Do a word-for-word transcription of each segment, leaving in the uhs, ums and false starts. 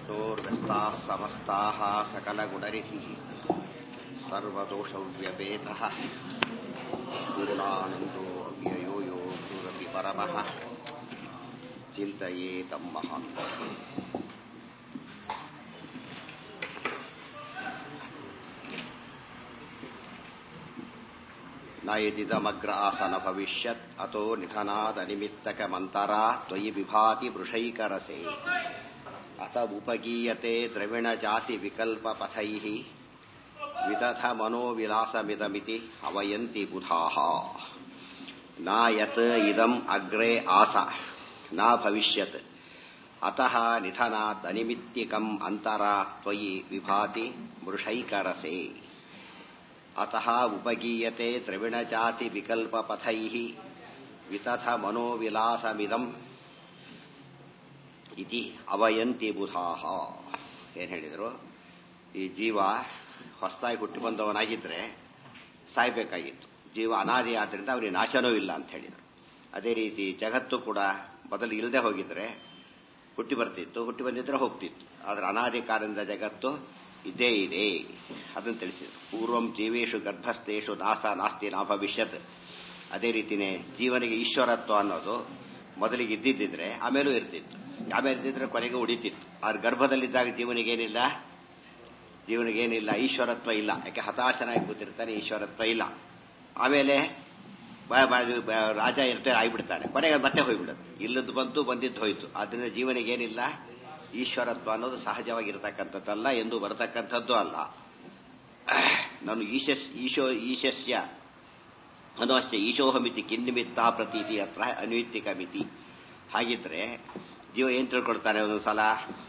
विष्णोर्व्यस्ताः समस्ताः सकलगुणरिः सर्वदोषव्यपेतः पूर्णानन्दो अव्ययो यो गुरुरपि परमः चिन्तयेतं महान्तम्। न यदिदमग्र आसन भविष्यत् अतो निधनादनिमित्तकमन्तरा त्वयि विभाति वृषैकरसे अथ उपगीयते द्रविणजातिविकल्पपथैः विदथ मनोविलासमिदमिति अवयन्ति बुधाः। न यत् इदम् अग्रे आस न भविष्यत् अतः निधनादनिमित्तिकम् अन्तरा त्वयि विभाति वृषैकरसे अतः उपगीयते द्रविणजातिविकल्पपथैः वितथ मनोविलासमिदम् इति ಅವಯಂತಿ ಬುಧಾಹ. ಏನು ಹೇಳಿದರು? ಈ ಜೀವ ಹೊಸದಾಗಿ ಹುಟ್ಟಿ ಬಂದವನಾಗಿದ್ರೆ ಸಾಯ್ಬೇಕಾಗಿತ್ತು. ಜೀವ ಅನಾದಿ ಆದ್ರಿಂದ ಅವನಿಗೆ ನಾಶನೂ ಇಲ್ಲ ಅಂತ ಹೇಳಿದರು. ಅದೇ ರೀತಿ ಜಗತ್ತು ಕೂಡ ಮೊದಲು ಇಲ್ಲದೆ ಹೋಗಿದ್ರೆ ಹುಟ್ಟಿ ಬರ್ತಿತ್ತು, ಹುಟ್ಟಿ ಬಂದಿದ್ರೆ ಹೋಗ್ತಿತ್ತು. ಆದ್ರೆ ಅನಾದಿ ಕಾಲದಿಂದ ಜಗತ್ತು ಇದೇ ಇದೆ ಅದನ್ನು ತಿಳಿಸಿದರು. ಪೂರ್ವಂ ಜೀವೇಶು ಗರ್ಭಸ್ಥೇಶು ನಾಸ ನಾಸ್ತಿ ನಾ ಭವಿಷ್ಯತ್. ಅದೇ ರೀತಿನೇ ಜೀವನಿಗೆ ಈಶ್ವರತ್ವ ಅನ್ನೋದು ಮೊದಲಿಗೆ ಇದ್ದಿದ್ದಿದ್ರೆ ಆಮೇಲೂ ಇರ್ತಿತ್ತು, ಆಮೇಲೆ ಇದ್ದಿದ್ರೆ ಕೊನೆಗೆ ಉಳಿತಿತ್ತು. ಆದ್ರೆ ಗರ್ಭದಲ್ಲಿದ್ದಾಗ ಜೀವನಿಗೇನಿಲ್ಲ, ಜೀವನಿಗೇನಿಲ್ಲ ಈಶ್ವರತ್ವ ಇಲ್ಲ. ಯಾಕೆ ಹತಾಶನಾಗಿ ಕೂತಿರ್ತಾನೆ, ಈಶ್ವರತ್ವ ಇಲ್ಲ. ಆಮೇಲೆ ರಾಜ ಇರ್ತಾರೆ ಆಗಿಬಿಡ್ತಾನೆ, ಕೊನೆಗೆ ಮತ್ತೆ ಹೋಗ್ಬಿಡುತ್ತೆ. ಇಲ್ಲದ್ದು ಬಂತು, ಬಂದಿದ್ದು ಹೋಯ್ತು. ಆದ್ರಿಂದ ಜೀವನಿಗೇನಿಲ್ಲ ಈಶ್ವರತ್ವ ಅನ್ನೋದು ಸಹಜವಾಗಿರ್ತಕ್ಕಂಥದ್ದಲ್ಲ, ಎಂದು ಬರತಕ್ಕಂಥದ್ದು ಅಲ್ಲ. ನಾನು ಈಶಸ್ ಈಶೋ ಈಶಸ್ಯ ಅನ್ನೋಷ್ಟೇ ಈಶೋಹಮಿತಿ ಕಿನ್ನಿಮಿತ್ತ ಪ್ರತೀತಿ ಹತ್ರ ಅನ್ವಿತ್ತಿಕ ಮಿತಿ. ಹಾಗಿದ್ರೆ ಜೀವ ಏನ್ ತಿಳ್ಕೊಳ್ತಾನೆ ಒಂದೊಂದು ಸಲ,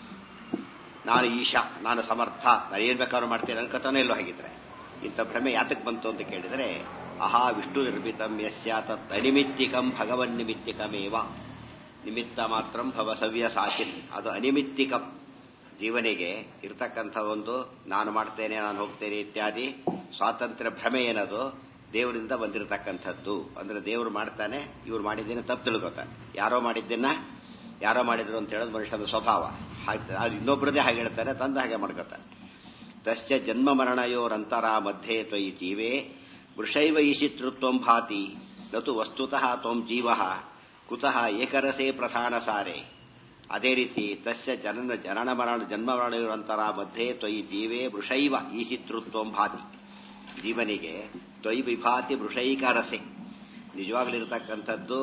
ನಾನು ಈಶ, ನಾನು ಸಮರ್ಥ, ನಾನು ಏನ್ ಬೇಕಾದ್ರೂ ಮಾಡ್ತೇನೆ ಅನ್ಕತಾನೆ ಇಲ್ಲೋ. ಹಾಗಿದ್ರೆ ಇಂಥ ಭ್ರಮೆ ಯಾತಕ್ಕೆ ಬಂತು ಅಂತ ಕೇಳಿದ್ರೆ, ಅಹಾ ವಿಷ್ಣು ನಿರ್ಮಿತಂ ಯಸ್ಯ ತತ್ ಅನಿಮಿತ್ತಿಕಂ ಭಗವನ್ ನಿಮಿತ್ತಿಕಮೇವ ನಿಮಿತ್ತ ಮಾತ್ರಂ ಭವ ಸವ್ಯ ಸಾಚಿನ್. ಅದು ಅನಿಮಿತ್ತಿಕಂ. ಜೀವನಿಗೆ ಇರತಕ್ಕಂಥ ಒಂದು ನಾನು ಮಾಡ್ತೇನೆ, ನಾನು ಹೋಗ್ತೇನೆ ಇತ್ಯಾದಿ ಸ್ವಾತಂತ್ರ್ಯ ಭ್ರಮೆ ಏನದು ದೇವರಿಂದ ಬಂದಿರತಕ್ಕಂಥದ್ದು. ಅಂದ್ರೆ ದೇವರು ಮಾಡ್ತಾನೆ, ಇವ್ರು ಮಾಡಿದ್ದೇನೆ ತಪ್ಪು ತಿಳ್ಕೊತಾನೆ. ಯಾರೋ ಮಾಡಿದ್ದನ್ನ ಯಾರೋ ಮಾಡಿದ್ರು ಅಂತ ಹೇಳೋದು ಮನುಷ್ಯನ ಸ್ವಭಾವ. ಅದು ಇನ್ನೊಬ್ಬರದೇ ಹಾಗೆ ಹೇಳ್ತಾನೆ, ತಂದ ಹಾಗೆ ಮಾಡ್ಕೊತಾನೆ. ತಸ್ಯ ಜನ್ಮ ಮರಣಯೋರಂತರ ಮಧ್ಯೆ ತ್ವಯಿ ಜೀವೇ ವೃಷೈವ ಈಶಿತೃತ್ವಂ ಭಾತಿ ನತು ವಸ್ತುತಃ ತ್ವಂ ಜೀವಃ ಕುತಃ ಏಕರಸೇ ಪ್ರಧಾನ ಸಾರೆ. ಅದೇ ರೀತಿ ತಸ್ಯ ಜನನ ಜನನ ಮರಣ ಜನ್ಮ ಮರಣಯೋರಂತರ ಮಧ್ಯೆ ತ್ವಯಿ ಜೀವೇ ವೃಷೈವ ಈಶಿತೃತ್ವಂ ಭಾತಿ. ಜೀವನಿಗೆ ತ್ವಯಿ ವಿಭಾತಿ ವೃಷೈಕರಸೆ, ನಿಜವಾಗ್ಲಿರ್ತಕ್ಕಂಥದ್ದು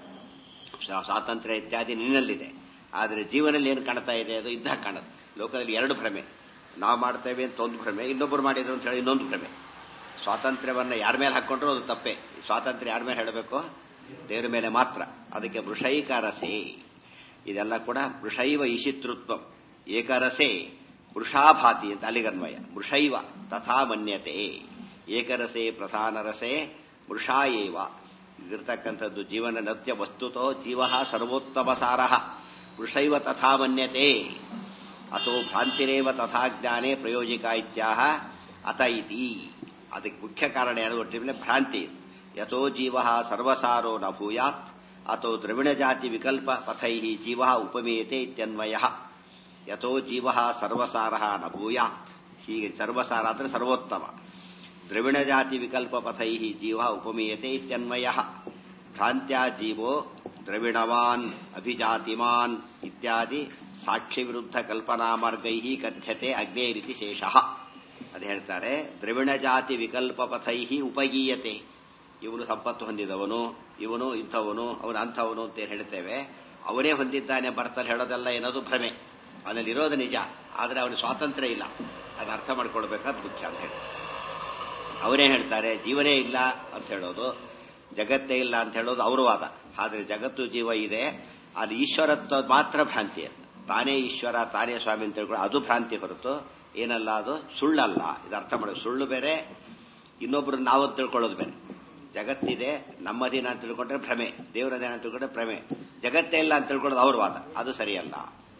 ಸ್ವಾತಂತ್ರ್ಯ ಇತ್ಯಾದಿ ನಿನ್ನಲ್ಲಿದೆ. ಆದರೆ ಜೀವನದಲ್ಲಿ ಏನು ಕಾಣ್ತಾ ಇದೆ, ಅದು ಇದ್ದಾಗ ಕಾಣುತ್ತೆ. ಲೋಕದಲ್ಲಿ ಎರಡು ಭ್ರಮೆ, ನಾವು ಮಾಡ್ತೇವೆ ಅಂತ ಒಂದು ಭ್ರಮೆ, ಇನ್ನೊಬ್ಬರು ಮಾಡಿದ್ರು ಅಂತ ಹೇಳಿ ಇನ್ನೊಂದು ಭ್ರಮೆ. ಸ್ವಾತಂತ್ರ್ಯವನ್ನ ಯಾರ ಮೇಲೆ ಹಾಕೊಂಡ್ರು ಅದು ತಪ್ಪೆ. ಸ್ವಾತಂತ್ರ್ಯ ಯಾರ ಮೇಲೆ ಹೇಳಬೇಕು? ದೇವರ ಮೇಲೆ ಮಾತ್ರ. ಅದಕ್ಕೆ ವೃಷೈಕರಸೆ ಇದೆಲ್ಲ ಕೂಡ ವೃಷೈವ ಈಶಿತೃತ್ವ ಏಕರಸೆ ವೃಷಾಭಾತಿ ಅಂತ ಅಲಿಗನ್ವಯ. ವೃಷೈವ ತಥಾ ಮನ್ಯತೆ ಏಕರಸೆ ಪ್ರಧಾನರಸೆ ವೃಷಾ ಏವ. ಇದಿರ್ತಕ್ಕಂಥದ್ದು ಜೀವನ ನತ್ಯ ವಸ್ತುತೋ ಜೀವ ಸರ್ವೋತ್ತಮ ಸಾರಃ ವೃಷೈವ ತಥಾ ಮನ್ಯತೆ ಅಥೋ ಭ್ರಾಂತಿರೇವ ತಥಾ ಜ್ಞಾನೇ ಪ್ರಯೋಜಿಕ ಇತ್ಯಾಹ ಅತ ಇತಿ. ಅದಕ್ಕೆ ಮುಖ್ಯ ಕಾರಣ ಏನು ಗೊತ್ತಿಲ್ಲ, ಭ್ರಾಂತಿ. ಯಥೋ ಜೀವ ಸರ್ವಸಾರೋ ನ ಭೂಯಾತ್ ಅಥೋ ದ್ರವಿಣಜಾತಿ ವಿಕಲ್ಪ ಪಥೈ ಜೀವ ಉಪಮೇಯತೆ ಇತ್ಯನ್ವಯ. ಯಥೋ ಜೀವ ಸರ್ವಸಾರ ನ ಭೂಯಾತ್, ಹೀಗೆ ಸರ್ವಸಾರ ಅಂದ್ರೆ ಸರ್ವೋತ್ತಮ. ದ್ರವಿಣಜಾತಿ ವಿಕಲ್ಪ ಪಥೈ ಜೀವ ಉಪಮೇಯತೆ ಇತ್ಯನ್ವಯ. ಭ್ರಾಂತ್ಯಾ ಜೀವೋ ದ್ರವಿಣವಾನ್ ಅಭಿಜಾತಿಮಾನ್ ಇತ್ಯಾದಿ ಸಾಕ್ಷಿ ವಿರುದ್ಧ ಕಲ್ಪನಾ ಮಾರ್ಗೈ ಕಥ್ಯತೆ ಅಗ್ನೇರಿತಿ ಶೇಷಃ. ಅದು ಹೇಳ್ತಾರೆ, ದ್ರವಿಣಜಾತಿ ವಿಕಲ್ಪ ಪಥೈ ಉಪಗೀಯತೆ. ಇವನು ಸಂಪತ್ತು ಹೊಂದಿದವನು, ಇವನು ಇಂಥವನು, ಅವನು ಅಂಥವನು ಅಂತ ಹೇಳ್ತೇವೆ. ಅವನೇ ಹೊಂದಿದ್ದಾನೆ ಬರ್ತಾರೆ ಹೇಳೋದೆಲ್ಲ ಏನದು ಭ್ರಮೆ. ಅವನಲ್ಲಿ ಇರೋದು ನಿಜ, ಆದರೆ ಅವನಿಗೆ ಸ್ವಾತಂತ್ರ್ಯ ಇಲ್ಲ. ಅದು ಅರ್ಥ ಮಾಡ್ಕೊಳ್ಬೇಕಾದ ಮುಖ್ಯ ಅಂತ ಹೇಳಿ ಅವರೇ ಹೇಳ್ತಾರೆ. ಜೀವನೇ ಇಲ್ಲ ಅಂತ ಹೇಳೋದು, ಜಗತ್ತೇ ಇಲ್ಲ ಅಂತ ಹೇಳೋದು ಅವ್ರ ವಾದ. ಆದರೆ ಜಗತ್ತು ಜೀವ ಇದೆ, ಅದು ಈಶ್ವರತ್ವ ಮಾತ್ರ ಭ್ರಾಂತಿ. ತಾನೇ ಈಶ್ವರ, ತಾನೇ ಸ್ವಾಮಿ ಅಂತ ಹೇಳ್ಕೊಂಡು ಅದು ಭ್ರಾಂತಿ ಹೊರತು ಏನಲ್ಲ, ಅದು ಸುಳ್ಳಲ್ಲ. ಇದು ಅರ್ಥ ಮಾಡೋದು. ಸುಳ್ಳು ಬೇರೆ, ಇನ್ನೊಬ್ರು ನಾವು ತಿಳ್ಕೊಳ್ಳೋದು ಬೇರೆ. ಜಗತ್ತಿದೆ, ನಮ್ಮದೇನ ಅಂತ ತಿಳ್ಕೊಂಡ್ರೆ ಭ್ರಮೆ, ದೇವರದೇನ ಅಂತ ತಿಳ್ಕೊಂಡ್ರೆ ಭ್ರಮೆ. ಜಗತ್ತೇ ಇಲ್ಲ ಅಂತ ತಿಳ್ಕೊಳ್ಳೋದು ಅವ್ರ ವಾದ, ಅದು ಸರಿಯಲ್ಲ.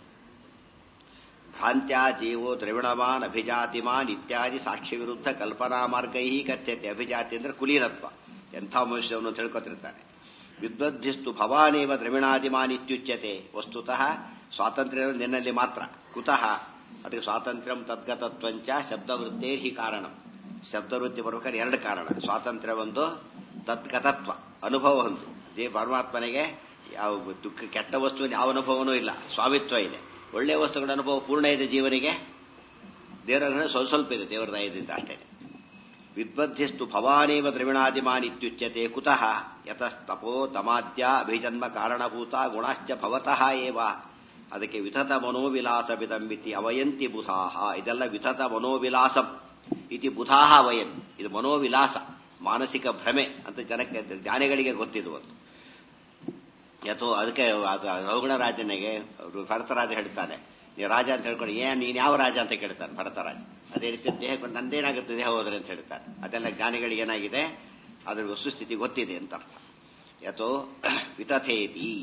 ಭ್ರಾಂತ್ಯಾ ಜೀವೋ ದ್ರವಿಣವಾನ್ ಅಭಿಜಾತಿಮಾನ್ ಇತ್ಯಾದಿ ಸಾಕ್ಷಿ ವಿರುದ್ಧ ಕಲ್ಪನಾ ಮಾರ್ಗೈ ಕಥ್ಯತೆ. ಅಭಿಜಾತಿ ಅಂದ್ರೆ ಕುಲೀನತ್ವ, ಎಂಥ ಮನುಷ್ಯವನ್ನು ತಿಳ್ಕೊತಿರ್ತಾನೆ. ವಿದ್ವದ್ಭಿಸ್ತು ಭವಾನೇವ ದ್ರವಿಣಾದಿಮಾನ್ ಇತ್ಯುಚ್ಯತೆ. ವಸ್ತುತಃ ಸ್ವಾತಂತ್ರ್ಯ ನಿನ್ನಲ್ಲಿ ಮಾತ್ರ. ಕುತಃ ಅದಕ್ಕೆ ಸ್ವಾತಂತ್ರ್ಯಂ ತದ್ಗತತ್ವಂಚ ಶಬ್ದವೃತ್ತೇ ಹಿ ಕಾರಣ. ಶಬ್ದವೃತ್ತಿ ಬರ್ಬೇಕಾದ್ರೆ ಎರಡು ಕಾರಣ. ಸ್ವಾತಂತ್ರ್ಯ ಒಂದು, ತದ್ಗತತ್ವ ಅನುಭವ ಒಂದು. ದೇ ಪರಮಾತ್ಮನಿಗೆ ಯಾವ ದುಃಖ ಕೆಟ್ಟ ವಸ್ತುವಿನ ಯಾವ ಅನುಭವನೂ ಇಲ್ಲ, ಸ್ವಾಮಿತ್ವ ಇದೆ. ಒಳ್ಳೆಯ ವಸ್ತುಗಳ ಅನುಭವ ಪೂರ್ಣ ಇದೆ ಜೀವನಿಗೆ, ದೇವರ ಸ್ವಲ್ಪ ಸ್ವಲ್ಪ ಇದೆ ದೇವರ ದಯದಿಂದ ಅಷ್ಟೇ. ವಿದ್ಬದ್ಧಿಸ್ತು ಭವಾನೇವ ದ್ರವಿಣಾದಿಮಾನ್ ಇತ್ಯುಚ್ಯತೆ. ಕುತಃ ಯತಸ್ತಪೋ ತಮಾದ್ಯ ಅಭಿಜನ್ಮ ಕಾರಣಭೂತ ಗುಣಶ್ಚ ಭವತಃ ಏವ. ಅದಕ್ಕೆ ವಿತತ ಮನೋವಿಲಾಸವಿದಂಬಿತಿ ಅವಯಂತಿ ಬುಧಾಹ. ಇದೆಲ್ಲ ವಿತತ ಮನೋವಿಲಾಸಂ ಇತಿ ಬುಧಾಹ ಅವಯನ್. ಇದು ಮನೋವಿಲಾಸ, ಮಾನಸಿಕ ಭ್ರಮೆ ಅಂತ ಜನಕ್ಕೆ ಜ್ಞಾನಿಗಳಿಗೆ ಗೊತ್ತಿದ್ದು. ಯಥೋ ಅದಕ್ಕೆ ರಘುಣ ರಾಜನಿಗೆ ಭರತರಾಜ ಹೇಳ್ತಾನೆ, ನೀವು ರಾಜ ಅಂತ ಹೇಳ್ಕೊಂಡು, ಏನ್ ನೀನ್ ಯಾವ ರಾಜ ಅಂತ ಕೇಳ್ತಾನೆ ಭರತರಾಜ. ಅದೇ ರೀತಿ ದೇಹ ನಂದೇನಾಗುತ್ತೆ ದೇಹ ಹೋದ್ರೆ ಅಂತ ಹೇಳ್ತಾರೆ. ಅದೆಲ್ಲ ಜ್ಞಾನಿಗಳಿಗೆ ಏನಾಗಿದೆ, ಅದ್ರ ವಸ್ತುಸ್ಥಿತಿ ಗೊತ್ತಿದೆ ಅಂತ ಅರ್ಥ. ಯಥೋ ವಿತಥೇತಿ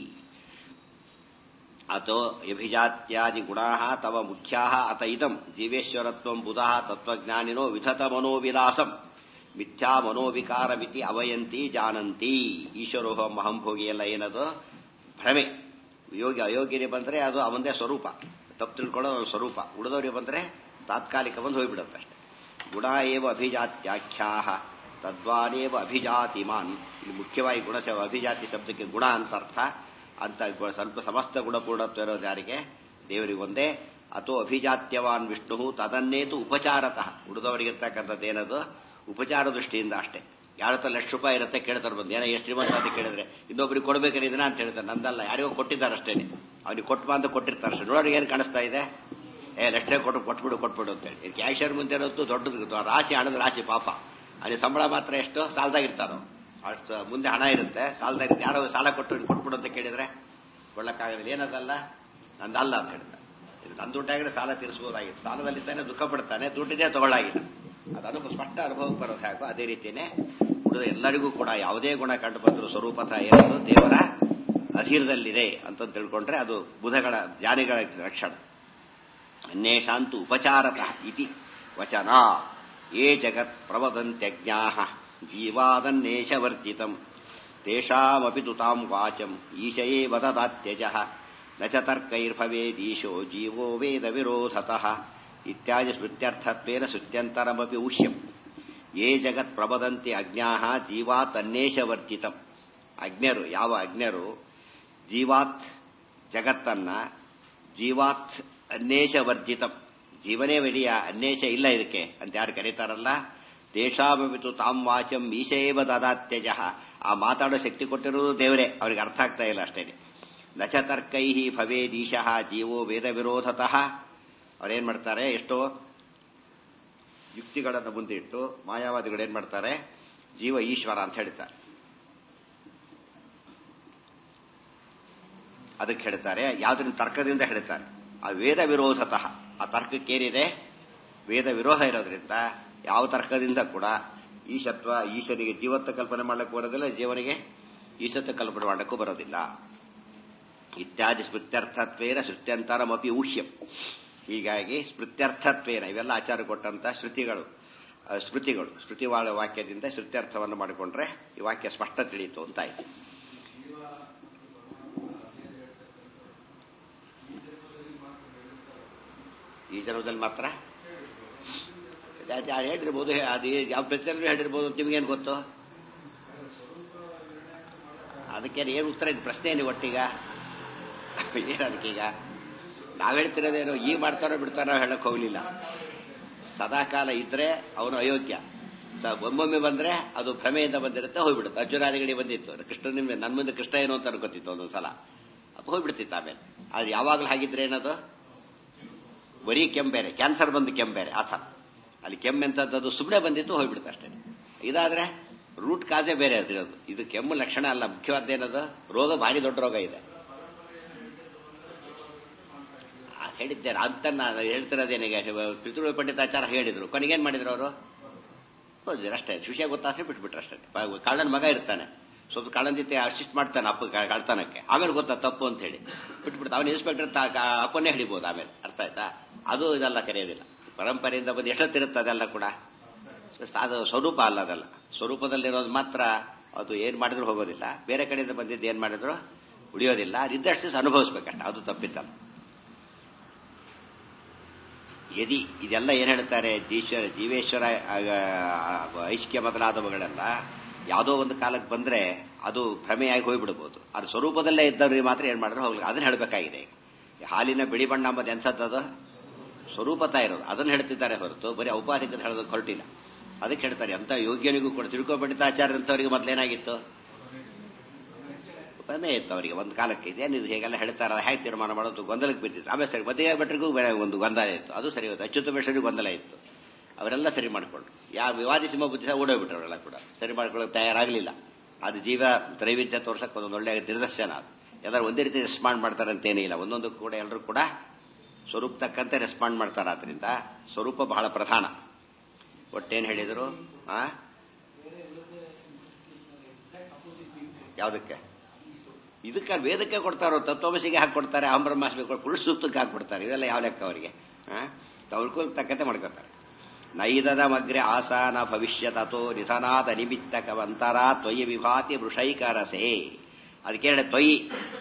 ಅಥೋ ಅಭಿಜಾತ್ಯಾದಿ ಗುಣಾ ತವ ಮುಖ್ಯಾ ಅತ ಇದಂ ಜೀವೇಶ್ವರತ್ವಂ ಬುಧಃ ತತ್ವಜ್ಞಾನಿನೋ ವಿಧತ ಮನೋವಿಲಾಸಂ ಮಿಥ್ಯಾ ಮನೋವಿಕಾರಮಿತಿ ಅವಯಂತಿ ಜಾನಂತಿ. ಈಶ್ವರೋಹಂ ಅಹಂಭೋಗಿ ಎಲ್ಲ ಏನದು ಭ್ರಮೆ. ಯೋಗಿ ಅಯೋಗ್ಯರಿಗೆ ಬಂದ್ರೆ ಅದು ಅವನದೇ ಸ್ವರೂಪ, ತಪ್ಪು ತಿಳ್ಕೊಳ್ಳೋ ಸ್ವರೂಪ. ಉಳಿದವರಿಗೆ ಬಂದ್ರೆ ತಾತ್ಕಾಲಿಕ ಬಂದು ಹೋಗ್ಬಿಡುತ್ತೆ ಅಷ್ಟೇ. ಗುಣ ಏವ ಅಭಿಜಾತ್ಯಾಖ್ಯಾ ತದ್ವಾನೇವ ಅಭಿಜಾತಿಮಾನ್. ಇಲ್ಲಿ ಮುಖ್ಯವಾಗಿ ಗುಣ ಅಭಿಜಾತಿ ಶಬ್ದಕ್ಕೆ ಗುಣ ಅಂತ ಅರ್ಥ. ಅಂತ ಸ್ವಲ್ಪ ಸಮಸ್ತ ಗುಣಪೂರ್ಣತ್ವ ಇರೋದು ಯಾರಿಗೆ, ದೇವರಿಗೆ ಒಂದೇ. ಅಥೋ ಅಭಿಜಾತ್ಯವಾನ್ ವಿಷ್ಣು ತದನ್ನೇತು ಉಪಚಾರತಃ. ಉಳಿದವರಿಗಿರ್ತಕ್ಕಂಥದ್ದೇನದು ಉಪಚಾರ ದೃಷ್ಟಿಯಿಂದ ಅಷ್ಟೇ. ಯಾರ ಹತ್ರ ಲಕ್ಷ ರೂಪಾಯಿ ಇರುತ್ತೆ ಕೇಳ್ತಾರೆ ಬಂದು, ಏನೋ ಎಷ್ಟು ಶ್ರೀಮಂತ ಅಂತ ಕೇಳಿದ್ರೆ ಇನ್ನೊಬ್ರಿಗೆ ಕೊಡ್ಬೇಕಾದ್ರೆ ಇದನ್ನ ಅಂತ ಹೇಳ್ತಾರೆ. ನಂದಲ್ಲ, ಯಾರಿಗೋ ಕೊಟ್ಟಿದ್ದಾರೆ ಅಷ್ಟೇನೆ, ಅವ್ನಿಗೆ ಕೊಟ್ಟು ಬಂದು ಕೊಟ್ಟಿರ್ತಾರೆ ಅಷ್ಟೇ. ನೋಡೋರಿಗೆ ಏನು ಕಾಣಿಸ್ತಾ ಇದೆ, ಏ ಲಕ್ಷ ಕೊಟ್ಟು ಕೊಟ್ಬಿಡು ಕೊಟ್ಬಿಡು ಅಂತ ಹೇಳಿ. ಕ್ಯಾಶಿಯರ್ ಮುಂದೆ ಇರೋದು ದೊಡ್ಡದು ರಾಶಿ, ಹಣದ ರಾಶಿ ಪಾಪ. ಅಲ್ಲಿ ಸಂಬಳ ಮಾತ್ರ ಎಷ್ಟು ಸಾಲದಾಗಿರ್ತಾರೋ ಅಷ್ಟು ಮುಂದೆ ಹಣ ಇರುತ್ತೆ, ಸಾಲದಾಗಿರುತ್ತೆ. ಯಾರೋ ಸಾಲ ಕೊಟ್ಟು ಕೊಟ್ಬಿಡು ಅಂತ ಕೇಳಿದ್ರೆ ಕೊಡ್ಲಕ್ಕಾಗೋದಿಲ್ಲ. ಏನದಲ್ಲ, ನಂದಲ್ಲ ಅಂತ ಹೇಳ್ತಾರೆ. ಇದು ನನ್ನ ದುಡ್ಡಾಗಿದ್ರೆ ಸಾಲ ತೀರಿಸಬಹುದಾಗಿತ್ತು, ಸಾಲದಲ್ಲಿದ್ದಾನೆ ದುಃಖ ಪಡ್ತಾನೆ, ದುಡ್ಡಿದೆ ತಗೊಳ್ಳಾಗಿಲ್ಲ. ಅದು ಅನುಭವ ಸ್ಪಷ್ಟ ಅನುಭವಕ್ಕೆ ಬರೋದು ಹಾಕು. ಅದೇ ರೀತಿಯೇ ಉಳಿದ ಎಲ್ಲರಿಗೂ ಕೂಡ ಯಾವುದೇ ಗುಣ ಕಂಡು ಬಂದರೂ ಸ್ವರೂಪತಃ ಏನದು ದೇವರ ಅಧೀನದಲ್ಲಿದೆ ಅಂತ ತಿಳ್ಕೊಂಡ್ರೆ ಅದು ಬುಧಗಳ ಜ್ಞಾನಿಗಳ ಲಕ್ಷಣ. ಅನ್ಯೇಷಾಂತು ಉಪಚಾರತಃ ಇತಿ ವಚನ. ಯೇ ಜಗತ್ ಪ್ರವದಂತ್ಯಜ್ಞಾ ಜೀವಾದನ್ನೇಷವರ್ಜಿತಂ ತೇಷಾಮಪಿ ತುತಾಂ ವಾಚಂ ಈಶಯೇ ವದದಾತ್ಯಜಃ ನ ಚ ತರ್ಕೈರ್ಭವೇದೀಶೋ ಜೀವೋ ವೇದ ವಿರೋಧತಃ ಇತ್ಯಾದಿ ಸ್ಮೃತ್ಯರ್ಥತ್ವೇನ ಶ್ರುತ್ಯಂತರಮಪಿ ಉಷ್ಯಂ. ಯೇ ಜಗತ್ ಪ್ರವದಂತಿ ಅಜ್ಞಾಃ ಜೀವಾತ್ ಅನ್ನೇಷವರ್ಜಿತಂ. ಅಜ್ಞರು, ಯಾವ ಅಜ್ಞರು ಜೀವಾತ್ ಜಗತ್ತನ್ನ ಜೀವಾತ್ ಅನ್ನೇಷವರ್ಜಿತಂ, ಜೀವನೇ ವಿಡಿಯ ಅನ್ವೇಷ ಇಲ್ಲ ಇದಕ್ಕೆ ಅಂತ ಯಾರು ಕರೀತಾರಲ್ಲ, ತೇಷಾಮಪಿತು ತಾಂ ವಾಚಂ ಈಶೇವ ದದಾತ್ಯಜಃ. ಆ ಮಾತಾಡೋ ಶಕ್ತಿ ಕೊಟ್ಟಿರುವುದು ದೇವರೇ, ಅವ್ರಿಗೆ ಅರ್ಥ ಆಗ್ತಾ ಇಲ್ಲ ಅಷ್ಟೇನೆ. ನಚ ತರ್ಕೈ ಭವೇದೀಶಃ ಜೀವೋ ವೇದ ವಿರೋಧತಃ. ಅವ್ರೇನ್ ಮಾಡ್ತಾರೆ, ಎಷ್ಟೋ ಯುಕ್ತಿಗಳನ್ನು ಮುಂದೆ ಇಟ್ಟು ಮಾಯಾವಾದಿಗಳು ಏನ್ ಮಾಡ್ತಾರೆ, ಜೀವ ಈಶ್ವರ ಅಂತ ಹೇಳ್ತಾರೆ. ಅದಕ್ಕೆ ಹೇಳ್ತಾರೆ, ಯಾವ್ದ್ರಿಂದ ತರ್ಕದಿಂದ ಹೇಳ್ತಾರೆ. ಆ ವೇದ ವಿರೋಧತಃ, ಆ ತರ್ಕಕ್ಕೇನಿದೆ ವೇದ ವಿರೋಧ ಇರೋದ್ರಿಂದ ಯಾವ ತರ್ಕದಿಂದ ಕೂಡ ಈಶತ್ವ, ಈಶನಿಗೆ ಜೀವತ್ವ ಕಲ್ಪನೆ ಮಾಡಲಿಕ್ಕೆ ಬರೋದಿಲ್ಲ, ಜೀವನಿಗೆ ಈಶತ್ವ ಕಲ್ಪನೆ ಮಾಡಲಿಕ್ಕೂ ಬರೋದಿಲ್ಲ. ಇತ್ಯಾದಿ ಸ್ಮೃತ್ಯರ್ಥತ್ವೇನ ಶ್ರುತ್ಯಂತರಮಪಿ ಊಹ್ಯಂ. ಹೀಗಾಗಿ ಸ್ಮೃತ್ಯರ್ಥತ್ವೇನ ಇವೆಲ್ಲ ಆಚಾರ ಕೊಟ್ಟಂತ ಶ್ರುತಿಗಳು, ಸ್ಮೃತಿಗಳು, ಸ್ಮೃತಿವಾಳ ವಾಕ್ಯದಿಂದ ಶ್ರುತ್ಯರ್ಥವನ್ನು ಮಾಡಿಕೊಂಡ್ರೆ ಈ ವಾಕ್ಯ ಸ್ಪಷ್ಟ ತಿಳಿಯಿತು ಅಂತ ಆಯ್ತು. ಈ ಜನ್ಮದಲ್ಲಿ ಮಾತ್ರ ಹೇಳಿರ್ಬೋದು, ಅದು ಯಾವ ಪ್ರತಿಯಲ್ಲೂ ಹೇಳಿರ್ಬೋದು, ನಿಮಗೇನು ಗೊತ್ತು? ಅದಕ್ಕೇನು ಏನು ಉತ್ತರ ಇದೆ? ಪ್ರಶ್ನೆ ಏನು ಒಟ್ಟೀಗ ಏನು ಅದಕ್ಕೀಗ? ನಾವ್ ಹೇಳ್ತಿರೋದೇನು ಈಗ ಮಾಡ್ತಾರೋ ಬಿಡ್ತಾರೋ ಹೇಳಕ್ ಹೋಗ್ಲಿಲ್ಲ. ಸದಾಕಾಲ ಇದ್ರೆ ಅವನು ಅಯೋಗ್ಯ, ಒಮ್ಮೊಮ್ಮೆ ಬಂದ್ರೆ ಅದು ಭ್ರಮೆಯಿಂದ ಬಂದಿರುತ್ತೆ, ಹೋಗ್ಬಿಡುತ್ತೆ. ಅರ್ಜುನಾದಿಗಳಿಗೆ ಬಂದಿತ್ತು, ಕೃಷ್ಣ ನಿಮ್ಗೆ ನನ್ನ ಮುಂದೆ ಕೃಷ್ಣ ಏನು ಅಂತ ಅನ್ಕೋತಿತ್ತು ಒಂದೊಂದ್ಸಲ, ಅದು ಹೋಗ್ಬಿಡ್ತಿತ್ತು. ಆಮೇಲೆ ಅದು ಯಾವಾಗ್ಲೂ ಹಾಗಿದ್ರೆ ಏನದು ಬರೀ ಕೆಂಬೇರೆ, ಕ್ಯಾನ್ಸರ್ ಬಂದು ಕೆಂಬೇರೆ ಆ ಥರ. ಅಲ್ಲಿ ಕೆಮ್ಮೆಂತದ್ದು ಸುಮ್ಮನೆ ಬಂದಿತ್ತು, ಹೋಗ್ಬಿಡುತ್ತೆ ಅಷ್ಟೇ. ಇದಾದ್ರೆ ರೂಟ್ ಕಾಜೇ ಬೇರೆ ಅದಿರೋದು. ಇದು ಕೆಮ್ಮು ಲಕ್ಷಣ ಅಲ್ಲ, ಮುಖ್ಯವಾದ್ದೇನದು ರೋಗ ಭಾರಿ ದೊಡ್ಡ ರೋಗ ಇದೆ. ಹೇಳಿದ್ದೇನೆ ಅಂತ ನಾನು ಹೇಳ್ತಿರೋದೇನಿಗೆ, ಪಿತೃ ಪಂಡಿತಾಚಾರ ಹೇಳಿದ್ರು, ಕೊನೆಗೇನ್ ಮಾಡಿದ್ರು ಅವರು? ಹೋದ್ರು ಅಷ್ಟೇ, ವಿಷಯ ಗೊತ್ತಾಸೆ ಬಿಟ್ಬಿಟ್ರು ಅಷ್ಟೇ. ಕಳ್ಳನ ಮಗ ಇರ್ತಾನೆ, ಸ್ವಲ್ಪ ಕಳ್ಳನ ಜೊತೆ ಅಸಿಸ್ಟ್ ಮಾಡ್ತಾನೆ ಅಪ್ಪ ಕಳ್ತನಕ್ಕೆ, ಆಮೇಲೆ ಗೊತ್ತಾ ತಪ್ಪು ಅಂತ ಹೇಳಿ ಬಿಟ್ಬಿಡ್ತಾ. ಅವನು ಇನ್ಸ್ಪೆಕ್ಟರ್ ಅಪ್ಪನ್ನೇ ಹಿಡಿಬೋದು ಆಮೇಲೆ. ಅರ್ಥ ಆಯ್ತಾ? ಅದು ಇದೆಲ್ಲ ಕರೆಯೋದಿಲ್ಲ. ಪರಂಪರೆಯಿಂದ ಬಂದು ಎಷ್ಟೊತ್ತಿರುತ್ತೆ ಅದೆಲ್ಲ ಕೂಡ. ಅದು ಸ್ವರೂಪ ಅಲ್ಲ, ಅದೆಲ್ಲ ಸ್ವರೂಪದಲ್ಲಿರೋದು ಮಾತ್ರ. ಅದು ಏನ್ ಮಾಡಿದ್ರು ಹೋಗೋದಿಲ್ಲ, ಬೇರೆ ಕಡೆಯಿಂದ ಬಂದಿದ್ದು ಏನ್ ಮಾಡಿದ್ರು ಉಳಿಯೋದಿಲ್ಲ. ಇದ್ದಷ್ಟು ಅನುಭವಿಸ್ಬೇಕಷ್ಟ, ಅದು ತಪ್ಪಿದ್ದಲ್ಲ. ಯದಿ ಇದೆಲ್ಲ ಏನ್ ಹೇಳ್ತಾರೆ ಜೀಶ್ವರ ಜೀವೇಶ್ವರ ಐಶ್ಕ್ಯ ಮೊದಲಾದವುಗಳೆಲ್ಲ ಯಾವುದೋ ಒಂದು ಕಾಲಕ್ಕೆ ಬಂದ್ರೆ ಅದು ಭ್ರಮೆಯಾಗಿ ಹೋಗ್ಬಿಡ್ಬೋದು. ಅದು ಸ್ವರೂಪದಲ್ಲೇ ಇದ್ದವ್ರಿಗೆ ಮಾತ್ರ ಏನ್ ಮಾಡಿದ್ರೆ ಹೋಗ್ಲಿ, ಅದನ್ನ ಹೇಳಬೇಕಾಗಿದೆ. ಹಾಲಿನ ಬಿಳಿ ಬಣ್ಣ ಅಂಬದು ಎಂಥದ್ದು? ಸ್ವರೂಪತ ಇರೋದು, ಅದನ್ನ ಹೇಳ್ತಿದ್ದಾರೆ ಹೊರತು ಬರೀ ಔಪಾಧಿಕ ಹೇಳೋದಕ್ಕೆ ಹೊರಟಿಲ್ಲ. ಅದಕ್ಕೆ ಹೇಳ್ತಾರೆ ಅಂತ ಯೋಗ್ಯನಿಗೂ ಕೂಡ ತಿಳ್ಕೊಬಂಡಿತಾಚಾರ್ಯ ಅಂತವರಿಗೆ ಮೊದಲೇನಾಗಿತ್ತು? ಬಂದೇ ಇತ್ತು ಅವರಿಗೆ ಒಂದು ಕಾಲಕ್ಕೆ. ಇದೇನಿದು ಹೇಗೆಲ್ಲ ಹೇಳ್ತಾರ, ಹೇಗೆ ತೀರ್ಮಾನ ಮಾಡೋದು ಗೊಂದಲಕ್ಕೆ ಬಿದ್ದಿತ್ತು. ಆಮೇಲೆ ಸರಿ ಮದುವೆ ಭಟ್ರಿಗೂ ಒಂದು ಗೊಂದಲ ಇತ್ತು, ಅದು ಸರಿ ಹೋಯ್ತು. ಅಚ್ಯುತ ಮೇಷರಿಗೂ ಗೊಂದಲ ಇತ್ತು, ಅವರೆಲ್ಲ ಸರಿ ಮಾಡಿಕೊಂಡ್ರು. ಯಾವ ವಿವಾದಿ ಸಿಂಹ ಬುದ್ಧಿ ಓಡೋಗ್ಬಿಟ್ರು ಅವರೆಲ್ಲ ಕೂಡ, ಸರಿ ಮಾಡ್ಕೊಳ್ಳೋಕೆ ತಯಾರಾಗಲಿಲ್ಲ. ಅದು ಜೀವ ತ್ರೈವಿಧ್ಯ ತೋರ್ಸಕ್ಕೆ ಒಂದೊಂದು ಒಳ್ಳೆಯ ನಿದರ್ಶನ. ಅದು ಎಲ್ಲರೂ ಒಂದೇ ರೀತಿ ರೆಸ್ಪಾಂಡ್ ಮಾಡ್ತಾರೆ ಅಂತೇನೇ ಇಲ್ಲ, ಒಂದೊಂದು ಕೂಡ ಎಲ್ಲರೂ ಕೂಡ ಸ್ವರೂಪ ತಕ್ಕಂತೆ ರೆಸ್ಪಾಂಡ್ ಮಾಡ್ತಾರೆ. ಆದ್ರಿಂದ ಸ್ವರೂಪ ಬಹಳ ಪ್ರಧಾನ. ಒಟ್ಟೇನು ಹೇಳಿದರು? ಆ ಯಾವುದಕ್ಕೆ? ಇದಕ್ಕೆ ವೇದಕ್ಕೆ ಕೊಡ್ತಾರೋ, ತತ್ವಮಸಿಗೆ ಹಾಕೊಡ್ತಾರೆ, ಅಹಂ ಬ್ರಹ್ಮಾಸ್ಮಿ ಪುರುಷ ಸೂಕ್ತಕ್ಕೆ ಹಾಕೊಡ್ತಾರೆ. ಇದೆಲ್ಲ ಯಾವ ಲೆಕ್ಕ ಅವರಿಗೆ? ತಗೊಳ್ಕೋಕ್ ತಕ್ಕಂತೆ ಮಾಡ್ಕೋತಾರೆ. ನೈದದ ಮಗ್ರೆ ಆಸಾನ ಭವಿಷ್ಯ ತಥೋ ನಿಧನಾದ ನಿಮಿತ್ತಕವಂತರ ತ್ವಯಿ ವಿಭಾತಿ ವೃಷೈಕರಸೆ. ಅದಕ್ಕೆ ಹೇಳ ತ್ವಯಿ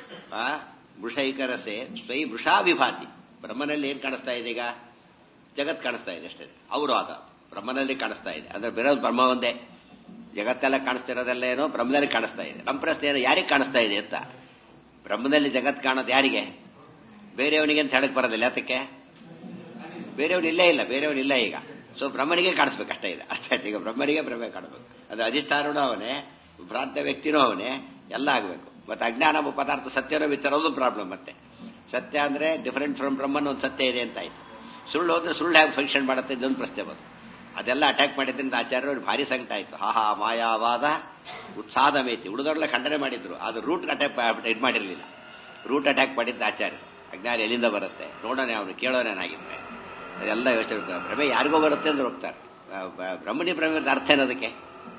ವೃಷೈಕರಸೆ ತ್ವಯಿ ವೃಷಾ ವಿಭಾತಿ. ಬ್ರಹ್ಮನಲ್ಲಿ ಏನ್ ಕಾಣಿಸ್ತಾ ಇದೆ ಈಗ? ಜಗತ್ ಕಾಣಿಸ್ತಾ ಇದೆ ಅಷ್ಟೇ. ಅವರು ಆದ ಬ್ರಹ್ಮನಲ್ಲಿ ಕಾಣಿಸ್ತಾ ಇದೆ ಅಂದ್ರೆ ಬೇರೆಯವ್ರು ಬ್ರಹ್ಮ ಒಂದೇ. ಜಗತ್ತೆಲ್ಲ ಕಾಣಿಸ್ತಿರೋದೆಲ್ಲ ಏನೋ ಬ್ರಹ್ಮದಲ್ಲಿ ಕಾಣಿಸ್ತಾ ಇದೆ. ನಮ್ಮ ಪ್ರಶ್ನೆ ಏನೋ ಯಾರಿಗೆ ಕಾಣಿಸ್ತಾ ಇದೆ ಅಂತ. ಬ್ರಹ್ಮದಲ್ಲಿ ಜಗತ್ ಕಾಣೋದು ಯಾರಿಗೆ? ಬೇರೆಯವನಿಗೆ ಅಂತ ಹೇಳಕ್ ಬರೋದಿಲ್ಲ. ಅದಕ್ಕೆ ಬೇರೆಯವನು ಇಲ್ಲೇ ಇಲ್ಲ, ಬೇರೆಯವನು ಇಲ್ಲ ಈಗ. ಸೊ ಬ್ರಹ್ಮನಿಗೆ ಕಾಣಿಸ್ಬೇಕು ಅಷ್ಟೇ ಇದೆ. ಅಷ್ಟೇ ಈಗ ಬ್ರಹ್ಮನಿಗೆ ಬ್ರಹ್ಮ ಕಾಣಬೇಕು. ಅದು ಅಧಿಷ್ಠಾನೂ ಅವನೇ, ಭ್ರಾಂತ ವ್ಯಕ್ತಿನೂ ಅವನೇ, ಎಲ್ಲ ಆಗಬೇಕು. ಮತ್ತೆ ಅಜ್ಞಾನ ಪದಾರ್ಥ ಸತ್ಯನೋ ವಿಚಾರೋದು ಪ್ರಾಬ್ಲಮ್. ಮತ್ತೆ ಸತ್ಯ ಅಂದ್ರೆ ಡಿಫರೆಂಟ್ ಫ್ರಮ್ ಬ್ರಹ್ಮನ್ ಒಂದು ಸತ್ಯ ಇದೆ ಅಂತ ಆಯ್ತು. ಸುಳ್ಳು ಹೋದ್ರೆ ಸುಳ್ಳು ಹೇಗೆ ಫಂಕ್ಷನ್ ಮಾಡುತ್ತೆ ಇದೊಂದು ಪ್ರಶ್ನೆ ಬಂತು. ಅದೆಲ್ಲ ಅಟ್ಯಾಕ್ ಮಾಡಿದ್ರಿಂದ ಆಚಾರ್ಯರು ಭಾರಿ ಸಂಕಟ ಆಯ್ತು. ಹಾ ಹಾ ಮಾಯಾವಾದ ಉತ್ಸಾಹದ ಮೇತಿ ಉಳಿದವ್ರಲ್ಲ ಖಂಡನೆ ಮಾಡಿದ್ರು. ಅದು ರೂಟ್ ಅಟ್ಯಾಕ್ ಇದು ಮಾಡಿರಲಿಲ್ಲ. ರೂಟ್ ಅಟ್ಯಾಕ್ ಮಾಡಿದ್ದ ಆಚಾರ್ಯ. ಅಜ್ಞಾನ ಎಲ್ಲಿಂದ ಬರುತ್ತೆ ನೋಡೋಣ, ಅವನು ಕೇಳೋನೇನಾಗಿದ್ರೆ ಅದೆಲ್ಲ ಯೋಚನೆ. ಭ್ರಮೆ ಯಾರಿಗೋ ಬರುತ್ತೆ ಅಂದ್ರೆ ಹೋಗ್ತಾರೆ. ಬ್ರಹ್ಮಣಿ ಭ್ರಮೆ ಅರ್ಥ ಏನದಕ್ಕೆ?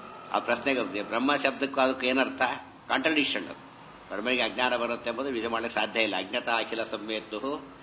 ಆ ಪ್ರಶ್ನೆಗೆ ಬ್ರಹ್ಮ ಶಬ್ದಕ್ಕೂ ಅದಕ್ಕೆ ಏನರ್ಥ? ಕಾಂಟ್ರಡಿಕ್ಷನ್. ಅದು ಬ್ರಹ್ಮನಿಗೆ ಅಜ್ಞಾನ ಬರುತ್ತೆ ಎಂಬುದು ವಿಧ ಮಾಡಲಿಕ್ಕೆ ಸಾಧ್ಯ ಇಲ್ಲ. ಅಜ್ಞಾತ ಅಖಿಲ ಸಂವೇತ್ತು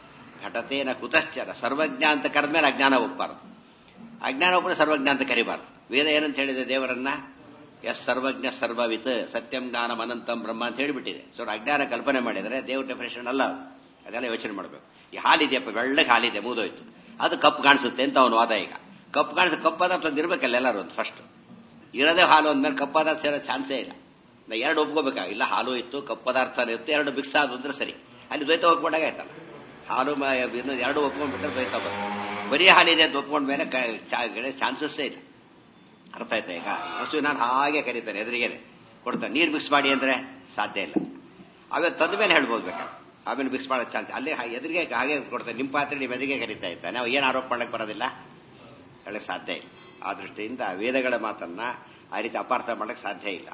ಘಟತೇನ ಕುತಶ್ಚರ. ಸರ್ವಜ್ಞ ಅಂತ ಕರೆದ್ಮೇಲೆ ಅಜ್ಞಾನ ಒಪ್ಪಬಾರದು, ಅಜ್ಞಾನ ಒಬ್ಬರು ಸರ್ವಜ್ಞ ಅಂತ ಕರಿಬಾರ್ದು. ವೇದ ಏನಂತ ಹೇಳಿದೆ ದೇವರನ್ನ? ಎಸ್ ಸರ್ವಜ್ಞ ಸರ್ವವಿತ್ ಸತ್ಯಂ ಜ್ಞಾನಂ ಅನಂತಂ ಬ್ರಹ್ಮ ಅಂತ ಹೇಳಿಬಿಟ್ಟಿದೆ. ಸೊ ಅಜ್ಞಾನ ಕಲ್ಪನೆ ಮಾಡಿದರೆ ದೇವ್ರ ಡೆಫಿನೇಷನ್ ಅಲ್ಲ. ಅದೆಲ್ಲ ಯೋಚನೆ ಮಾಡಬೇಕು. ಈ ಹಾಲಿದೆಯಪ್ಪ, ಬೆಳ್ಳಗೆ ಹಾಲಿದೆ, ಮುಗಿದೋಯ್ತು, ಅದು ಕಪ್ಪು ಕಾಣಿಸುತ್ತೆ ಅಂತ ಅವನು ವಾದ. ಈಗ ಕಪ್ಪು ಕಾಣಿಸುತ್ತೆ, ಕಪ್ಪದಾರ್ಥ ಒಂದು ಇರ್ಬೇಕಲ್ಲ ಎಲ್ಲರೂ. ಒಂದು ಫಸ್ಟ್ ಇರೋದೇ ಹಾಲು ಅಂದ್ಮೇಲೆ ಕಪ್ಪದಾರ್ಥ ಸೇರೋ ಚಾನ್ಸೇ ಇಲ್ಲ. ನಾ ಎರಡು ಒಪ್ಕೋಬೇಕಾ? ಇಲ್ಲ, ಹಾಲು ಇತ್ತು, ಕಪ್ಪದಾರ್ಥ ಇತ್ತು, ಎರಡು ಮಿಕ್ಸ್ ಆದ ಅಂದ್ರೆ ಸರಿ. ಅಲ್ಲಿ ದ್ವೈತ ಒಪ್ಕೊಂಡಾಗ ಆಯ್ತಲ್ಲ. ಹಾಲು ಎರಡು ಒಪ್ಕೊಂಡ್ಬಿಟ್ರೆ ದ್ವೈತ ಬರುತ್ತೆ. ಬರೀ ಹಾಲಿದೆ ಅಂತ ಒಪ್ಕೊಂಡ ಮೇಲೆ ಚಾನ್ಸಸ್ಸೇ ಇಲ್ಲ. ಅರ್ಥ ಆಯ್ತಾ? ಈಗ ಹಸು ನಾನು ಹಾಗೆ ಕರೀತಾನೆ, ಎದುರಿಗೇನೆ ಕೊಡ್ತಾನೆ. ನೀರು ಮಿಕ್ಸ್ ಮಾಡಿ ಅಂದ್ರೆ ಸಾಧ್ಯ ಇಲ್ಲ. ಆಮೇಲೆ ತಂದ ಮೇಲೆ ಹೇಳ್ಬೋದು ಬೇಕಾ, ಆಮೇಲೆ ಮಿಕ್ಸ್ ಮಾಡೋ ಚಾನ್ಸ್ ಅಲ್ಲೇ ಎದುರಿಗೆ ಹಾಗೆ ಕೊಡ್ತಾನೆ. ನಿಮ್ಮ ಪಾತ್ರೆ ನಿಮ್ಮ ಎದುರಿಗೆ ಕರೀತಾ ಇರ್ತಾನೆ, ನಾವು ಏನು ಆರೋಪ ಮಾಡಕ್ಕೆ ಬರೋದಿಲ್ಲ, ಹೇಳಕ್ ಸಾಧ್ಯ ಇಲ್ಲ. ಆ ದೃಷ್ಟಿಯಿಂದ ವೇದಗಳ ಮಾತನ್ನ ಆ ರೀತಿ ಅಪಾರ್ಥ ಮಾಡಕ್ಕೆ ಸಾಧ್ಯ ಇಲ್ಲ.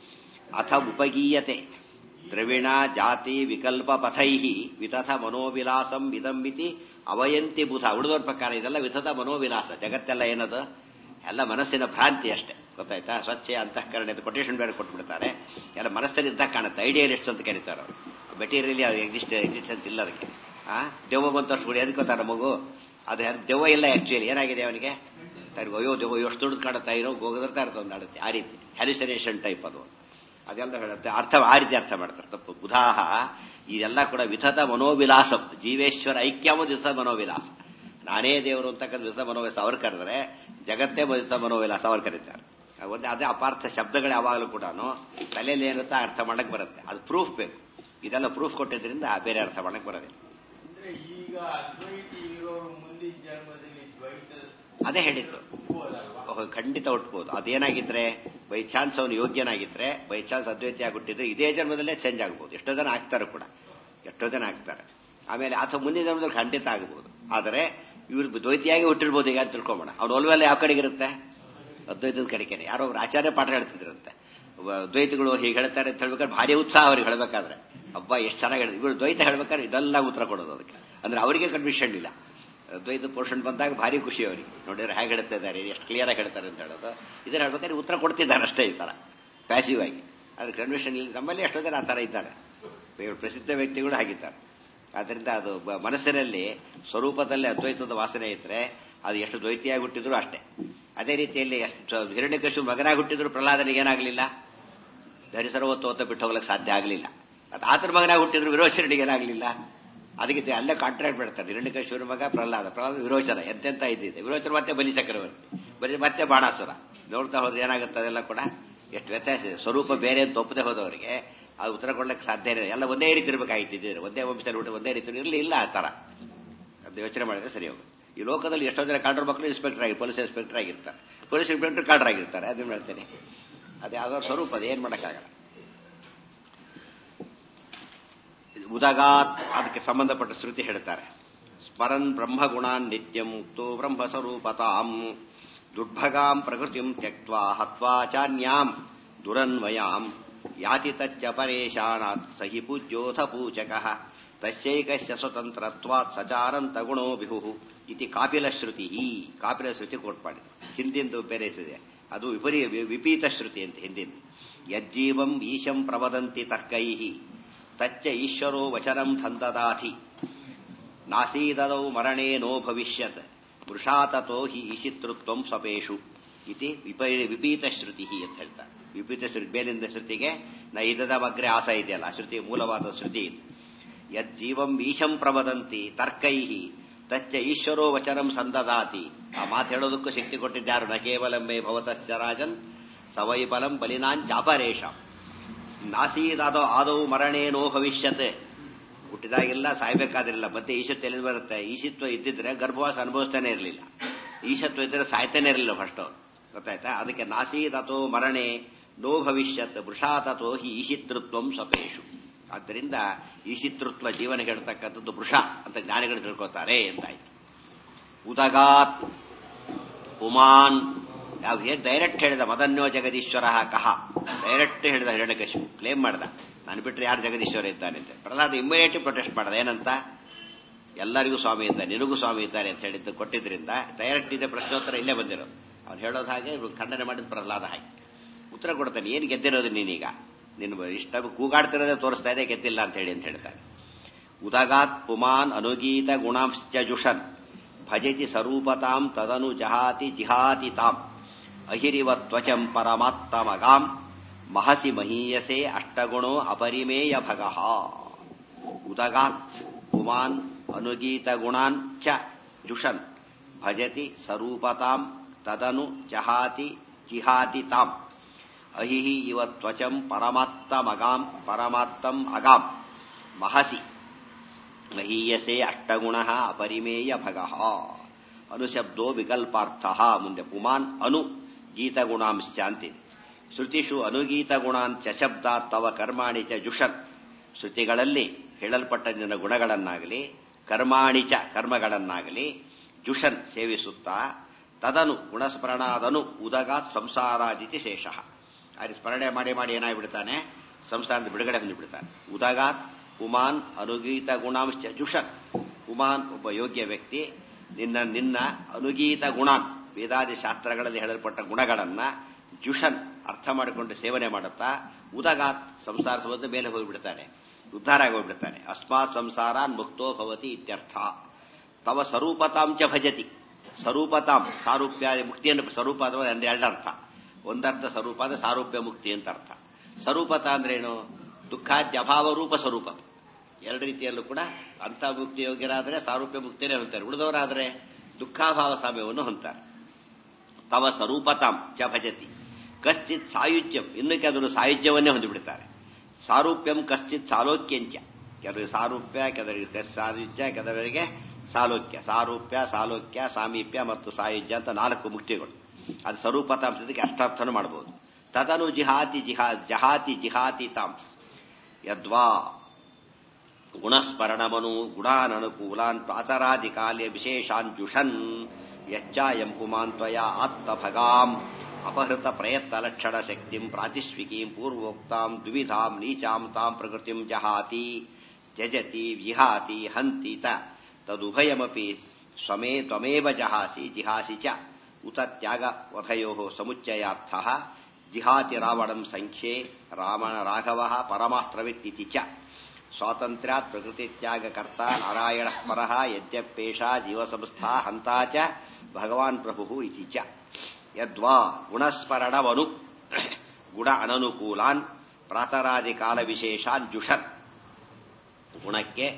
ಅಥ ಉಪಗೀಯತೆ ದ್ರವಿಣ ಜಾತಿ ವಿಕಲ್ಪ ಪಥೈ ವಿತಥ ಮನೋವಿಲಾಸಂ ವಿದಂಬಿತಿ ಅವಯಂತಿ ಬುಧ. ಉಳಿದೋರ್ ಪ್ರಕಾರ ಇದೆಲ್ಲ ವಿತಥ ಮನೋವಿಲಾಸ. ಜಗತ್ತೆಲ್ಲ ಏನದು? ಎಲ್ಲ ಮನಸ್ಸಿನ ಭ್ರಾಂತಿ ಅಷ್ಟೇ. ಗೊತ್ತಾಯ್ತಾ? ಸ್ವಚ್ಛ ಅಂತಃಕರಣ ಕೊಟೇಶನ್ ಬೇರೆ ಕೊಟ್ಬಿಡ್ತಾರೆ. ಎಲ್ಲ ಮನಸ್ಸಲ್ಲಿ ಇದ್ದಾಗ ಕಾಣುತ್ತೆ. ಐಡಿಯಲಿಸ್ಟ್ ಅಂತ ಕರೀತಾರೆ ಅವರು. ಮೆಟೀರಿಯಲಿ ಅದು ಎಕ್ಸಿಸ್ಟ್ ಎಕ್ಸಿಸ್ಟೆನ್ಸ್ ಇಲ್ಲ ಅದಕ್ಕೆ. ಆ ದೆವ್ವ ಬಂತಷ್ಟು ಕೂಡ ಎದಕ್ಕೆ ಗೊತ್ತಾರ ಮಗು? ಅದು ದೆವ್ವ ಇಲ್ಲ ಆಕ್ಚುಲಿ. ಏನಾಗಿದೆ ಅವನಿಗೆ? ಅಯ್ಯೋ ದೆವ್ವ ಎಷ್ಟು ದುಡ್ಡು ಕಾಣುತ್ತಾ ಇರೋ ಹೋಗದಂತ ಅರ್ಥ ಒಂದು ಆಡುತ್ತೆ. ಆ ರೀತಿ ಹ್ಯಾಲ್ಯುಸಿನೇಷನ್ ಟೈಪ್ ಅದು. ಅದೆಲ್ಲ ಹೇಳುತ್ತೆ. ಅರ್ಥ ಆ ರೀತಿ ಅರ್ಥ ಮಾಡ್ತಾರೆ. ತಪ್ಪು. ಬುಧಾಹ ಇದೆಲ್ಲ ಕೂಡ ವಿಧದ ಮನೋವಿಲಾಸ. ಜೀವೇಶ್ವರ ಐಕ್ಯವ ವಿಧದ ಮನೋವಿಲಾಸ. ನಾನೇ ದೇವರು ಅಂತಕ್ಕಂಥ ವಿಧದ ಮನೋವಿಲಾಸ ಅವ್ರು ಕರೆದ್ರೆ, ಜಗತ್ತೇ ವಿಧದ ಮನೋವಿಲಾಸ ಅವ್ರು ಕರೀತಾರೆ. ಒಂದೇ ಅದೇ ಅಪಾರ್ಥ ಶಬ್ದಗಳು ಯಾವಾಗಲೂ ಕೂಡ ತಲೆಯಲ್ಲಿ ಏನುತ್ತಾ ಅರ್ಥ ಮಾಡಕ್ ಬರುತ್ತೆ. ಅದು ಪ್ರೂಫ್ ಬೇಕು. ಇದೆಲ್ಲ ಪ್ರೂಫ್ ಕೊಟ್ಟಿದ್ರಿಂದ ಬೇರೆ ಅರ್ಥ ಮಾಡಕ್ ಬರೋದಿಲ್ಲ. ಅದೇ ಹೇಳಿದ್ದು, ಖಂಡಿತ ಹುಟ್ಟಬಹುದು. ಅದೇನಾಗಿದ್ರೆ ಬೈ ಚಾನ್ಸ್ ಅವನು ಯೋಗ್ಯನಾಗಿದ್ರೆ, ಬೈ ಚಾನ್ಸ್ ಅದ್ವೈತಿ ಆಗಿಬಿಟ್ಟಿದ್ರೆ ಇದೇ ಜನ್ಮದಲ್ಲೇ ಚೇಂಜ್ ಆಗಬಹುದು. ಎಷ್ಟೋ ಜನ ಆಗ್ತಾರೆ ಕೂಡ, ಎಷ್ಟೋ ಜನ ಆಗ್ತಾರೆ. ಆಮೇಲೆ ಅಥವಾ ಮುಂದಿನ ಜನ್ಮದಲ್ಲಿ ಖಂಡಿತ ಆಗಬಹುದು. ಆದರೆ ಇವ್ರು ದ್ವೈತಿಯಾಗಿ ಹುಟ್ಟಿರ್ಬೋದು. ಈಗ ತಿಳ್ಕೊಂಬೋಣ. ಅವ್ನು ಒಲ್ವೆಲ್ಲ ಯಾವ ಕಡೆಗಿರುತ್ತೆ? ಅದ್ವೈತದ ಕಡೆಗೇನೆ. ಯಾರೋ ಒಬ್ರು ಆಚಾರ್ಯ ಪಾಠ ಹೇಳ್ತಿದ್ರಂತೆ. ದ್ವೈತಗಳು ಹೀಗೆ ಹೇಳ್ತಾರೆ ಅಂತ ಹೇಳ್ಬೇಕಾದ್ರೆ ಭಾರಿ ಉತ್ಸಾಹ ಅವ್ರಿಗೆ ಹೇಳ್ಬೇಕಾದ್ರೆ. ಹಬ್ಬ ಎಷ್ಟು ಚೆನ್ನಾಗಿ ಹೇಳಿದ್ರು. ಇವರು ದ್ವೈತ ಹೇಳ್ಬೇಕಾದ್ರೆ ಇದೆಲ್ಲ ಉತ್ತರ ಕೊಡೋದು ಅದಕ್ಕೆ. ಅಂದ್ರೆ ಅವರಿಗೆ ಕನ್ವಿಷನ್ ಇಲ್ಲ. ದ್ವೈತ ಪೋರ್ಷನ್ ಬಂದಾಗ ಭಾರಿ ಖುಷಿ ಅವರಿಗೆ. ನೋಡಿದ್ರೆ ಹೇಗೆ ಹೇಳ್ತಾ ಇದ್ದಾರೆ, ಎಷ್ಟು ಕ್ಲಿಯರ್ ಆಗಿ ಹೇಳ್ತಾರೆ ಅಂತ ಹೇಳೋದು. ಇದನ್ನ ಹೇಳ್ಬೇಕಾದ್ರೆ ಉತ್ತರ ಕೊಡ್ತಿದ್ದಾರೆ ಅಷ್ಟೇ ಈ ತರ ಪ್ಯಾಸಿವ್ ಆಗಿ. ಅದ್ರ ಕನ್ವಿಷನ್ ಇಲ್ಲ. ನಮ್ಮಲ್ಲಿ ಎಷ್ಟೋ ಜನ ಆ ತರ ಇದ್ದಾರೆ. ಪ್ರಸಿದ್ಧ ವ್ಯಕ್ತಿಗಳು ಹಾಗಿದ್ದಾರೆ. ಆದ್ರಿಂದ ಅದು ಮನಸ್ಸಿನಲ್ಲಿ ಸ್ವರೂಪದಲ್ಲಿ ಅದ್ವೈತದ ವಾಸನೆ ಇದ್ರೆ ಅದು ಎಷ್ಟು ದ್ವೈತಿಯಾಗಿ ಹುಟ್ಟಿದ್ರು ಅಷ್ಟೇ. ಅದೇ ರೀತಿಯಲ್ಲಿ ಎಷ್ಟು ಹಿರಣ್ಯಕಶಿಪು ಮಗನಾಗಿ ಹುಟ್ಟಿದ್ರು ಪ್ರಹ್ಲಾದನಿಗೆ ಏನಾಗಲಿಲ್ಲ? ಧರಿಸರ್ವತ್ತು ಓತ ಬಿಟ್ಟು ಹೋಗ್ಲಿಕ್ಕೆ ಸಾಧ್ಯ ಆಗಲಿಲ್ಲ. ಅದು ಆತರ ಮಗನಾಗಿ ಹುಟ್ಟಿದ್ರು ವಿರೋಚನಿಗೆ ಏನಾಗಲಿಲ್ಲ? ಅದಕ್ಕೆ ಅಲ್ಲೇ ಕಾಂಟ್ರಾಕ್ಟ್ ಬಿಡ್ತಾರೆ. ಹಿರಣ್ಯಕಶಿಪುರ ಮಗ ಪ್ರಹ್ಲಾದ, ಪ್ರಹ್ಲಾದ ವಿರೋಚನ, ಎಂತೆಂತ ಇದ್ದಿದೆ. ವಿರೋಚನ ಮತ್ತೆ ಬಲಿ ಚಕ್ರವರ್ತಿ, ಬಲಿ ಮತ್ತೆ ಬಾಣಾಸುರ. ನೋಡ್ತಾ ಹೋದ್ರೆ ಏನಾಗುತ್ತೆ ಅದೆಲ್ಲ ಕೂಡ ಎಷ್ಟು ವ್ಯತ್ಯಾಸ ಇದೆ. ಸ್ವರೂಪ ಬೇರೆ ಅಂತ ಒಪ್ಪದೆ ಹೋದವರಿಗೆ ಅದು ಉತ್ತರ ಕೊಡ್ಲಿಕ್ಕೆ ಸಾಧ್ಯ ಇಲ್ಲ. ಎಲ್ಲ ಒಂದೇ ರೀತಿ ಇರಬೇಕಾಗಿತ್ತಿದ್ರೆ, ಒಂದೇ ವಂಶದಲ್ಲಿ ಊಟ ಒಂದೇ ರೀತಿ ಇರಲಿ, ಇಲ್ಲ ಆ ತರ ಅದು ಯೋಚನೆ ಮಾಡಿದ್ರೆ ಸರಿ ಹೋಗುತ್ತೆ. ಈ ಲೋಕದಲ್ಲಿ ಎಷ್ಟೋ ಜನ ಕಾಡ್ರ ಮಕ್ಕಳು ಇನ್ಸ್ಪೆಕ್ಟರ್ ಆಗಿ ಪೊಲೀಸ್ ಇನ್ಸ್ಪೆಕ್ಟರ್ ಆಗಿರ್ತಾರೆ, ಪೊಲೀಸ್ ಇನ್ಸ್ಪೆಕ್ಟರ್ ಕಾಡ್ರ್ ಆಗಿರ್ತಾರೆ. ಅದನ್ನ ಹೇಳ್ತೇನೆ, ಅದು ಯಾವ್ದಾದ್ರು ಸ್ವರೂಪ, ಅದು ಏನ್ ಮಾಡೋಕ್ಕಾಗಲ್ಲ. ಉದಗಾತ್ ಅದಕ್ಕೆ ಸಂಬಂಧಪಟ್ಟ ಶ್ರುತಿ ಹೇಳ್ತಾರೆ. ಸ್ಮರನ್ ಬ್ರಹ್ಮಗುಣಾನ್ ನಿತ್ಯಂ ಮುಕ್ತೋ ಬ್ರಹ್ಮ ಸ್ವರೂಪತಾಂ ದುರ್ಭಗಾಂ ಪ್ರಕೃತಿಂ ತ್ಯಕ್ತ್ವಾ ಹತ್ವಾ ಚಾನ್ಯಾಂ ದುರನ್ವಯಾಂ ಯಾತಿ ತಚ್ಚ ಪರೇಶಾನಾತ್ ಸಹಿ ಪೂಜ್ಯೋಥ ಪೂಜಕಃ ತಸ್ಯೈಕಸ್ಯ ಸ್ವತಂತ್ರತ್ವಾತ್ ಸಚಾರಂತ ಗುಣೋ ಬಿಹು ಇತಿ ಕಾಪಿಲ ಶ್ರುತಿ. ಕಾಪಿಲ ಶ್ರುತಿ ಕೋಟ್ ಮಾಡಿದ್ರು. ಹಿಂದಿಂದು ಬೇರೆ ಇದೆ, ಅದು ವಿಪರೀ ವಿಪೀತ ಶ್ರುತಿ ಅಂತ ಹಿಂದಿಂದು. ಯಜ್ಜೀವಂ ಈಶಂ ಪ್ರವದಂತಿ ತರ್ಕೈಹಿ ತಚ್ಚ ಈಶ್ವರೋ ವಚನಂ ಧಂದದಾಧಿ ನಾಸೀದದೌ ಮರಣೇ ನೋ ಭವಿಷ್ಯತ್ ವೃಷಾತತೋ ಹಿ ಈಶಿತೃತ್ವಂ ಸ್ವಪೇಶು ಇತಿ ವಿಪೀತ ಶ್ರುತಿ ಅಂತ ಹೇಳ್ತಾರೆ. ವಿಪೀತ ಶ್ರುತಿ ಬೇಲಿಂದ ಶ್ರುತಿಗೆ ನ ಇದದ ಬಗ್ರೆ ಆಸ ಇದೆಯಲ್ಲ, ಆ ಶ್ರುತಿ ಮೂಲವಾದ ಶ್ರುತಿ ಇದು. ಯಜ್ಜೀವಂ ಈಶಂ ಪ್ರವದಂತಿ ತರ್ಕೈಹಿ ತಚ್ಚ ಈಶ್ವರೋ ವಚನಂ ಸಂದದಾತಿ. ಆ ಮಾತು ಹೇಳೋದಕ್ಕೂ ಶಕ್ತಿ ಕೊಟ್ಟಿದ್ದಾರು. ನ ಕೇವಲಮ್ಮೆ ಭವತಶ್ಚ ರಾಜನ್ ಸವೈ ಫಲಂ ಬಲಿನಾಂಚಾಪರೇಶ ನಾಸೀದಾದೋ ಆದೌ ಮರಣೇನೋ ಭವಿಷ್ಯತ್. ಹುಟ್ಟಿದಾಗಿಲ್ಲ, ಸಾಯ್ಬೇಕಾದ್ರಿಲ್ಲ. ಮತ್ತೆ ಈಶತ್ವ ಎಲ್ಲಿ ಬರುತ್ತೆ? ಈಶತ್ವ ಇದ್ದಿದ್ರೆ ಗರ್ಭವಾಸ ಅನುಭವಿಸ್ತಾನೆ ಇರಲಿಲ್ಲ, ಈಶತ್ವ ಇದ್ದರೆ ಸಾಯ್ತಾನೆ ಇರಲಿಲ್ಲ ಫಸ್ಟ್ ಅವ್ರು. ಗೊತ್ತಾಯ್ತಾ? ಅದಕ್ಕೆ ನಾಸೀದತೋ ಮರಣೆ ನೋ ಭವಿಷ್ಯತ್ ವೃಷಾತತೋ ಹಿ ಈಶಿತೃತ್ವಂ ಸ್ವಪೇಶು. ಆದ್ದರಿಂದ ಈಶಿತೃತ್ವ ಜೀವನ ಹೇಳ್ತಕ್ಕಂಥದ್ದು ವೃಷ ಅಂತ ಜ್ಞಾನಿಗಳು ತಿಳ್ಕೊತಾರೆ ಎಂದಾಯ್ತು. ಉದಗಾತ್ ಪುಮಾನ್ ಯಾವ ಹೇಗೆ ಡೈರೆಕ್ಟ್ ಹೇಳಿದ ಮದನ್ಯೋ ಜಗದೀಶ್ವರ ಕಹ, ಡೈರೆಕ್ಟ್ ಹೇಳಿದ ಹಿರಣ್ಯಕಶಿಪು ಕ್ಲೇಮ್ ಮಾಡ್ದ, ನಾನು ಬಿಟ್ಟರೆ ಯಾರು ಜಗದೀಶ್ವರ ಇದ್ದಾನೆ ಅಂತ. ಪ್ರಹ್ಲಾದ ಇಮ್ಮಿಡಿಯೇಟ್ಲಿ ಪ್ರೊಟೆಸ್ಟ್ ಮಾಡ್ದ, ಏನಂತ? ಎಲ್ಲರಿಗೂ ಸ್ವಾಮಿ ಇದ್ದಾನೆ, ನಿನಗೂ ಸ್ವಾಮಿ ಇದ್ದಾನೆ ಅಂತ ಹೇಳಿದ್ದು ಕೊಟ್ಟಿದ್ರಿಂದ ಡೈರೆಕ್ಟ್ ಇದೆ ಪ್ರಶ್ನೋತ್ತರ ಇಲ್ಲೇ ಬಂದಿರೋದು. ಅವ್ನು ಹೇಳೋದು ಹಾಗೆ, ಖಂಡನೆ ಮಾಡಿದ ಪ್ರಹ್ಲಾದ ಹಾಗೆ ಉತ್ತರ ಕೊಡ್ತಾನೆ. ಏನು ಗೆದ್ದಿರೋದು ನೀನೀಗ? ನಿನ್ನ ಇಷ್ಟ ಕೂಗಾಡ್ತಿರೋದೇ ತೋರಿಸ್ತಾ ಇದೆ, ಗೆದ್ದಿಲ್ಲ ಅಂತ ಹೇಳಿ ಅಂತ ಹೇಳ್ತಾನೆ. ಉದಗಾತ್ ಪುಮಾನ್ ಅನುಗೀತ ಗುಣಾಂಶ್ಚ ಜುಷನ್ ಭಜತಿ ಸ್ವರೂಪತಾಂ ತದನು ಜಹಾತಿ ಜಿಹಾತಿ ತಾಂ ಅಹಿರಿವ ತ್ವಚಂ ಪರಮಾತ್ಮಗಾಂ ಮಹಸಿ ಮಹೀಯಸೆ ಅಷ್ಟಗುಣೋ ಅಪರಿಮೇಯ ಭಗಃ. ಉದಗಾತ್ ಪುಮಾನ್ ಅನುಗೀತ ಗುಣಾನ್ ಚ ಜುಷನ್ ಭಜತಿ ಸ್ವರೂಪತಾಂ ತದನು ಜಹಾತಿ ಜಿಹಾತಿ ತಾಂ ಅಹಿಹಿ ಇವ ತ್ವಚಂ ಪರಮಾತ್ಮಗಾಂ ಪರಮಾತ್ಮಂ ಅಗಾಂ ಮಹಸಿ ಮಹೀಯಸೆ ಅಷ್ಟಗುಣ ಅಪರಿಮೇಯ ಭಗಃ. ಅನುಶಬ್ದೋ ವಿಕಲ್ಪಾರ್ಥ. ಮುಂದೆ ಪುಮಾನ್ ಅನು ಗೀತಗುಣಾಂಶ್ಚ ಅಂತಿದೆ. ಶ್ರುತಿಷು ಅನುಗೀತ ಗುಣಾಂಚ ಶಬ್ದ ತವ ಕರ್ಮಾಣಿ ಚ ಜುಷನ್. ಶ್ರುತಿಗಳಲ್ಲಿ ಹೇಳಲ್ಪಟ್ಟ ನಿನ್ನ ಗುಣಗಳನ್ನಾಗಲಿ ಕರ್ಮಾಣಿಚ ಕರ್ಮಗಳನ್ನಾಗಲಿ ಜುಷನ್ ಸೇವಿಸುತ್ತಾ ತದನು ಗುಣಸ್ಮರಣಾದನು ಉದಗಾತ್ ಸಂಸಾರಾದಿತಿ ಶೇಷ. ಅಲ್ಲಿ ಸ್ಮರಣೆ ಮಾಡಿ ಮಾಡಿ ಏನಾಗ್ಬಿಡ್ತಾನೆ? ಸಂಸಾರದ ಬಿಡುಗಡೆ ಹೊಂದಿಬಿಡ್ತಾನೆ. ಉದಗಾತ್ ಉಮಾನ್ ಅನುಗೀತ ಗುಣಾಂಶ ಜುಷನ್. ಉಮಾನ್ ಒಬ್ಬ ಯೋಗ್ಯ ವ್ಯಕ್ತಿ ನಿನ್ನ ನಿನ್ನ ಅನುಗೀತ ಗುಣಾನ್ ವೇದಾದಿ ಶಾಸ್ತ್ರಗಳಲ್ಲಿ ಹೇಳಲ್ಪಟ್ಟ ಗುಣಗಳನ್ನ ಜುಷನ್ ಅರ್ಥ ಮಾಡಿಕೊಂಡು ಸೇವನೆ ಮಾಡುತ್ತಾ ಉದಗಾತ್ ಸಂಸಾರ ಸಂಬಂಧ ಮೇಲೆ ಹೋಗಿಬಿಡ್ತಾನೆ, ಉದ್ಧಾರ ಆಗಿ ಹೋಗ್ಬಿಡ್ತಾನೆ. ಅಸ್ಮಾತ್ ಸಂಸಾರಾನ್ ಮುಕ್ತೋ ಭವತಿ ಇತ್ಯರ್ಥ. ತವ ಸ್ವರೂಪತಾಂಚ ಭಜತಿ. ಸ್ವರೂಪತಾಂ ಸಾರೂಪ್ಯ ಮುಕ್ತಿಯನ್ನು ಸ್ವರೂಪ ಅಥವಾ ಎರಡರ್ಥ. ಒಂದರ್ಥ ಸ್ವರೂಪ ಅಂದ್ರೆ ಸಾರೂಪ್ಯ ಮುಕ್ತಿ ಅಂತ ಅರ್ಥ. ಸ್ವರೂಪತ ಅಂದ್ರೇನು? ದುಃಖಾದ್ಯ ಅಭಾವ ರೂಪ ಸ್ವರೂಪ. ಎರಡು ರೀತಿಯಲ್ಲೂ ಕೂಡ ಅಂಥ ಮುಕ್ತಿ ಯೋಗ್ಯರಾದರೆ ಸಾರೂಪ್ಯ ಮುಕ್ತಿನೇ ಹೊಂತಾರೆ, ಉಳಿದವರಾದರೆ ದುಃಖಾಭಾವ ಸಾಮ್ಯವನ್ನು ಹೊಂತಾರೆ. ತವ ಸ್ವರೂಪತಾಂ ಚ ಭಜತಿ ಕಶ್ಚಿತ್ ಸಾಯುಜ್ಯಂ. ಇನ್ನು ಕೆಲವರು ಸಾಯುಜ್ಯವನ್ನೇ ಹೊಂದಿಬಿಡ್ತಾರೆ. ಸಾರೂಪ್ಯಂ ಕಶ್ಚಿತ್ ಸಾಲೋಕ್ಯಂಚ. ಕೆಲವರಿಗೆ ಸಾರೂಪ್ಯ, ಕೆಲವರಿಗೆ ಸಾಯುಜ್ಯ, ಕೆಲವರಿಗೆ ಸಾಲೋಕ್ಯ. ಸಾರೂಪ್ಯ, ಸಾಲೋಕ್ಯ, ಸಾಮೀಪ್ಯ ಮತ್ತು ಸಾಯುಜ್ಯ ಅಂತ ನಾಲ್ಕು ಮುಕ್ತಿಗಳು. ಅದು ಸ್ವರೂಪತಾಂಶದಕ್ಕೆ ಅಷ್ಟಾರ್ಥನೂ ಮಾಡಬಹುದು. ತದನು ಜಿಹಾತಿ ಜಿಹಾ ಜಹಾತಿ ಜಿಹಾತಿ ತಾಂ ಯದ್ವಾ ಗುಣಸ್ಮರಣಮನು ಗುಣಾನನುಕೂಲಾನ್ ಪಾತರಾದಿ ಕಾಲ್ಯ ವಿಶೇಷಾನ್ ಜುಷನ್ ಯಚ್ಚಾಯಂ ಪುಮಾನ್ ತ್ವಯಾ ಆತ್ಮಭಗಾಂ ಅಪಹೃತ ಪ್ರಯತ್ನ ಲಕ್ಷಣ ಶಕ್ತಿಂ ಪ್ರಾತಿಶ್ವಿಕೀಂ ಪೂರ್ವೋಕ್ತಾಂ ದ್ವಿಧಾಂ ನೀಚಾಂ ತಾಂ ಪ್ರಕೃತಿಂ ಜಹಾತಿ ತ್ಯಜತಿ ವಿಹಾತಿ ಹಂತಿ ತದುಭಯಮಪಿ ಸ್ವಮೇ ತ್ವಮೇವ ಜಹಾಸಿ ಜಿಹಾಸಿ ಚ ಉತ ತ್ಯಾಗವಧಯೋ ಸಮುಚ್ಚಯಾರ್ಥ ಜಿಹಾತಿ ರಾವಣಂ ಸಂಖ್ಯೆ ರಾಮಣ ರಾಘವ ಪರಮಾಸ್ತ್ರವಿತ್ತಿ ಚ ಸ್ವಾತಂತ್ರ್ಯಾತ್ ಪ್ರಕೃತಿ ತ್ಯಾಗಕರ್ತ ನಾರಾಯಣ ಪರಃ ಯದ್ಯಪೇಷಾ ಜೀವಸಂಸ್ಥಾ ಹಂತಾ ಚ ಭಗವಾನ್ ಪ್ರಭು ಇತಿ ಚ ಯದ್ವಾ ಗುಣಸ್ಮರಣವನು ಗುಣ ಅನನುಕೂಲಾನ್ ಪ್ರಾತರಾದಿ ಕಾಲ ವಿಶೇಷಾನ್ ಜುಷನ್. ಗುಣಕ್ಕೆ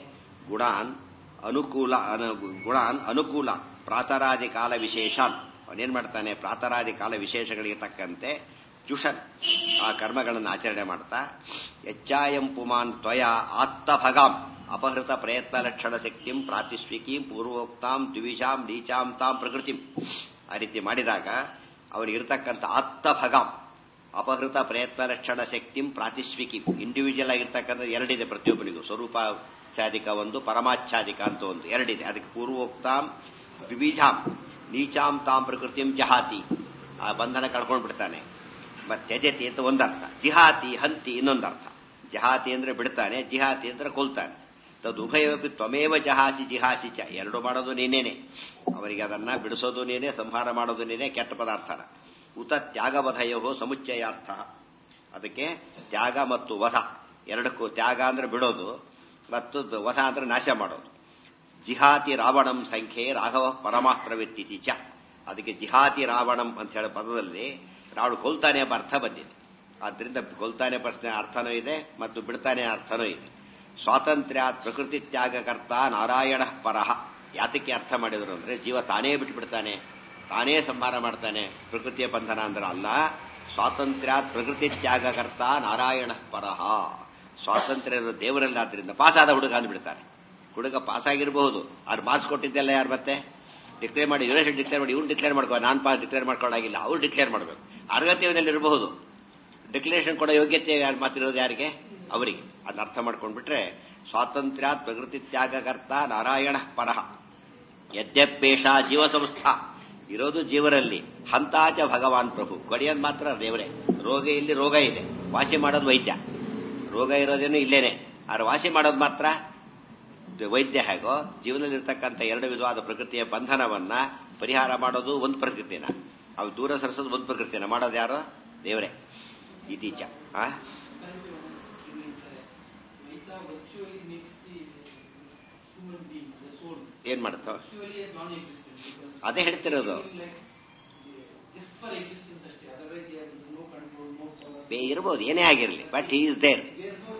ಗುಣಾನ್ ಅನುಕೂಲ ಗುಣಾನ್ ಅನುಕೂಲ ಪ್ರಾತರಾದಿ ಕಾಲ ವಿಶೇಷಾನ್ ಅವನೇನ್ ಮಾಡ್ತಾನೆ, ಪ್ರಾತರಾದಿ ಕಾಲ ವಿಶೇಷಗಳಿಗೆ ತಕ್ಕಂತೆ ಚುಷನ್ ಆ ಕರ್ಮಗಳನ್ನು ಆಚರಣೆ ಮಾಡ್ತಾ ಯಚ್ಚಾಯಂ ಪುಮಾನ್ ತ್ವಯ ಆತ್ತಭಗಾಂ ಅಪಹೃತ ಪ್ರಯತ್ನ ಲಕ್ಷಣ ಶಕ್ತಿಂ ಪ್ರಾತಿಸ್ವಿಕೀಂ ಪೂರ್ವೋಕ್ತಾಂ ದ್ವಿಷಾಂ ನೀಚಾಂ ತಾಂ ಪ್ರಕೃತಿಂ ಆ ರೀತಿ ಮಾಡಿದಾಗ ಅವನಿಗಿರ್ತಕ್ಕಂಥ ಆತ್ತಭಗಾಂ ಅಪಹೃತ ಪ್ರಯತ್ನ ಲಕ್ಷಣ ಶಕ್ತಿಂ ಪ್ರಾತಿಸ್ವಿಕೀಂ ಇಂಡಿವಿಜುವಲ್ ಆಗಿರ್ತಕ್ಕಂಥ ಎರಡಿದೆ ಪ್ರತಿಯೊಬ್ಬನಿಗೂ, ಸ್ವರೂಪಾಚ್ಛಾದಿಕ ಒಂದು, ಪರಮಾಚ್ಛಾದಿಕ ಅಂತ ಒಂದು ಎರಡಿದೆ. ಅದಕ್ಕೆ ಪೂರ್ವೋಕ್ತಾಂ ದ್ವಿಜಾಂ ನೀಚಾಂ ತಾಂ ಪ್ರಕೃತಿಂ ಜಹಾತಿ ಆ ಬಂಧನ ಕಳ್ಕೊಂಡು ಬಿಡ್ತಾನೆ. ಮತ್ತೆ ತ್ಯಜತಿ ಅಂತ ಒಂದರ್ಥ, ಜಿಹಾತಿ ಹಂತಿ ಇನ್ನೊಂದರ್ಥ. ಜಹಾತಿ ಅಂದ್ರೆ ಬಿಡ್ತಾನೆ, ಜಿಹಾತಿ ಅಂದ್ರೆ ಕೊಲ್ತಾನೆ. ತದುಭಯವಪಿ ತ್ವಮೇವ ಜಹಾಸಿ ಜಿಹಾಸಿ ಚ, ಎರಡು ಮಾಡೋದು ನೀನೇನೆ, ಅವರಿಗೆ ಅದನ್ನ ಬಿಡಿಸೋದು ನೀನೇ, ಸಂಹಾರ ಮಾಡೋದು ನೀನೇ, ಕೆಟ್ಟ ಪದಾರ್ಥನ. ಉತ ತ್ಯಾಗವಧಯೋ ಸಮುಚ್ಚಯಾರ್ಥ, ಅದಕ್ಕೆ ತ್ಯಾಗ ಮತ್ತು ವಧ ಎರಡಕ್ಕೂ, ತ್ಯಾಗ ಅಂದ್ರೆ ಬಿಡೋದು ಮತ್ತು ವಧ ಅಂದ್ರೆ ನಾಶ ಮಾಡೋದು. ಜಿಹಾತಿ ರಾವಣಂ ಸಂಖ್ಯೆ ರಾಘವ ಪರಮಾಸ್ತ್ರವಿತ್ತಿ ಚ, ಅದಕ್ಕೆ ಜಿಹಾತಿ ರಾವಣಂ ಅಂತ ಹೇಳೋ ಪದದಲ್ಲಿ ರಾವಣ ಕೊಲ್ತಾನೆ ಎಂಬ ಅರ್ಥ ಬಂದಿದೆ. ಆದ್ರಿಂದ ಕೊಲ್ತಾನೆ ಪ್ರಶ್ನೆ ಅರ್ಥನೂ ಇದೆ ಮತ್ತು ಬಿಡ್ತಾನೆ ಅರ್ಥನೂ ಇದೆ. ಸ್ವಾತಂತ್ರ್ಯ ಪ್ರಕೃತಿ ತ್ಯಾಗಕರ್ತ ನಾರಾಯಣ ಪರಹ, ಯಾತಕ್ಕೆ ಅರ್ಥ ಮಾಡಿದ್ರು ಅಂದ್ರೆ ಜೀವ ತಾನೇ ಬಿಟ್ಬಿಡ್ತಾನೆ, ತಾನೇ ಸಂಹಾರ ಮಾಡ್ತಾನೆ, ಪ್ರಕೃತಿಯ ಬಂಧನ ಅಂದ್ರೆ ಅಲ್ಲ. ಸ್ವಾತಂತ್ರ್ಯ ಪ್ರಕೃತಿ ತ್ಯಾಗಕರ್ತ ನಾರಾಯಣ ಪರಹ, ಸ್ವಾತಂತ್ರ್ಯ ದೇವರಲ್ಲ, ಆದ್ರಿಂದ ಪಾಸಾದ ಹುಡುಗ ಅಂದ್ಬಿಡ್ತಾರೆ. ಹುಡುಗ ಪಾಸಾಗಿರಬಹುದು, ಆದ್ರೆ ಮಾರ್ಕ್ಸ್ ಕೊಟ್ಟಿದ್ದೆಲ್ಲ ಯಾರು ಮತ್ತೆ ಡಿಕ್ಲೇರ್ ಮಾಡಿ, ಯೂನಿವರ್ಸಿಟಿ ಡಿಕ್ಲೇರ್ ಮಾಡಿ, ಇವ್ನು ಡಿಕ್ಲೇರ್ ಮಾಡ್ಕೋ, ನಾನ್ ಪಾಸ್ ಡಿಕ್ಲೇರ್ ಮಾಡ್ಕೊಳ್ಳಾಗಿಲ್ಲ, ಅವ್ರು ಡಿಕ್ಲೇರ್ ಮಾಡಬೇಕು. ಅರ್ಹತೆಯಲ್ಲಿ ಇರಬಹುದು, ಡಿಕ್ಲೇರೇಷನ್ ಕೊಡೋ ಯೋಗ್ಯತೆ ಯಾರು ಮಾತಿರೋದು ಯಾರಿಗೆ, ಅವರಿಗೆ. ಅದನ್ನ ಅರ್ಥ ಮಾಡ್ಕೊಂಡ್ಬಿಟ್ರೆ ಸ್ವಾತಂತ್ರ್ಯ ಪ್ರಕೃತಿ ತ್ಯಾಗಕರ್ತ ನಾರಾಯಣ ಪರಹ. ಯದ್ಯಪೇಷ ಜೀವ ಸಂಸ್ಥಾ, ಇರೋದು ಜೀವರಲ್ಲಿ, ಹಂತಾಚ ಭಗವಾನ್ ಪ್ರಭು, ಕೊಡಿಯೋದು ಮಾತ್ರ ದೇವರೇ. ರೋಗ ಇಲ್ಲಿ ರೋಗ ಇದೆ, ವಾಸಿ ಮಾಡೋದು ವೈದ್ಯ. ರೋಗ ಇರೋದೇನು ಇಲ್ಲೇನೆ, ಆದ್ರೆ ವಾಸಿ ಮಾಡೋದು ಮಾತ್ರ ವೈದ್ಯ. ಹೇಗೋ ಜೀವನದಲ್ಲಿರ್ತಕ್ಕಂಥ ಎರಡು ವಿಧವಾದ ಪ್ರಕೃತಿಯ ಬಂಧನವನ್ನ ಪರಿಹಾರ ಮಾಡೋದು ಒಂದು ಪ್ರಕೃತಿನ, ಅವು ದೂರ ಸರಿಸೋದು ಒಂದು ಪ್ರಕೃತಿನ, ಮಾಡೋದು ಯಾರು, ದೇವರೇ. ಇತೀಚ ಏನ್ ಮಾಡುತ್ತೋ ಅದೇ ಹೇಳ್ತಿರೋದು. ಇರ್ಬೋದು, ಏನೇ ಆಗಿರಲಿ, ಬಟ್ ಹಿ ಇಸ್ ದೇರ್.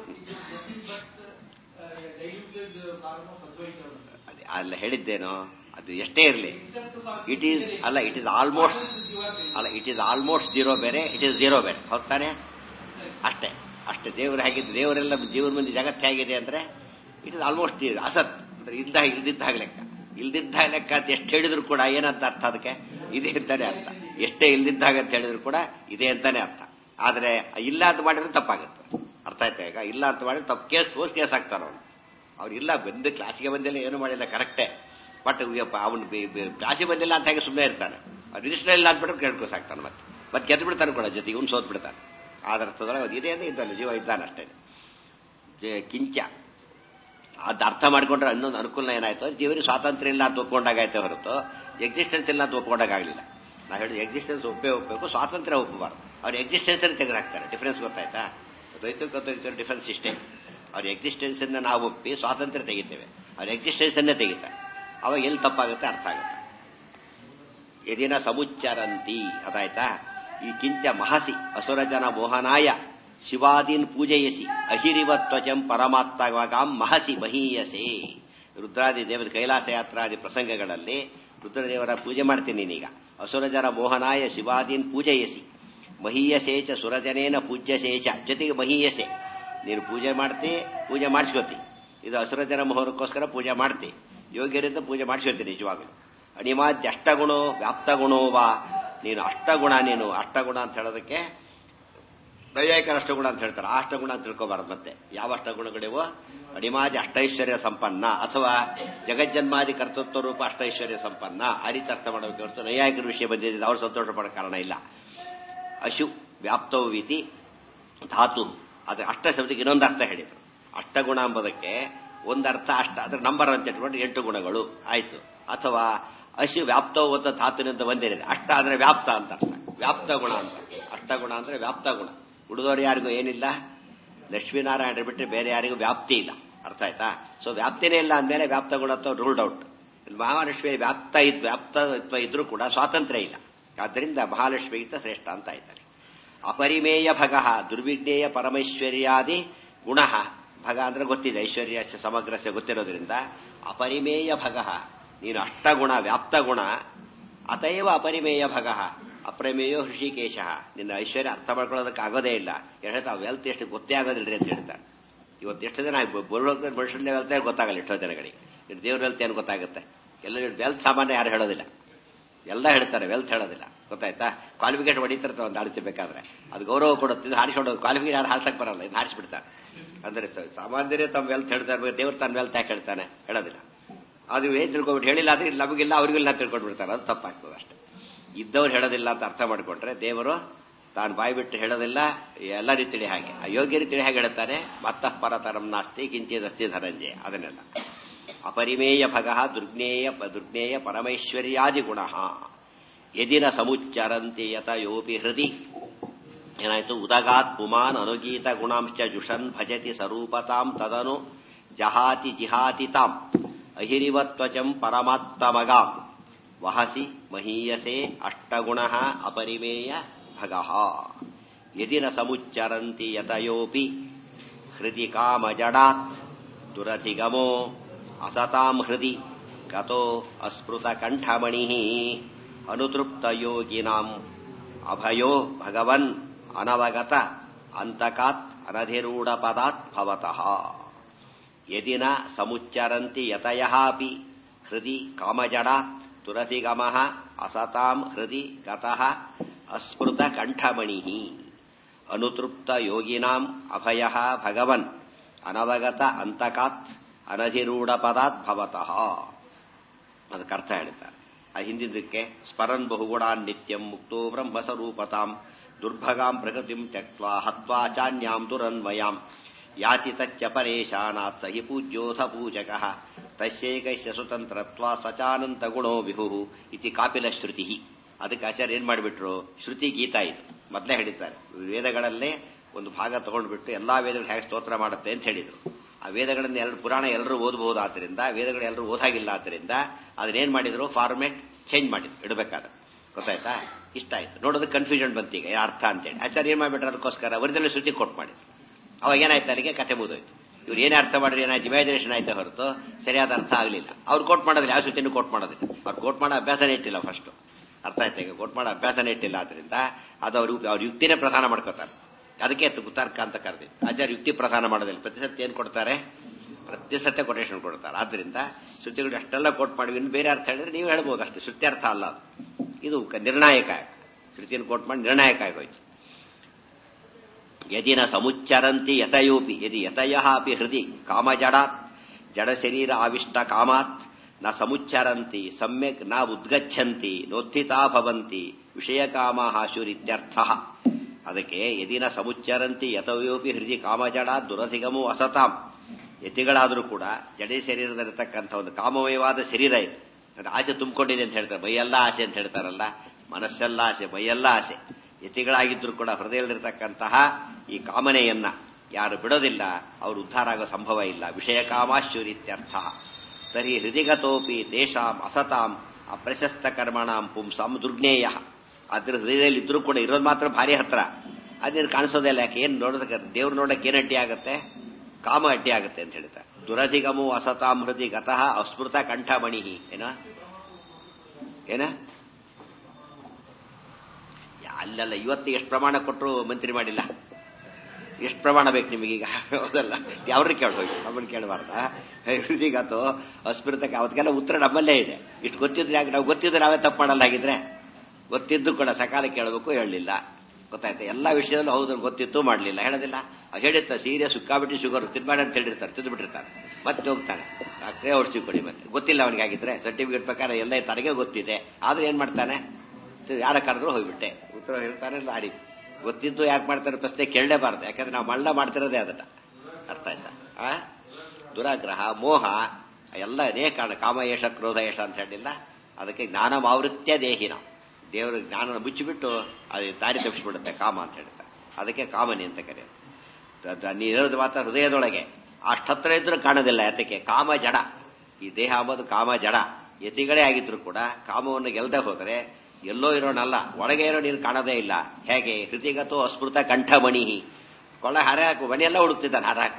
ಅಲ್ಲ ಹೇಳಿದ್ದೇನೋ, ಅದು ಎಷ್ಟೇ ಇರಲಿ, ಇಟ್ ಈಸ್ ಅಲ್ಲ ಇಟ್ ಈಸ್ ಆಲ್ಮೋಸ್ಟ್ ಅಲ್ಲ ಇಟ್ ಈಸ್ ಆಲ್ಮೋಸ್ಟ್ ಜೀರೋ ಬೇರೆ, ಇಟ್ ಈಸ್ ಜೀರೋ ಬೇರೆ, ಹೋಗ್ತಾನೆ ಅಷ್ಟೇ ಅಷ್ಟೇ. ದೇವರು ಹೇಗಿದ್ದು, ದೇವರೆಲ್ಲ ಜೀವನ ಮಂದಿ ಜಗತ್ತು ಹೇಗಿದೆ ಅಂದ್ರೆ ಇಟ್ ಇಸ್ ಆಲ್ಮೋಸ್ಟ್ ಅಸತ್ ಅಂದ್ರೆ ಇಲ್ದ ಇಲ್ದಿದ್ದಾಗ ಲೆಕ್ಕ, ಇಲ್ದಿದ್ದಾಗ ಲೆಕ್ಕ ಅಂತ ಎಷ್ಟು ಹೇಳಿದ್ರು ಕೂಡ ಏನಂತ ಅರ್ಥ, ಅದಕ್ಕೆ ಇದೆ ಅಂತಾನೆ ಅರ್ಥ. ಎಷ್ಟೇ ಇಲ್ದಿದ್ದಾಗ ಅಂತ ಹೇಳಿದ್ರು ಕೂಡ ಇದೆ ಅಂತಾನೆ ಅರ್ಥ. ಆದ್ರೆ ಇಲ್ಲ ಅಂತ ಮಾಡಿದ್ರೆ ತಪ್ಪಾಗುತ್ತೆ, ಅರ್ಥ ಆಯ್ತಾ? ಈಗ ಇಲ್ಲ ಅಂತ ಮಾಡಿದ್ರೆ ತಪ್ಪು, ಕೇಸ್ ಹೋಸ್ ಕೇಸ್ ಆಗ್ತಾರ ಅವ್ನು. ಅವ್ರು ಇಲ್ಲ ಬಂದು ಕ್ಲಾಸಿಗೆ ಬಂದಿಲ್ಲ, ಏನು ಮಾಡಿಲ್ಲ, ಕರೆಕ್ಟೇ, ಬಟ್ ಅವನು ಕ್ಲಾಸಿಗೆ ಬಂದಿಲ್ಲ ಅಂತ ಹಾಗೆ ಸುಮ್ಮನೆ ಇರ್ತಾನೆ. ಅವ್ರು ರಿಜಿಸ್ಟರ್ ಇಲ್ಲ ಅಂದ್ಬಿಟ್ರೆ ಕೇಳ್ಕೋಸಾಕ್ತಾನೆ, ಮತ್ತೆ ಮತ್ತೆ ಗೆದ್ದು ಬಿಡ್ತಾನೆ ಕೂಡ ಜೊತೆಗೆ, ಇವ್ನು ಸೋತ್ ಬಿಡ್ತಾನೆ. ಆದರ್ಥದೊಳಗೆ ಅದು ಇದೆ ಅಂದ್ರೆ ಇದ್ದಾನೆ, ಜೀವ ಇದ್ದಾನೆ ಅಷ್ಟೇ. ಕಿಂಚ ಅದು ಅರ್ಥ ಮಾಡ್ಕೊಂಡ್ರೆ ಇನ್ನೊಂದು ಅನುಕೂಲ ಏನಾಯ್ತು, ಜೀವನಿಗೆ ಸ್ವಾತಂತ್ರ್ಯ ಇಲ್ಲ ಅಂತ ಒಪ್ಕೊಂಡಾಗೈತೆ ಹೊರತು ಎಕ್ಸಿಸ್ಟೆನ್ಸ್ ಇಲ್ಲ ಅಂತ ಒಪ್ಕೊಂಡಾಗಲಿಲ್ಲ. ನಾವು ಹೇಳಿದ ಎಕ್ಸಿಸ್ಟೆನ್ಸ್ ಒಪ್ಪೇ ಒಪ್ಪಬೇಕು, ಸ್ವಾತಂತ್ರ್ಯ ಒಪ್ಪಬಾರ್ದು. ಅವ್ರ ಎಕ್ಸಿಸ್ಟೆನ್ಸ್ ಅನ್ನು ತೆಗೆದಾಕ್ತಾರೆ. ಡಿಫರೆನ್ಸ್ ಗೊತ್ತಾಯ್ತಾ? ದ್ವೈತಕ್ಕೆ ಡಿಫರೆನ್ಸ್ ಇಷ್ಟೇ. ಅವ್ರ ಎಕ್ಸಿಸ್ಟೆನ್ಸ್ ಅನ್ನ ನಾವು ಒಪ್ಪಿ ಸ್ವಾತಂತ್ರ್ಯ ತೆಗಿತೇವೆ, ಅವ್ರ ಎಕ್ಸಿಸ್ಟೆನ್ಸ್ ಅನ್ನೇ ತೆಗಿತಾರೆ. ಅವಾಗ ಎಲ್ಲಿ ತಪ್ಪಾಗುತ್ತೆ ಅರ್ಥ ಆಗುತ್ತೆ. ಎದಿನ ಸಮುಚ್ಚರಂತಿ, ಅದಾಯ್ತಾ? ಈ ಕಿಂಚ ಮಹಸಿ ಅಸುರ ಜನ ಮೋಹನಾಯ ಶಿವಾದೀನ್ ಪೂಜೆಯಸಿ ಅಹಿರಿವ ತ್ವಚಂ ಪರಮಾತ್ಮಗಾಂ ಮಹಸಿ ಮಹೀಯಸೆ. ರುದ್ರಾದಿ ದೇವರ ಕೈಲಾಸ ಯಾತ್ರಾದಿ ಪ್ರಸಂಗಗಳಲ್ಲಿ ರುದ್ರದೇವರ ಪೂಜೆ ಮಾಡ್ತೀನಿ ನೀನೀಗ. ಅಸುರ ಜನ ಮೋಹನಾಯ ಶಿವಾದೀನ್ ಪೂಜೆಯಸಿ ಮಹೀಯಸೇಚ ಸುರಜನೇನ ಪೂಜ್ಯಸೇಚ, ಜೊತೆಗೆ ಮಹೀಯಸೆ ನೀನು ಪೂಜೆ ಮಾಡ್ತಿ, ಪೂಜೆ ಮಾಡಿಸ್ಕೋತಿ. ಇದು ಅಸುರ ಜನ ಮೋಹನಕ್ಕೋಸ್ಕರ ಪೂಜೆ ಮಾಡ್ತಿ, ಯೋಗ್ಯರಿಂದ ಪೂಜೆ ಮಾಡಿಸ್ಕೋತಿ ನಿಜವಾಗಲು. ಅಣಿಮಾದ್ಯ ಅಷ್ಟಗುಣೋ ವ್ಯಾಪ್ತಗುಣೋ ವಾ, ನೀನು ಅಷ್ಟಗುಣ, ನೀನು ಅಷ್ಟಗುಣ ಅಂತ ಹೇಳೋದಕ್ಕೆ ನೈಯಾಯಿಕರ ಅಷ್ಟಗುಣ ಅಂತ ಹೇಳ್ತಾರೆ. ಆ ಅಷ್ಟಗುಣ ಅಂತ ತಿಳ್ಕೋಬಾರದು. ಮತ್ತೆ ಯಾವ ಅಷ್ಟಗುಣಗಳಿವೋ, ಅಣಿಮಾದಿ ಅಷ್ಟೈಶ್ವರ್ಯ ಸಂಪನ್ನ ಅಥವಾ ಜಗಜ್ಜನ್ಮಾದಿ ಕರ್ತೃತ್ವ ರೂಪ ಅಷ್ಟೈಶ್ವರ್ಯ ಸಂಪನ್ನ, ಆ ರೀತಿ ಅರ್ಥ ಮಾಡಬೇಕು ಹೊರತು ನೈಯಾಯಿಕರ ವಿಷಯ ಬಂದಿದೆ ಅವ್ರು ಸಂತೋಷ ಪಡೋ ಕಾರಣ ಇಲ್ಲ. ಅಶು ವ್ಯಾಪ್ತವಿತಿ ಧಾತು, ಅದು ಅಷ್ಟ ಶಬ್ದಕ್ಕೆ ಇನ್ನೊಂದು ಅರ್ಥ ಹೇಳಿದ್ರು. ಅಷ್ಟಗುಣ ಎಂಬುದಕ್ಕೆ ಒಂದರ್ಥ ಅಷ್ಟ, ಅದ್ರ ನಂಬರ್ ಅಂತ ಇಟ್ಕೊಂಡು ಎಂಟು ಗುಣಗಳು ಆಯ್ತು. ಅಥವಾ ಅಶು ವ್ಯಾಪ್ತವು ಅಂತ ಧಾತುನಿಂದ ಬಂದಿದೆ, ಅಷ್ಟ ಅಂದ್ರೆ ವ್ಯಾಪ್ತ ಅಂತ ಅರ್ಥ, ವ್ಯಾಪ್ತ ಗುಣ ಅಂತ. ಅಷ್ಟಗುಣ ಅಂದ್ರೆ ವ್ಯಾಪ್ತ ಗುಣ. ಉಳಿದವರು ಯಾರಿಗೂ ಏನಿಲ್ಲ, ಲಕ್ಷ್ಮೀನಾರಾಯಣ ಬಿಟ್ಟರೆ ಬೇರೆ ಯಾರಿಗೂ ವ್ಯಾಪ್ತಿ ಇಲ್ಲ. ಅರ್ಥ ಆಯ್ತಾ? ಸೊ ವ್ಯಾಪ್ತಿನೇ ಇಲ್ಲ ಅಂದಮೇಲೆ ವ್ಯಾಪ್ತ ಗುಣ ರೂಲ್ಡ್ ಔಟ್. ಮಹಾಲಕ್ಷ್ಮಿ ವ್ಯಾಪ್ತ ಇದ್ ವ್ಯಾಪ್ತತ್ವ ಇದ್ರೂ ಕೂಡ ಸ್ವಾತಂತ್ರ್ಯ ಇಲ್ಲ. ಆದ್ದರಿಂದ ಮಹಾಲಕ್ಷ್ಮಿಗಿಂತ ಶ್ರೇಷ್ಠ ಅಂತ ಇದ್ದಾರೆ. ಅಪರಿಮೇಯ ಭಗ ದುರ್ವಿಜ್ಞೇಯ ಪರಮೈಶ್ವರ್ಯಾದಿ ಗುಣ ಭಗ ಅಂದ್ರೆ ಗೊತ್ತಿದೆ, ಐಶ್ವರ್ಯ ಸಮಗ್ರಸ್ಯ ಗೊತ್ತಿರೋದ್ರಿಂದ ಅಪರಿಮೇಯ ಭಗ, ನೀನು ಅಷ್ಟಗುಣ ವ್ಯಾಪ್ತ ಗುಣ, ಅತೈವ ಅಪರಿಮೇಯ ಭಗ ಅಪ್ರಮೇಯೋ ಹೃಷಿಕೇಶ, ನಿನ್ನ ಐಶ್ವರ್ಯ ಅರ್ಥ ಮಾಡ್ಕೊಳ್ಳೋದಕ್ಕೆ ಆಗೋದೇ ಇಲ್ಲ. ಹೇಳ್ತಾ ವೆಲ್ತ್ ಎಷ್ಟು ಗೊತ್ತೇ ಆಗೋದಿಲ್ರಿ ಅಂತ ಹೇಳ್ತಾರೆ. ಇವತ್ತು ಎಷ್ಟು ಜನ ಬರೋದ ಮನುಷ್ಯನ ವೆಲ್ತ್ ಗೊತ್ತಾಗಲ್ಲ, ಎಷ್ಟೋ ಜನಗಳಿಗೆ. ದೇವ್ರ ವೆಲ್ತ್ ಏನು ಗೊತ್ತಾಗುತ್ತೆ? ಎಲ್ಲ ವೆಲ್ತ್ ಸಾಮಾನ್ಯ ಯಾರು ಹೇಳೋದಿಲ್ಲ, ಎಲ್ಲ ಹೇಳ್ತಾರೆ, ವೆಲ್ತ್ ಹೇಳೋದಿಲ್ಲ. ಗೊತ್ತಾಯ್ತಾ? ಕ್ವಾಲಿಫಿಕೇಶನ್ ಹೊಡಿತಿರ್ತಾರೆ ಒಂದು ಆಡಿಸಬೇಕಾದ್ರೆ, ಅದು ಗೌರವ ಕೊಡುತ್ತೆ. ಹಾರಿಸ್ಕೊಂಡು ಕ್ವಾಲಿಫಿಕೇಶನ್ ಯಾರು ಹಾರ್ಸಕ್ ಬರಲ್ಲ, ಇದು ಹಾರಿಸ್ಬಿಡ್ತಾರೆ. ಅಂದ್ರೆ ಸಾಮಾನ್ಯರೇ ತಮ್ಮ ವೆಲ್ತ್ ಹೇಳ್ತಾರೆ, ದೇವ್ರು ತನ್ನ ವೆಲ್ತ್ ಯಾಕೆ ಹೇಳ್ತಾನೆ? ಹೇಳೋದಿಲ್ಲ. ಅದು ಏನ್ ತಿಳ್ಕೊಬಿಟ್ಟು ಹೇಳಿಲ್ಲ ಅಂದ್ರೆ ನಮಗಿಲ್ಲ ಅವ್ರಿಗಿಲ್ಲ ತಿಳ್ಕೊಂಡ್ಬಿಡ್ತಾರೆ, ಅದು ತಪ್ಪಾಗ್ತದೆ ಅಷ್ಟೇ. ಇದ್ದವ್ರು ಹೇಳೋದಿಲ್ಲ ಅಂತ ಅರ್ಥ ಮಾಡ್ಕೊಂಡ್ರೆ ದೇವರು ತಾನು ಬಾಯಿ ಬಿಟ್ಟು ಹೇಳೋದಿಲ್ಲ. ಎಲ್ಲ ರೀತಿಯಲ್ಲಿ ಹಾಗೆ ಅಯೋಗ್ಯ ರೀತಿಯಲ್ಲಿ ಹೇಗೆ ಹೇಳ್ತಾನೆ? ಮತ್ತಃ ಪರತರಂ ನಾಸ್ತಿ ಕಿಂಚಿದಸ್ತಿ ಧನಂಜಯ. ಅದನ್ನೆಲ್ಲ ಅಪರಿಮೇಯ ಭಗ ದುರ್ಜ್ಞೇಯ ದುರ್ಜ್ಞೇಯ ಪರಮೈಶ್ವರ್ಯಾದಿ ಗುಣ ಯದಿನ ಸಮುಚ್ಚರಂತಿ ಯತಯೋಪಿ ಹೃದಿ. ಏನಾಯ್ತು? ಉದಗಾತ್ ಪುಮಾನ್ ಅನುಗೀತ ಗುಣಾಂಶ ಜುಷನ್ ಭಜತಿ ಸ್ವರೂಪತಾಂ ತದನು ಜಹಾತಿ ಜಿಹಾತಿ ತಾಂ ಅಹಿರಿವತ್ವಚಂ ಪರಮಾತ್ಮಗಾಂ ವಹಸಿ ಮಹೀಯಸೆ ಅಷ್ಟಗುಣ ಅಪರಿಮೇಯ ಭಗ ಯದಿನ ಸಮುಚ್ಚರಂತಿ ಯತಯೋಪಿ ಹೃದಿ ಕಾಮಜಡಾತ್ ದುರಧಿಗಮೋ ಅಸತಾಂ ಹೃದಿ ಗತೋ ಅಸ್ಮೃತ ಕಂಠಮಣಿ ಅನುತೃಪ್ತ ಯೋಗಿನಾಂ ಅಭಯೋ ಭಗವನ್ ಅನವಗತ ಅಂತಕಾತ್ ಅನಧಿರೂಢ ಪದಾತ್ ಭವತಃ. ಯದಿನ ಸಮುಚ್ಚರಂತಿ ಯತಯಃ ಅಪಿ ಹೃದಿ ಕಾಮಜಡಾತ್ ತುರತಿಗಮಃ ಅಸತಾಂ ಹೃದಿ ಗತಃ ಅಸ್ಮೃತ ಕಂಠಮಣಿ ಅನುತೃಪ್ತ ಯೋಗಿನಾಂ ಅಭಯಃ ಭಗವನ್ ಅನವಗತ ಅಂತಕಾತ್ ಅನಧಿರೂಢ ಪದಾತ್ ಭವತಃ. ಅದಕ್ಕೆ ಅರ್ಥ ಹೇಳ್ತಾರೆ. ಆ ಹಿಂದಿದ್ದಕ್ಕೆ ಸ್ಮರನ್ ಬಹುಗುಣಾನ್ ನಿತ್ಯಂ ಮುಕ್ತೋ ಬ್ರಹ್ಮಸ್ವರೂಪತಾಂ ದುರ್ಭಗಾಂ ಪ್ರಕೃತಿಂ ತ್ಯಕ್ತ್ವಾ ಹತ್ವಾ ಚಾನ್ಯಾಂ ದುರನ್ವಯಾಂ ಯಾತಿ ತಚ್ಚ ಪರೇಶಾನಾತ್ ಸಹಿ ಪೂಜ್ಯೋಥ ಪೂಜಕಃ ತಸ್ಯೈಕೈಸ್ಯ ಸ್ವತಂತ್ರತ್ವಾ ಸಚಾನಂತ ಗುಣೋ ವಿಭು ಇತಿ ಕಾಪಿಲ ಶ್ರುತಿ. ಅದಕ್ಕೆ ಆಚಾರ್ಯ ಏನ್ ಮಾಡಿಬಿಟ್ರು? ಶ್ರುತಿ ಗೀತಾ ಇದು ಮೊದಲೇ ಹೇಳಿದ್ದಾರೆ. ವೇದಗಳಲ್ಲೇ ಒಂದು ಭಾಗ ತಗೊಂಡ್ಬಿಟ್ಟು ಎಲ್ಲಾ ವೇದಗಳು ಹೇಗೆ ಸ್ತೋತ್ರ ಮಾಡುತ್ತೆ ಅಂತ ಹೇಳಿದ್ರು. ಆ ವೇದಗಳನ್ನ ಎಲ್ಲರೂ ಪುರಾಣ ಎಲ್ಲರೂ ಓದಬಹುದು. ಆದ್ದರಿಂದ ವೇದಗಳು ಎಲ್ಲರೂ ಓದಾಗಿಲ್ಲ. ಆದ್ದರಿಂದ ಅದನ್ನೇನ್ ಮಾಡಿದ್ರು? ಫಾರ್ಮೆಟ್ ಚೇಂಜ್ ಮಾಡಿದ್ರು ಇಡಬೇಕಾದ್ರೆ. ಗೊತ್ತಾಯ್ತಾ? ಇಷ್ಟ ಆಯ್ತು. ನೋಡೋದಕ್ಕೆ ಕನ್ಫ್ಯೂಷನ್ ಬಂತೀಗ ಅರ್ಥ ಅಂತೇಳಿ ಆಚಾರ್ಯ ಏನ್ ಮಾಡ್ಬಿಟ್ರೆ ಅದಕ್ಕೋಸ್ಕರ ಒರಿಜಿನಲ್ ಶ್ರುತಿ ಕೊಟ್ಟು ಮಾಡಿದ್ರು. ಅವಾಗ ಏನಾಯ್ತು? ಅಲ್ಲಿಗೆ ಕತೆ ಮುಗಿದೋಯ್ತು. ಇವ್ರು ಏನೇ ಅರ್ಥ ಮಾಡಿದ್ರೆ ಏನಾಯ್ತು? ಇಮ್ಯಾಜಿನೇಷನ್ ಆಯ್ತಾ ಹೊರತು ಸರಿಯಾದ ಅರ್ಥ ಆಗಲಿಲ್ಲ. ಅವ್ರು ಕೋಟ್ ಮಾಡೋದಿಲ್ಲ, ಯಾವ ಶ್ರುತಿನೂ ಕೋಟ್ ಮಾಡೋದಿಲ್ಲ. ಅವ್ರು ಕೋಟ್ ಮಾಡೋ ಅಭ್ಯಾಸನೇ ಇಟ್ಟಿಲ್ಲ. ಫಸ್ಟ್ ಅರ್ಥ ಆಯ್ತಾ? ಈಗ ಕೋಟ್ ಮಾಡೋ ಅಭ್ಯಾಸನೇ ಇಟ್ಟಿಲ್ಲ. ಆದ್ರಿಂದ ಅದು ಅವ್ರು ಅವ್ರ ಯುಕ್ತಿನೇ ಪ್ರಧಾನ ಮಾಡ್ಕೋತಾರೆ. ಅದಕ್ಕೆ ತರ್ಕ ಅಂತ ಕರೆದಿದ್ದು. ಆಚಾರ್ಯ ಯುಕ್ತಿ ಪ್ರಧಾನ ಮಾಡೋದಿಲ್ಲ. ಪ್ರತಿ ಸತ್ಯ ಏನ್ ಕೊಡ್ತಾರೆ? ಪ್ರತಿ ಸತ್ಯ ಕೊಟೇಶನ್ ಕೊಡ್ತಾರೆ. ಆದ್ರಿಂದ ಶ್ರುತಿಗಳು ಅಷ್ಟೆಲ್ಲ ಕೋಟ್ ಮಾಡಿ ಇನ್ನು ಬೇರೆ ಅರ್ಥ ಹೇಳಿದ್ರೆ ನೀವು ಹೇಳ್ಬೋದು ಅಷ್ಟೇ. ಶ್ರುತಿ ಅರ್ಥ ಅಲ್ಲ ಅದು. ಇದು ನಿರ್ಣಾಯಕ. ಶ್ರುತಿಯನ್ನು ಕೋಟ್ ಮಾಡಿ ನಿರ್ಣಾಯಕ ಆಗೋಯ್ತು. ಯದಿನ ಸಮುಚ್ಚರಂತಿ ಯತಯೋಪಿ ಯದಿ ಯತಯಃ ಅಪಿ ಹೃದಿ ಕಾಮಜಡಾತ್ ಜಡ ಶರೀರ ಆವಿಷ್ಟ ಕಾಮಾತ್ ನ ಸಮುಚ್ಚರಂತಿ ಸಮ್ಯಕ್ ನ ಉದ್ಗಚ್ಚಂತಿ ನೋತ್ಥಿತಾ ಭವಂತಿ ವಿಷಯ ಕಾಮಃ ಶುರಿತ್ಯರ್ಥಃ. ಅದಕ್ಕೆ ಯದಿನ ಸಮುಚ್ಚರಂತಿ ಯತಯೋಪಿ ಹೃದಿ ಕಾಮಜಡಾತ್ ದುರಧಿಗಮೋ ಅಸತಾಂ. ಯತಿಗಳಾದರೂ ಕೂಡ ಜಡೆ ಶರೀರದಲ್ಲಿರತಕ್ಕಂಥ ಒಂದು ಕಾಮಮಯವಾದ ಶರೀರ ಇದು. ಅದು ಆಸೆ ತುಂಬಿಕೊಂಡಿದೆ ಅಂತ ಹೇಳ್ತಾರೆ. ಮೈಯೆಲ್ಲ ಆಸೆ ಅಂತ ಹೇಳ್ತಾರಲ್ಲ, ಮನಸ್ಸೆಲ್ಲ ಆಸೆ, ಮೈಯೆಲ್ಲ ಆಸೆ. ಯತಿಗಳಾಗಿದ್ರು ಕೂಡ ಹೃದಯದಲ್ಲಿರತಕ್ಕಂತಹ ಈ ಕಾಮನೆಯನ್ನ ಯಾರು ಬಿಡೋದಿಲ್ಲ ಅವರು ಉದ್ಧಾರ ಆಗೋ ಸಂಭವ ಇಲ್ಲ. ವಿಷಯ ಕಾಮಾಶ್ಚೂರಿತ್ಯರ್ಥ. ತರ್ಹಿ ಹೃದಿಗತೋಪಿ ತೇಷಾಂ ಅಸತಾಂ ಅಪ್ರಶಸ್ತ ಕರ್ಮಣಾಂ ಪುಂಸಾಂ ದುರ್ಜ್ಞೇಯ. ಅದ್ರ ಹೃದಯದಲ್ಲಿ ಇದ್ರೂ ಕೂಡ ಇರೋದು ಮಾತ್ರ ಭಾರಿ ಹತ್ರ, ಅದೇನು ಕಾಣಿಸೋದೇ ಇಲ್ಲ. ಯಾಕೆ? ಏನ್ ನೋಡೋದಕ್ಕೆ ದೇವ್ರು ನೋಡಕ್ಕೆ ಏನ್ ಅಡ್ಡಿ ಆಗುತ್ತೆ? ಕಾಮ ಅಡ್ಡಿ ಆಗುತ್ತೆ ಅಂತ ಹೇಳ್ತಾರೆ. ದುರಧಿಗಮೋ ಅಸತಾಂ ಹೃದಿ ಗತಃ ಅಸ್ಮೃತ ಕಂಠಮಣಿ. ಏನ ಏನ ಅಲ್ಲೆಲ್ಲ ಇವತ್ತು ಎಷ್ಟು ಪ್ರಮಾಣ ಕೊಟ್ಟರು ಮಂತ್ರಿ ಮಾಡಿಲ್ಲ. ಎಷ್ಟು ಪ್ರಮಾಣ ಬೇಕು ನಿಮಗೀಗ? ಹೌದಲ್ಲ? ಯಾವ್ರ ಕೇಳಿ ಹೋಗಿ ನಮ್ಮನ್ನು ಕೇಳಬಾರ್ದ? ಹೃದಿಗತೋ ಅಸ್ಮೃತಕ್ಕೆ ಅವತ್ತಿಗೆಲ್ಲ ಉತ್ತರ ನಮ್ಮಲ್ಲೇ ಇದೆ. ಇಷ್ಟು ಗೊತ್ತಿದ್ರೆ ಯಾಕೆ? ನಾವು ಗೊತ್ತಿದ್ರೆ ನಾವೇ ತಪ್ಪು ಮಾಡಲ್ಲ. ಹಾಗಿದ್ರೆ ಗೊತ್ತಿದ್ದು ಕೂಡ ಸಕಾಲ ಕೇಳಬೇಕು, ಹೇಳಲಿಲ್ಲ. ಗೊತ್ತಾಯ್ತಾ? ಎಲ್ಲಾ ವಿಷಯದಲ್ಲೂ ಹೌದು ಗೊತ್ತಿತ್ತು, ಮಾಡಲಿಲ್ಲ, ಹೇಳೋದಿಲ್ಲ. ಹೇಳಿರ್ತ ಸೀರಿಯಸ್ ಸುಕ್ಕಾಬಿಟ್ಟು ಶುಗರ್ ತಿನ್ಬೇಡ ಅಂತ ಹೇಳಿರ್ತಾರೆ, ತಿಂದು ಬಿಟ್ಟಿರ್ತಾರೆ. ಮತ್ತೆ ಹೋಗ್ತಾನೆ ಡಾಕ್ಟ್ರೇ ಔಷಧಿ ಕೊಡಿ. ಮತ್ತೆ ಗೊತ್ತಿಲ್ಲ ಅವನಿಗೆ. ಆಗಿದ್ರೆ ಸರ್ಟಿಫಿಕೇಟ್ ಪ್ರಕಾರ ಎಲ್ಲ ತನಗೆ ಗೊತ್ತಿದೆ. ಆದ್ರೆ ಏನ್ ಮಾಡ್ತಾನೆ? ಯಾರ ಕರೆದ್ರು ಹೋಗ್ಬಿಟ್ಟೆ ಉತ್ತರ ಹೇಳ್ತಾನೆ. ಆಡಿ ಗೊತ್ತಿದ್ದು ಯಾಕೆ ಮಾಡ್ತಾರೆ ಪ್ರಶ್ನೆ ಕೇಳಲೇಬಾರ್ದು. ಯಾಕಂದ್ರೆ ನಾವು ಮಳ್ಳ ಮಾಡ್ತಿರೋದೇ ಅದನ್ನ. ಅರ್ಥ ಆಯ್ತಾ? ಆ ದುರಾಗ್ರಹ, ಮೋಹ ಎಲ್ಲ ಅದೇ ಕಾರಣ. ಕಾಮಯೇಷ ಕ್ರೋಧ ಯೇಷ ಅಂತ ಹೇಳಿಲ್ಲ. ಅದಕ್ಕೆ ಜ್ಞಾನ ಮಾವೃತ್ಯ ದೇಹಿನ, ದೇವರ ಜ್ಞಾನ ಮುಚ್ಚಿಬಿಟ್ಟು ಅದು ದಾರಿ ತಪ್ಪಿಸ್ಬಿಡುತ್ತೆ ಕಾಮ ಅಂತ ಹೇಳ್ತಾರೆ. ಅದಕ್ಕೆ ಕಾಮನಿ ಅಂತ ಕರೆಯೋದು. ನೀನು ಹೇಳೋದು ಮಾತ್ರ ಹೃದಯದೊಳಗೆ ಅಷ್ಟತ್ರ ಇದ್ರೂ ಕಾಣೋದಿಲ್ಲ. ಯಾತಕ್ಕೆ? ಕಾಮ ಜಡ. ಈ ದೇಹ ಅಂಬೋದು ಕಾಮ ಜಡ. ಯತಿಗಳೇ ಆಗಿದ್ರು ಕೂಡ ಕಾಮವನ್ನು ಗೆಲ್ದೆ ಹೋದರೆ ಎಲ್ಲೋ ಇರೋಣಲ್ಲ, ಒಳಗೆ ಇರೋ ನೀನು ಕಾಣೋದೇ ಇಲ್ಲ. ಹೇಗೆ? ಹೃತಿಗತೋ ಅಸ್ಮೃತ ಕಂಠಮಣಿ. ಕೊಳ್ಳ ಹಾರ ಹಾಕು ಮನೆಯೆಲ್ಲ ಹುಡುಕ್ತಿದ್ದಾನೆ ಹಾರ ಹಾಕೊಂಡ್ಬಿಟ್ಟು.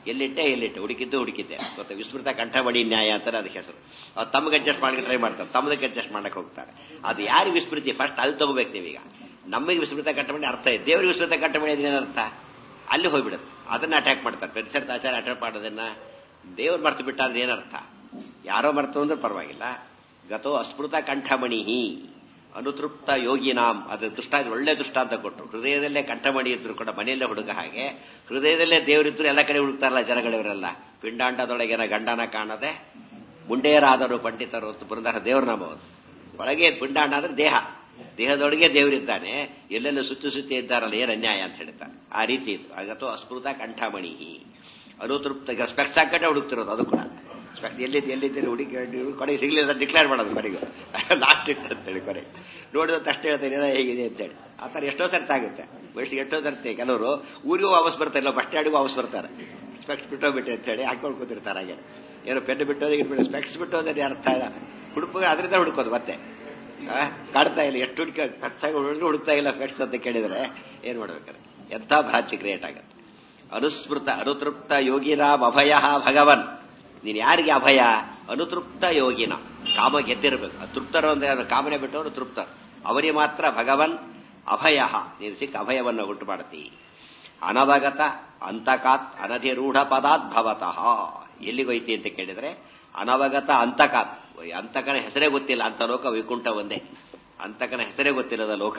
ಎಲ್ಲಿಟ್ಟೆ ಎಲ್ಲಿಟ್ಟೆ ಹುಡುಕಿದ್ದು ಹುಡುಕಿದ್ದೆ ಗೊತ್ತಾ ವಿಸ್ಮೃತ ಕಂಠಮಣಿ ನ್ಯಾಯ ಅಂತಾರೆ ಅದಕ್ಕೆ ಹೆಸರು. ಅವ್ರು ತಮಗೆ ಅಡ್ಜಸ್ಟ್ ಮಾಡಿ ಟ್ರೈ ಮಾಡ್ತಾರೆ, ತಮ್ಮದಕ್ಕೆ ಅಡ್ಜಸ್ಟ್ ಮಾಡಕ್ಕೆ ಹೋಗ್ತಾರೆ. ಅದು ಯಾರಿಗೆ ವಿಸ್ಮೃತಿ ಫಸ್ಟ್ ಅಲ್ಲಿ ತಗೋಬೇಕು ನೀವೀಗ. ನಮಗೆ ವಿಸ್ಮೃತ ಕಂಠಮಣಿ ಅರ್ಥ ಇದೆ, ದೇವರಿಗೆ ವಿಸ್ಮೃತ ಕಂಠಮಣಿ ಅದೇನರ್ಥ ಅಲ್ಲಿ ಹೋಗ್ಬಿಡುತ್ತೆ. ಅದನ್ನ ಅಟ್ಯಾಕ್ ಮಾಡ್ತಾರೆ. ಪರಿಸರದ ಆಚಾರ ಅಟ್ಯಾಕ್ ಮಾಡೋದನ್ನ ದೇವ್ರು ಮರ್ತು ಬಿಟ್ಟ ಅಂದ್ರೆ ಏನರ್ಥ? ಯಾರೋ ಮರ್ತು ಅಂದ್ರೆ ಪರವಾಗಿಲ್ಲ. ಗತೋ ಅಸ್ಮೃತ ಕಂಠಮಣಿ ಅನುತೃಪ್ತ ಯೋಗಿನಾಂ, ಅದು ದುಷ್ಟ ಒಳ್ಳೆ ದುಷ್ಟ ಅಂತ ಕೊಟ್ಟರು. ಹೃದಯದಲ್ಲೇ ಕಂಠಮಣಿ ಇದ್ರು ಕೂಡ ಮನೆಯಲ್ಲೇ ಹುಡುಗ ಹಾಗೆ ಹೃದಯದಲ್ಲೇ ದೇವರಿದ್ರು ಎಲ್ಲ ಕಡೆ ಹುಡುಕ್ತಾರಲ್ಲ ಜನಗಳಿವರೆಲ್ಲ. ಪಿಂಡಾಂಡದೊಳಗಿನ ಗಂಡನ ಕಾಣದೆ ಮುಂಡೇರಾದರು ಪಂಡಿತರು ಅಂತ ಬೃಂದಾರ ದೇವ್ರ ನಾಮ. ಒಳಗೆ ಪಿಂಡಾಂಡ ಅಂದ್ರೆ ದೇಹ, ದೇಹದೊಳಗೆ ದೇವರಿದ್ದಾನೆ, ಎಲ್ಲೆಲ್ಲೂ ಸುತ್ತಿ ಸುತ್ತಿ ಇದ್ದಾರಲ್ಲ, ಏನು ಅನ್ಯಾಯ ಅಂತ ಹೇಳ್ತಾರೆ. ಆ ರೀತಿ ಇದು. ಆಗತ್ತೋ ಅಸ್ಮೃತ ಕಂಠಮಣಿ ಅನುತೃಪ್ತ. ಈಗ ಸ್ಪೆಕ್ಸ್ ಹಾಕಟ್ಟೆ ಹುಡುಕ್ತಿರೋದು, ಅದು ಕೂಡ ಸ್ಪೆಕ್ಸ್ ಎಲ್ಲಿದ್ದು ಎಲ್ಲಿದ್ದೀರಿ ಹುಡುಕಿ ಕೊನೆಗೆ ಸಿಗ್ಲಿಲ್ಲ ಡಿಕ್ಲೇರ್ ಮಾಡೋದು ಕೊನೆಗೆ ಲಾಸ್ಟ್ ಇಟ್ಟು ಅಂತೇಳಿ ಕೊನೆಗೆ ನೋಡಿದ ತಕ್ಷಣ ಹೇಳ್ತಾರೆ ಹೇಗಿದೆ ಅಂತೇಳಿ. ಆ ಥರ ಎಷ್ಟೋ ಸರ್ತಿ ಆಗುತ್ತೆ ವಯಸ್ಸಿಗೆ, ಎಷ್ಟೋ ಸರ್ತಿ ಕೆಲವರು ಊರಿಗೂ ವಾಪಸ್ ಬರ್ತಾರೆ, ಇಲ್ಲ ಬಸ್ ಸ್ಟ್ಯಾಂಡಿಗೂ ವಾಪಸ್ ಬರ್ತಾರೆ. ಸ್ಪೆಕ್ಸ್ ಬಿಟ್ಟೋಗ್ಬಿಟ್ಟೆ ಅಂತೇಳಿ ಹಾಕೊಂಡು ಕೂತಿರ್ತಾರೆ. ಹಾಗೆ ಏನೋ ಪೆನ್ ಬಿಟ್ಟೋದೇ ಇಟ್ಬಿಟ್ಟು ಸ್ಪೆಕ್ಸ್ ಬಿಟ್ಟೋದ್ರೆ ಅರ್ಥ ಇಲ್ಲ. ಹುಡುಕ ಅದರಿಂದ ಹುಡುಕೋದು ಮತ್ತೆ ಕಾಡ್ತಾ ಇಲ್ಲ. ಎಷ್ಟು ಹುಡುಕ ಕಟ್ಸಾಗಿ ಹುಡುಕ್ತಾ ಇಲ್ಲ ಸ್ಪೆಕ್ಸ್ ಅಂತ ಕೇಳಿದ್ರೆ ಏನ್ ಮಾಡ್ಬೇಕಾರೆ ಎಂಥ ಭ್ರಾಂತಿ ಕ್ರಿಯೇಟ್ ಆಗುತ್ತೆ. ಅನುಸ್ಮೃತ ಅನುತೃಪ್ತ ಯೋಗಿನಾಂ ಅಭಯ ಭಗವನ್. ನೀನು ಯಾರಿಗೆ ಅಭಯ? ಅನುತೃಪ್ತ ಯೋಗಿನ, ಕಾಮ ಗೆದ್ದಿರಬೇಕು. ತೃಪ್ತರು ಅಂದ್ರೆ ಕಾಮನೆ ಬಿಟ್ಟವರು ತೃಪ್ತರು, ಅವರಿಗೆ ಮಾತ್ರ ಭಗವನ್ ಅಭಯ. ನೀನು ಸಿಕ್ಕ ಅಭಯವನ್ನು ಉಂಟು ಮಾಡ್ತೀ. ಅನವಗತ ಅಂತಕಾತ್ ಅನಧಿರೂಢ ಪದಾತ್ ಭವತಃ. ಎಲ್ಲಿಗೋಯ್ತಿ ಅಂತ ಕೇಳಿದ್ರೆ ಅನವಗತ ಅಂತಕಾತ್, ಅಂತಕನ ಹೆಸರೇ ಗೊತ್ತಿಲ್ಲ ಅಂತ ಲೋಕ ವೈಕುಂಠ ಒಂದೇ. ಅಂತಕನ ಹೆಸರೇ ಗೊತ್ತಿಲ್ಲದ ಲೋಕ.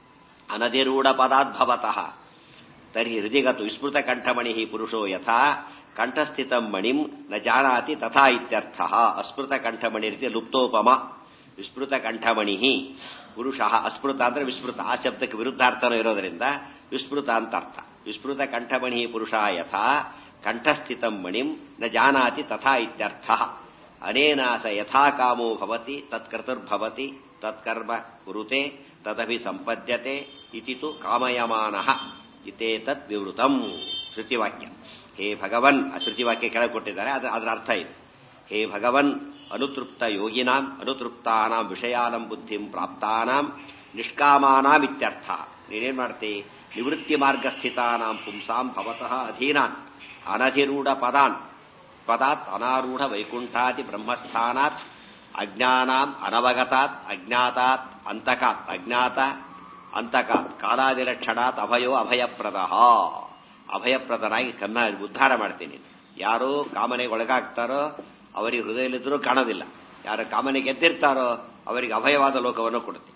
ಅನಧಿರೂಢ ಪದಾತ್ ಭವತಃ ತರ್ಹಿ ಹೃದಿಗತು ವಿಸ್ಮೃತ ಕಂಠಮಣಿ ಪುರುಷೋ ಯಥಾ ಕಂಠಸ್ಥಿತ ಮಣಿಂ ನ ಜಾನಾತಿ ತಥಾ ಇತ್ಯರ್ಥ. ಅಸ್ಮೃತ ಕಂಠಮಣಿ ರೀತಿ ಲುಪ್ತೋಪಮ. ವಿಸ್ಮೃತ ಕಂಠಮಣಿ ಪುರುಷ. ಅಸ್ಮೃತ ಅಂದ್ರೆ ವಿಸ್ಮೃತ, ಆ ಶಬ್ದಕ್ಕೆ ವಿರುದ್ಧಾರ್ಥನೂ ಇರೋದರಿಂದ ವಿಸ್ಮೃತ ಅಂತ ಅರ್ಥ. ವಿಸ್ಮೃತ ಕಂಠಮಣಿ ಪುರುಷ ಯಥಾ ಕಂಠಸ್ಥಿತ ಮಣಿಂ ನ ಜಾನಾತಿ ತಥಾ ಇತ್ಯರ್ಥ. ಅನೇನ ಸ ಯಥಾ ಕಾಮೋ ಭವತಿ ತತ್ಕರ್ತುರ್ಭವತಿ ತತ್ಕರ್ಮ ಕುರುತೆ ತದಭಿ ಸಂಪದ್ಯತೆ ಇತಿ ತು ಕಾಮಯಮಾನಃ ಇತೇತತ್ ವಿವೃತಂ. ಶ್ರುತಿವಾಕ್ಯ. ಹೇ ಭಗವನ್, ಆ ಶ್ರುತಿವಾಕ್ಯ ಕೆಳಗೆ ಕೊಟ್ಟಿದ್ದಾರೆ, ಅದರ ಅರ್ಥ ಇದೆ. ಹೇ ಭಗವನ್ ಅನುತೃಪ್ತ ಯೋಗಿನಾಂ ಅನುತೃಪ್ತಾನಾಂ ವಿಷಯಾನಂ ಬುದ್ಧಿಂ ಪ್ರಾಪ್ತಾನಾಂ ನಿಷ್ಕಾಮಾನಾಂ ಇತ್ಯರ್ಥ. ನೀನೇನ್ ಮಾಡ್ತಿ? ನಿವೃತ್ತಿ ಮಾರ್ಗ ಸ್ಥಿತಾನಾಂ ಪುಂಸಾಂ ಭವತಃ ಅಧೀನಾನ್ ಅನಧಿರೂಢ ಪದಾನ್ ಪದಾತ್ ಅನಾರೂಢ ವೈಕುಂಠಾದಿ ಬ್ರಹ್ಮಸ್ಥಾನಾತ್ ಅಜ್ಞಾನಾಂ ಅನವಗತಾತ್ ಅಜ್ಞಾತಾತ್ ಅಂತಕಾತ್ ಅಜ್ಞಾತ ಅಂತಕಾತ್ ಕಾಲಾದಿಲಕ್ಷಣಾತ್ ಅಭಯೋ ಅಭಯಪ್ರದ. ಅಭಯಪ್ರದನಾಗಿ ಕನ್ನ ಉದ್ಧಾರ ಮಾಡ್ತೀನಿ. ಯಾರು ಕಾಮನೆಗೆ ಒಳಗಾಗ್ತಾರೋ ಅವರಿಗೆ ಹೃದಯದಲ್ಲಿದ್ದರೂ ಕಾಣೋದಿಲ್ಲ, ಯಾರು ಕಾಮನೆ ಗೆದ್ದಿರ್ತಾರೋ ಅವರಿಗೆ ಅಭಯವಾದ ಲೋಕವನ್ನು ಕೊಡುತ್ತೆ.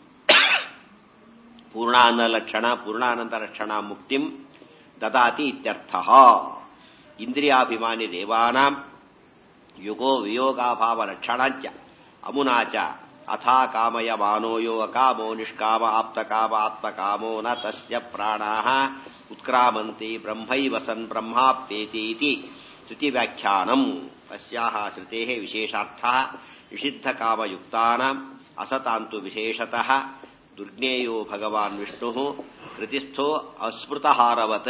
ಪೂರ್ಣಾನ ಲಕ್ಷಣ ಪೂರ್ಣಾನಂದ ಲಕ್ಷಣ ಮುಕ್ತಿಂ ದದಾತಿ ಇತ್ಯರ್ಥ. ಇಂದ್ರಿಯಾಭಿಮಾನಿ ದೇವಾನಾಂ ಯುಗೋ ವಿಯೋಗಾಭಾವ ಲಕ್ಷಣಾಂಚ ಅಮುನಾಚ ಅಥಾ ಕಾಮಯ ಮಾನೋಯೋ ಅಕಾಮೋ ನಿಷ್ಕಾಮ ಆಪ್ತಕಾಮ ಆತ್ಮಕಾಮೋ ನ ತಸ್ಯ ಪ್ರಾಣಾಃ ಉತ್ಕ್ರಾಮಂತಿ ಬ್ರಹ್ಮೈವ ಸನ್ ಬ್ರಹ್ಮಾಪ್ತೇತಿ ಇತಿ ಶ್ರುತಿವ್ಯಾಖ್ಯಾನಂ. ಅಸ್ಯಾಃ ಶ್ರುತೇಃ ವಿಶೇಷಾರ್ಥಃ ನಿಷಿದ್ಧಕಾಮಯುಕ್ತಾನಾಂ ಅಸತಾಂತು ವಿಶೇಷತಃ ದುರ್ಜ್ಞೇಯೋ ಭಗವಾನ್ ವಿಷ್ಣುಃ ಕೃತಿಸ್ಥೋ ಅಸ್ಮೃತಹಾರವತ್.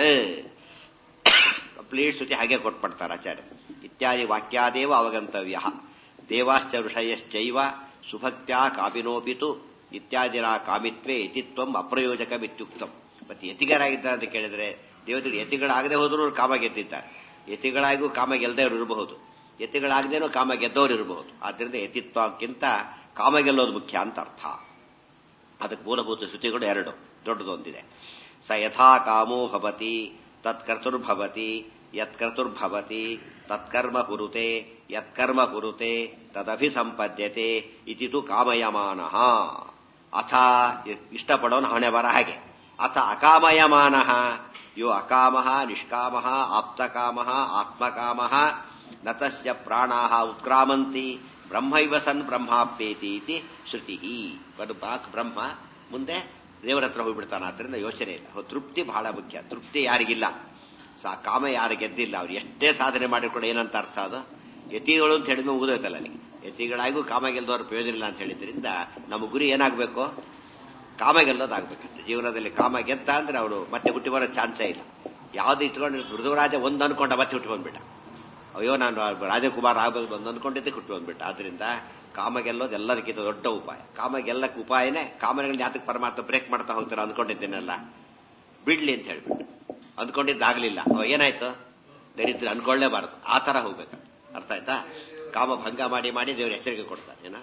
ಕಂಪ್ಲೀಟ್ ಶ್ರುತಿ ಹಾಗೆ ಕೊಟ್ಬಿಡ್ತಾರೆ ಆಚಾರ್ಯ. ಇತ್ಯಾದಿ ವಾಕ್ಯಾದೇವ ಅವಗಂತವ್ಯ. ದೇವಾಶ್ಚ ಋಷಯಶ್ಚೈವ ಸುಭಕ್ತ್ಯಾ ಕಾಪಿನೋಪಿತು ಇತ್ಯಾದಿನ ಕಾಮಿತ್ವೇ ಯತಿತ್ವಂ ಅಪ್ರಯೋಜಕಮಿತ್ಯುಕ್ತಂ. ಮತ್ತೆ ಯತಿಗರಾಗಿದ್ದಾರೆ ಅಂತ ಕೇಳಿದ್ರೆ ದೇವತೆಗಳು ಯತಿಗಳಾಗದೆ ಹೋದರೂ ಕಾಮ ಗೆದ್ದಿದ್ದಾರೆ. ಯತಿಗಳಾಗೂ ಕಾಮ ಗೆಲ್ಲದವರು ಇರಬಹುದು, ಯತಿಗಳಾಗದೇನೂ ಕಾಮ ಗೆದ್ದವರು ಇರಬಹುದು. ಆದ್ದರಿಂದ ಯತಿತ್ವಕ್ಕಿಂತ ಕಾಮ ಗೆಲ್ಲೋದು ಮುಖ್ಯ ಅಂತ ಅರ್ಥ. ಅದಕ್ಕೆ ಮೂಲಭೂತ ಶ್ರುತಿಗಳು ಎರಡು, ದೊಡ್ಡದೊಂದಿದೆ. ಸ ಯಥಾ ಕಾಮೋ ಭವತಿ ತತ್ಕರ್ತುರ್ಭವತಿ ಯತ್ಕರ್ತುರ್ಭವತಿ ತತ್ಕರ್ಮ ಕುರುತೆ ಯತ್ಕರ್ಮ ಕುರುತೆ ತದಭಿಸಂಪದ್ಯತೆ ಇತಿ ತು ಕಾಮಯಮಾನಃ. ಅಥ ಇಷ್ಟಪಡೋನು ಹಣೆ ಬರ ಹಾಗೆ. ಅಥ ಅಕಾಮಯಮಾನಃ ಯೋ ಅಕಾಮಃ ನಿಷ್ಕಾಮಃ ಆಪ್ತಕಾಮಃ ಆತ್ಮಕಾಮಃ ನ ತಸ್ಯ ಪ್ರಾಣಾಃ ಉತ್ಕ್ರಾಮಂತಿ ಬ್ರಹ್ಮೈವ ಸನ್ ಬ್ರಹ್ಮಾಪ್ಯೇತಿ ಇತಿ ಶ್ರುತಿ. ಬ್ರಹ್ಮ ಮುಂದೆ ದೇವರ ಹತ್ರ ಹೋಗ್ಬಿಡ್ತಾನೆ. ಆದ್ದರಿಂದ ಯೋಚನೆ ಇಲ್ಲ. ತೃಪ್ತಿ ಬಹಳ ಮುಖ್ಯ. ತೃಪ್ತಿ ಯಾರಿಗಿಲ್ಲ, ಸಾ ಕಾಮ ಯಾರು ಗೆದ್ದಿಲ್ಲ, ಅವ್ರು ಎಷ್ಟೇ ಸಾಧನೆ ಮಾಡಿಕೊಂಡು ಏನಂತ ಅರ್ಥ ಅದು? ಯತಿಗಳು ಅಂತ ಹೇಳಿದ್ಮೇಲೆ ಮುಗಿದೋಯ್ತಲ್ಲ ಅಲ್ಲಿಗೆ. ಯತಿಗಳಾಗೂ ಕಾಮ ಗೆಲ್ಲದವ್ರು ಪ್ರಯೋಜನ ಇಲ್ಲ ಅಂತ ಹೇಳಿದ್ರಿಂದ ನಮ್ಮ ಗುರಿ ಏನಾಗಬೇಕು? ಕಾಮ ಗೆಲ್ಲೋದಾಗಬೇಕು. ಜೀವನದಲ್ಲಿ ಕಾಮ ಗೆದ್ದ ಅಂದ್ರೆ ಅವರು ಮತ್ತೆ ಹುಟ್ಟಿ ಬರೋ ಚಾನ್ಸೇ ಇಲ್ಲ. ಯಾವ್ದು ಇಟ್ಕೊಂಡು ಋತುರಾಜ ಒಂದು ಅನ್ಕೊಂಡ ಮತ್ತೆ ಹುಟ್ಟಿ ಬಂದ್ಬಿಟ್ಟ. ಅಯ್ಯೋ ನಾನು ರಾಜಕುಮಾರ್ ಆಗಬೇಕು ಒಂದು ಅನ್ಕೊಂಡಿದ್ದೆ ಹುಟ್ಟಿ ಬಂದ್ಬಿಟ್ಟ. ಆದ್ರಿಂದ ಕಾಮ ಗೆಲ್ಲೋದು ಎಲ್ಲದಕ್ಕಿಂತ ದೊಡ್ಡ ಉಪಾಯ. ಕಾಮ ಗೆಲ್ಲಕ್ಕೆ ಉಪಾಯನೇ ಕಾಮನೆಗಳನ್ನ ಯಾತಕ್ಕೆ ಪರಮಾತ್ಮ ಬ್ರೇಕ್ ಮಾಡ್ತಾ ಹೋಗ್ತಾರ ಅಂದ್ಕೊಂಡಿದ್ದೇನೆಲ್ಲ ಬಿಡ್ಲಿ ಅಂತ ಹೇಳ್ಬಿಟ್ಟು ಅಂದ್ಕೊಂಡಿದ್ದಾಗಲಿಲ್ಲ. ಅವ ಏನಾಯ್ತು? ದರಿದ್ರ ಅನ್ಕೊಳ್ಳೇಬಾರದು. ಆ ತರ ಹೋಗ್ಬೇಕು. ಅರ್ಥ ಆಯ್ತಾ? ಕಾಮ ಭಂಗ ಮಾಡಿ ಮಾಡಿ ದೇವ್ರ ಹೆಸರಿಗೆ ಕೊಡ್ತಾನೆ. ಏನ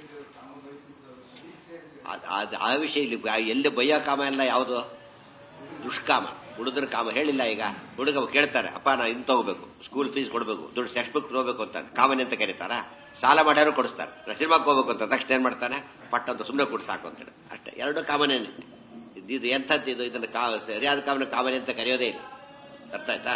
ಆ ವಿಷಯ ಇಲ್ಲಿ ಎಲ್ಲಿ ಬಯ್ಯೋ ಕಾಮ ಎಲ್ಲ ಯಾವುದು? ದುಷ್ಕಾಮ, ಹುಡುಗರ ಕಾಮ. ಹೇಳಿಲ್ಲ ಈಗ ಹುಡುಗ ಕೇಳ್ತಾರೆ, ಅಪ್ಪ ನಾ ಇನ್ ತಗೋಬೇಕು, ಸ್ಕೂಲ್ ಫೀಸ್ ಕೊಡಬೇಕು, ದುಡ್ಡು ಟೆಕ್ಸ್ಟ್ ಬುಕ್ ತಗೋಬೇಕು ಅಂತ ಕಾಮನೆ ಅಂತ ಕರೀತಾರ. ಸಾಲ ಮಾಡ್ಯಾರು ಕೊಡಿಸ್ತಾರೆ. ಸಿನಿಮಾಕ್ಕೆ ಹೋಗ್ಬೇಕು ಅಂತ ತಕ್ಷಣ ಏನ್ ಮಾಡ್ತಾನೆ, ಪಟ್ಟಂತ ಸುಮ್ಮನೆ ಕೊಟ್ಟು ಸಾಕು ಅಂತೇಳಿ ಅಷ್ಟೇ. ಎರಡು ಕಾಮನೇನೆ. ಇದು ಎಂಥದ್ದು ಇದು? ಇದನ್ನು ಸರಿಯಾದ ಕಾಮನೆ ಕಾಮನೆ ಅಂತ ಕರೆಯೋದೇ ಇಲ್ಲ. ಅರ್ಥ ಆಯ್ತಾ?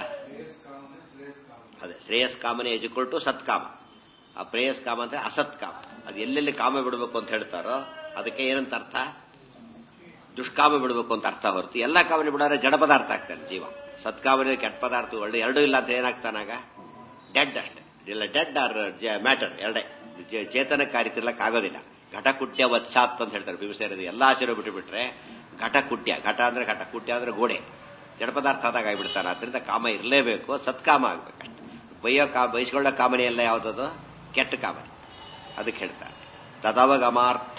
ಅದೇ ಶ್ರೇಯಸ್ ಕಾಮನೆ ಎಜುಕೊಲ್ ಟು ಸತ್ಕಾಮ. ಆ ಪ್ರೇಯಸ್ ಕಾಮ ಅಂದ್ರೆ ಅಸತ್ಕಾಮ. ಅದು ಎಲ್ಲೆಲ್ಲಿ ಕಾಮ ಬಿಡಬೇಕು ಅಂತ ಹೇಳ್ತಾರೋ ಅದಕ್ಕೆ ಏನಂತ ಅರ್ಥ? ದುಷ್ಕಾಮ ಬಿಡಬೇಕು ಅಂತ ಅರ್ಥ ಹೊರತು ಎಲ್ಲ ಕಾಮನೆ ಬಿಡೋದ್ರೆ ಜಡ ಪದಾರ್ಥ ಆಗ್ತಾನೆ ಜೀವ. ಸತ್ಕಾಮನೆ ಕೆಟ್ಟ ಪದಾರ್ಥ ಒಳ್ಳೆ ಎರಡೂ ಇಲ್ಲ ಅಂತ ಏನಾಗ್ತಾನಾಗ? ಡೆಡ್ ಅಷ್ಟೇ. ಇಲ್ಲ ಡೆಡ್ ಆರ್ ಮ್ಯಾಟರ್ ಎರಡೇ. ಚೇತನ ಕಾರ್ಯತಿರ್ಲಕ್ಕೆ ಆಗೋದಿಲ್ಲ. ಘಟಕುಟ್ಯ ವತ್ಸಾತ್ ಅಂತ ಹೇಳ್ತಾರೆ ಬಿಂಬಿಸಿರೋದು. ಎಲ್ಲಾ ಆಚರಣೆ ಬಿಟ್ಟು ಬಿಟ್ರೆ ಘಟಕುಟ್ಯ, ಘಟ ಅಂದ್ರೆ ಘಟ, ಕುಟ್ಯ ಅಂದ್ರೆ ಗೋಡೆ, ಜಡ ಪದಾರ್ಥ ಆದಾಗ ಆಗಿಬಿಡ್ತಾನೆ. ಅದರಿಂದ ಕಾಮ ಇರಲೇಬೇಕು, ಸತ್ಕಾಮ ಆಗ್ಬೇಕಷ್ಟೆ. ಬೈಯೋ ಕಾ ಬಯಸ್ಕೊಳ್ಳೋ ಕಾಮನೆ ಎಲ್ಲ ಯಾವುದದು? ಕೆಟ್ಟ ಕಾಮನೆ. ಅದಕ್ಕೆ ಹೇಳ್ತಾರೆ ತದವಗಮಾರ್ಥ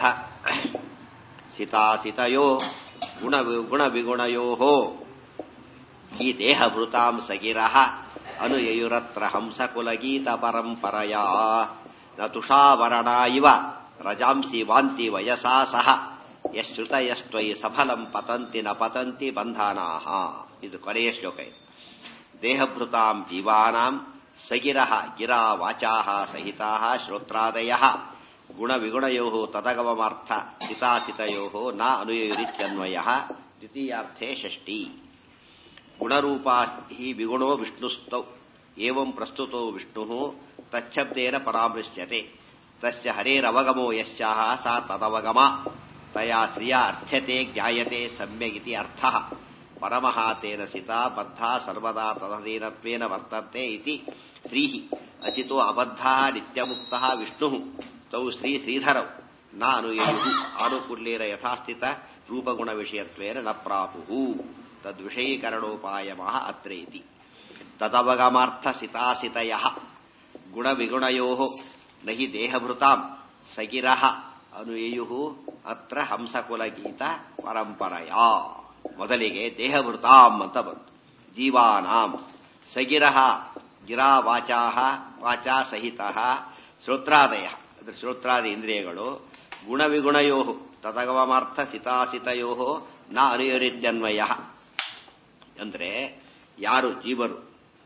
ಸಿತಾಸಿತಯೋ ಗುಣ ಗುಣ ವಿಗುಣಯೋ ಈ ದೇಹಭೃತಾಂ ಸಗಿರಃ ಅನುಯಯುರತ್ರ ಹಂಸಕುಲಗೀತ ಪರಂಪರಯಾ ನ ತುಷಾವರಣ ಇವ ರಜಾಂಸಿ ವಾಂತಿ ವಯಸಾ ಸಹ ಯಶ್ರುತಯಸ್ತ್ವಯಿ ಸಫಲಂ ಪತಂತಿ ನ ಪತಂತಿ ಬಂಧನಾಃ. ಇದು ಕೊನೆಯ ಶ್ಲೋಕ. ಇದು ದೇಹಭೃತಾಂ ಜೀವಾನಾಂ ಸಗಿರಃ ಗಿರಾ ವಾಚಾಃ ಸಹಿತಾಃ ಶ್ರೋತ್ರಾದಯಃ ಗುಣವಿಗುಣಯೋ ತದಗಮಮಾರ್ಥ ಸಿತಾಸಿತಯೋ ನ ಅನುಯುರಿತ್ಯನ್ವಯಃ ದ್ವಿತೀಯಾರ್ಥೇ ಷಷ್ಠಿ. ಗುಣರೂಪಾ ಹಿ ವಿಗುಣೋ ವಿಷ್ಣುಸ್ತೌ ಏವಂ ಪ್ರಸ್ತುತೋ ವಿಷ್ಣುಃ ತಚ್ಛಬ್ದೇನ ಪರಾಮೃಶ್ಯತೆ ತಸ್ಯ ಹರೇರವಗಮೋ ಯಸ್ಯಾಹ ಸಾ ತದವಗಮ ತಯಾ ಶ್ರಿಯಾ ಅರ್ಥ್ಯತೆ ಜ್ಞಾಯತೆ ಸಮ್ಯಗಿತಿ ಅರ್ಥಃ. ಪರಮಃ ತೇನ ಸಿತಾ ಬದ್ಧಾ ಸರ್ವದಾ ತದಧೀನತ್ವೇನ ವರ್ತಂತೆ ಇತಿ ಶ್ರೀಃ ಅಚಿತೋ ಅಬದ್ಧಃ ನಿತ್ಯಮುಕ್ತಃ ವಿಷ್ಣುಃ ತೌ ಶ್ರೀ ಶ್ರೀಧರೌ ನ ಅನುಯಯುಃ ಆನುಕೂಲ್ಯೇನ ಯಥಾಸ್ಥಿತ ರೂಪಗುಣ ವಿಷಯತ್ವೇನ ನ ಪ್ರಾಪುಃ ತದ್ವಿಷಯೀಕರಣೋಪಾಯಮಃ ಅತ್ರೇತಿ. ತದವಗಮಾರ್ಥ ಸಿತಾಸಿತಯಃ ಗುಣವಿಗುಣಯೋಃ ನ ಹಿ ದೇಹಭೃತಾಂ ಸಗಿರಃ ಅನುಯಯುಃ ಅತ್ರ ಹಂಸಕುಲಗೀತ ಪರಂಪರಯಾ. ಮೊದಲಿಗೆ ದೇಹಭೃತಾಂ ಅಂತ ಬಂತು. ಜೀವಾನಾಂ ಸಗಿರಃ ಗಿರಾ ವಾಚಾಃ ವಾಚಾ ಸಹಿತಃ ಶ್ರೋತ್ರಾದಯ ಅಂದ್ರೆ ಶ್ರೋತ್ರಾದಿ ಇಂದ್ರಿಯಗಳು ಗುಣವಿಗುಣಯೋ ತದಗಮಮಾರ್ಥ ಸಿತಾಸಿತಯೋ ನ ಅನುಯರಿತ್ಯನ್ವಯ. ಅಂದ್ರೆ ಯಾರು ಜೀವರು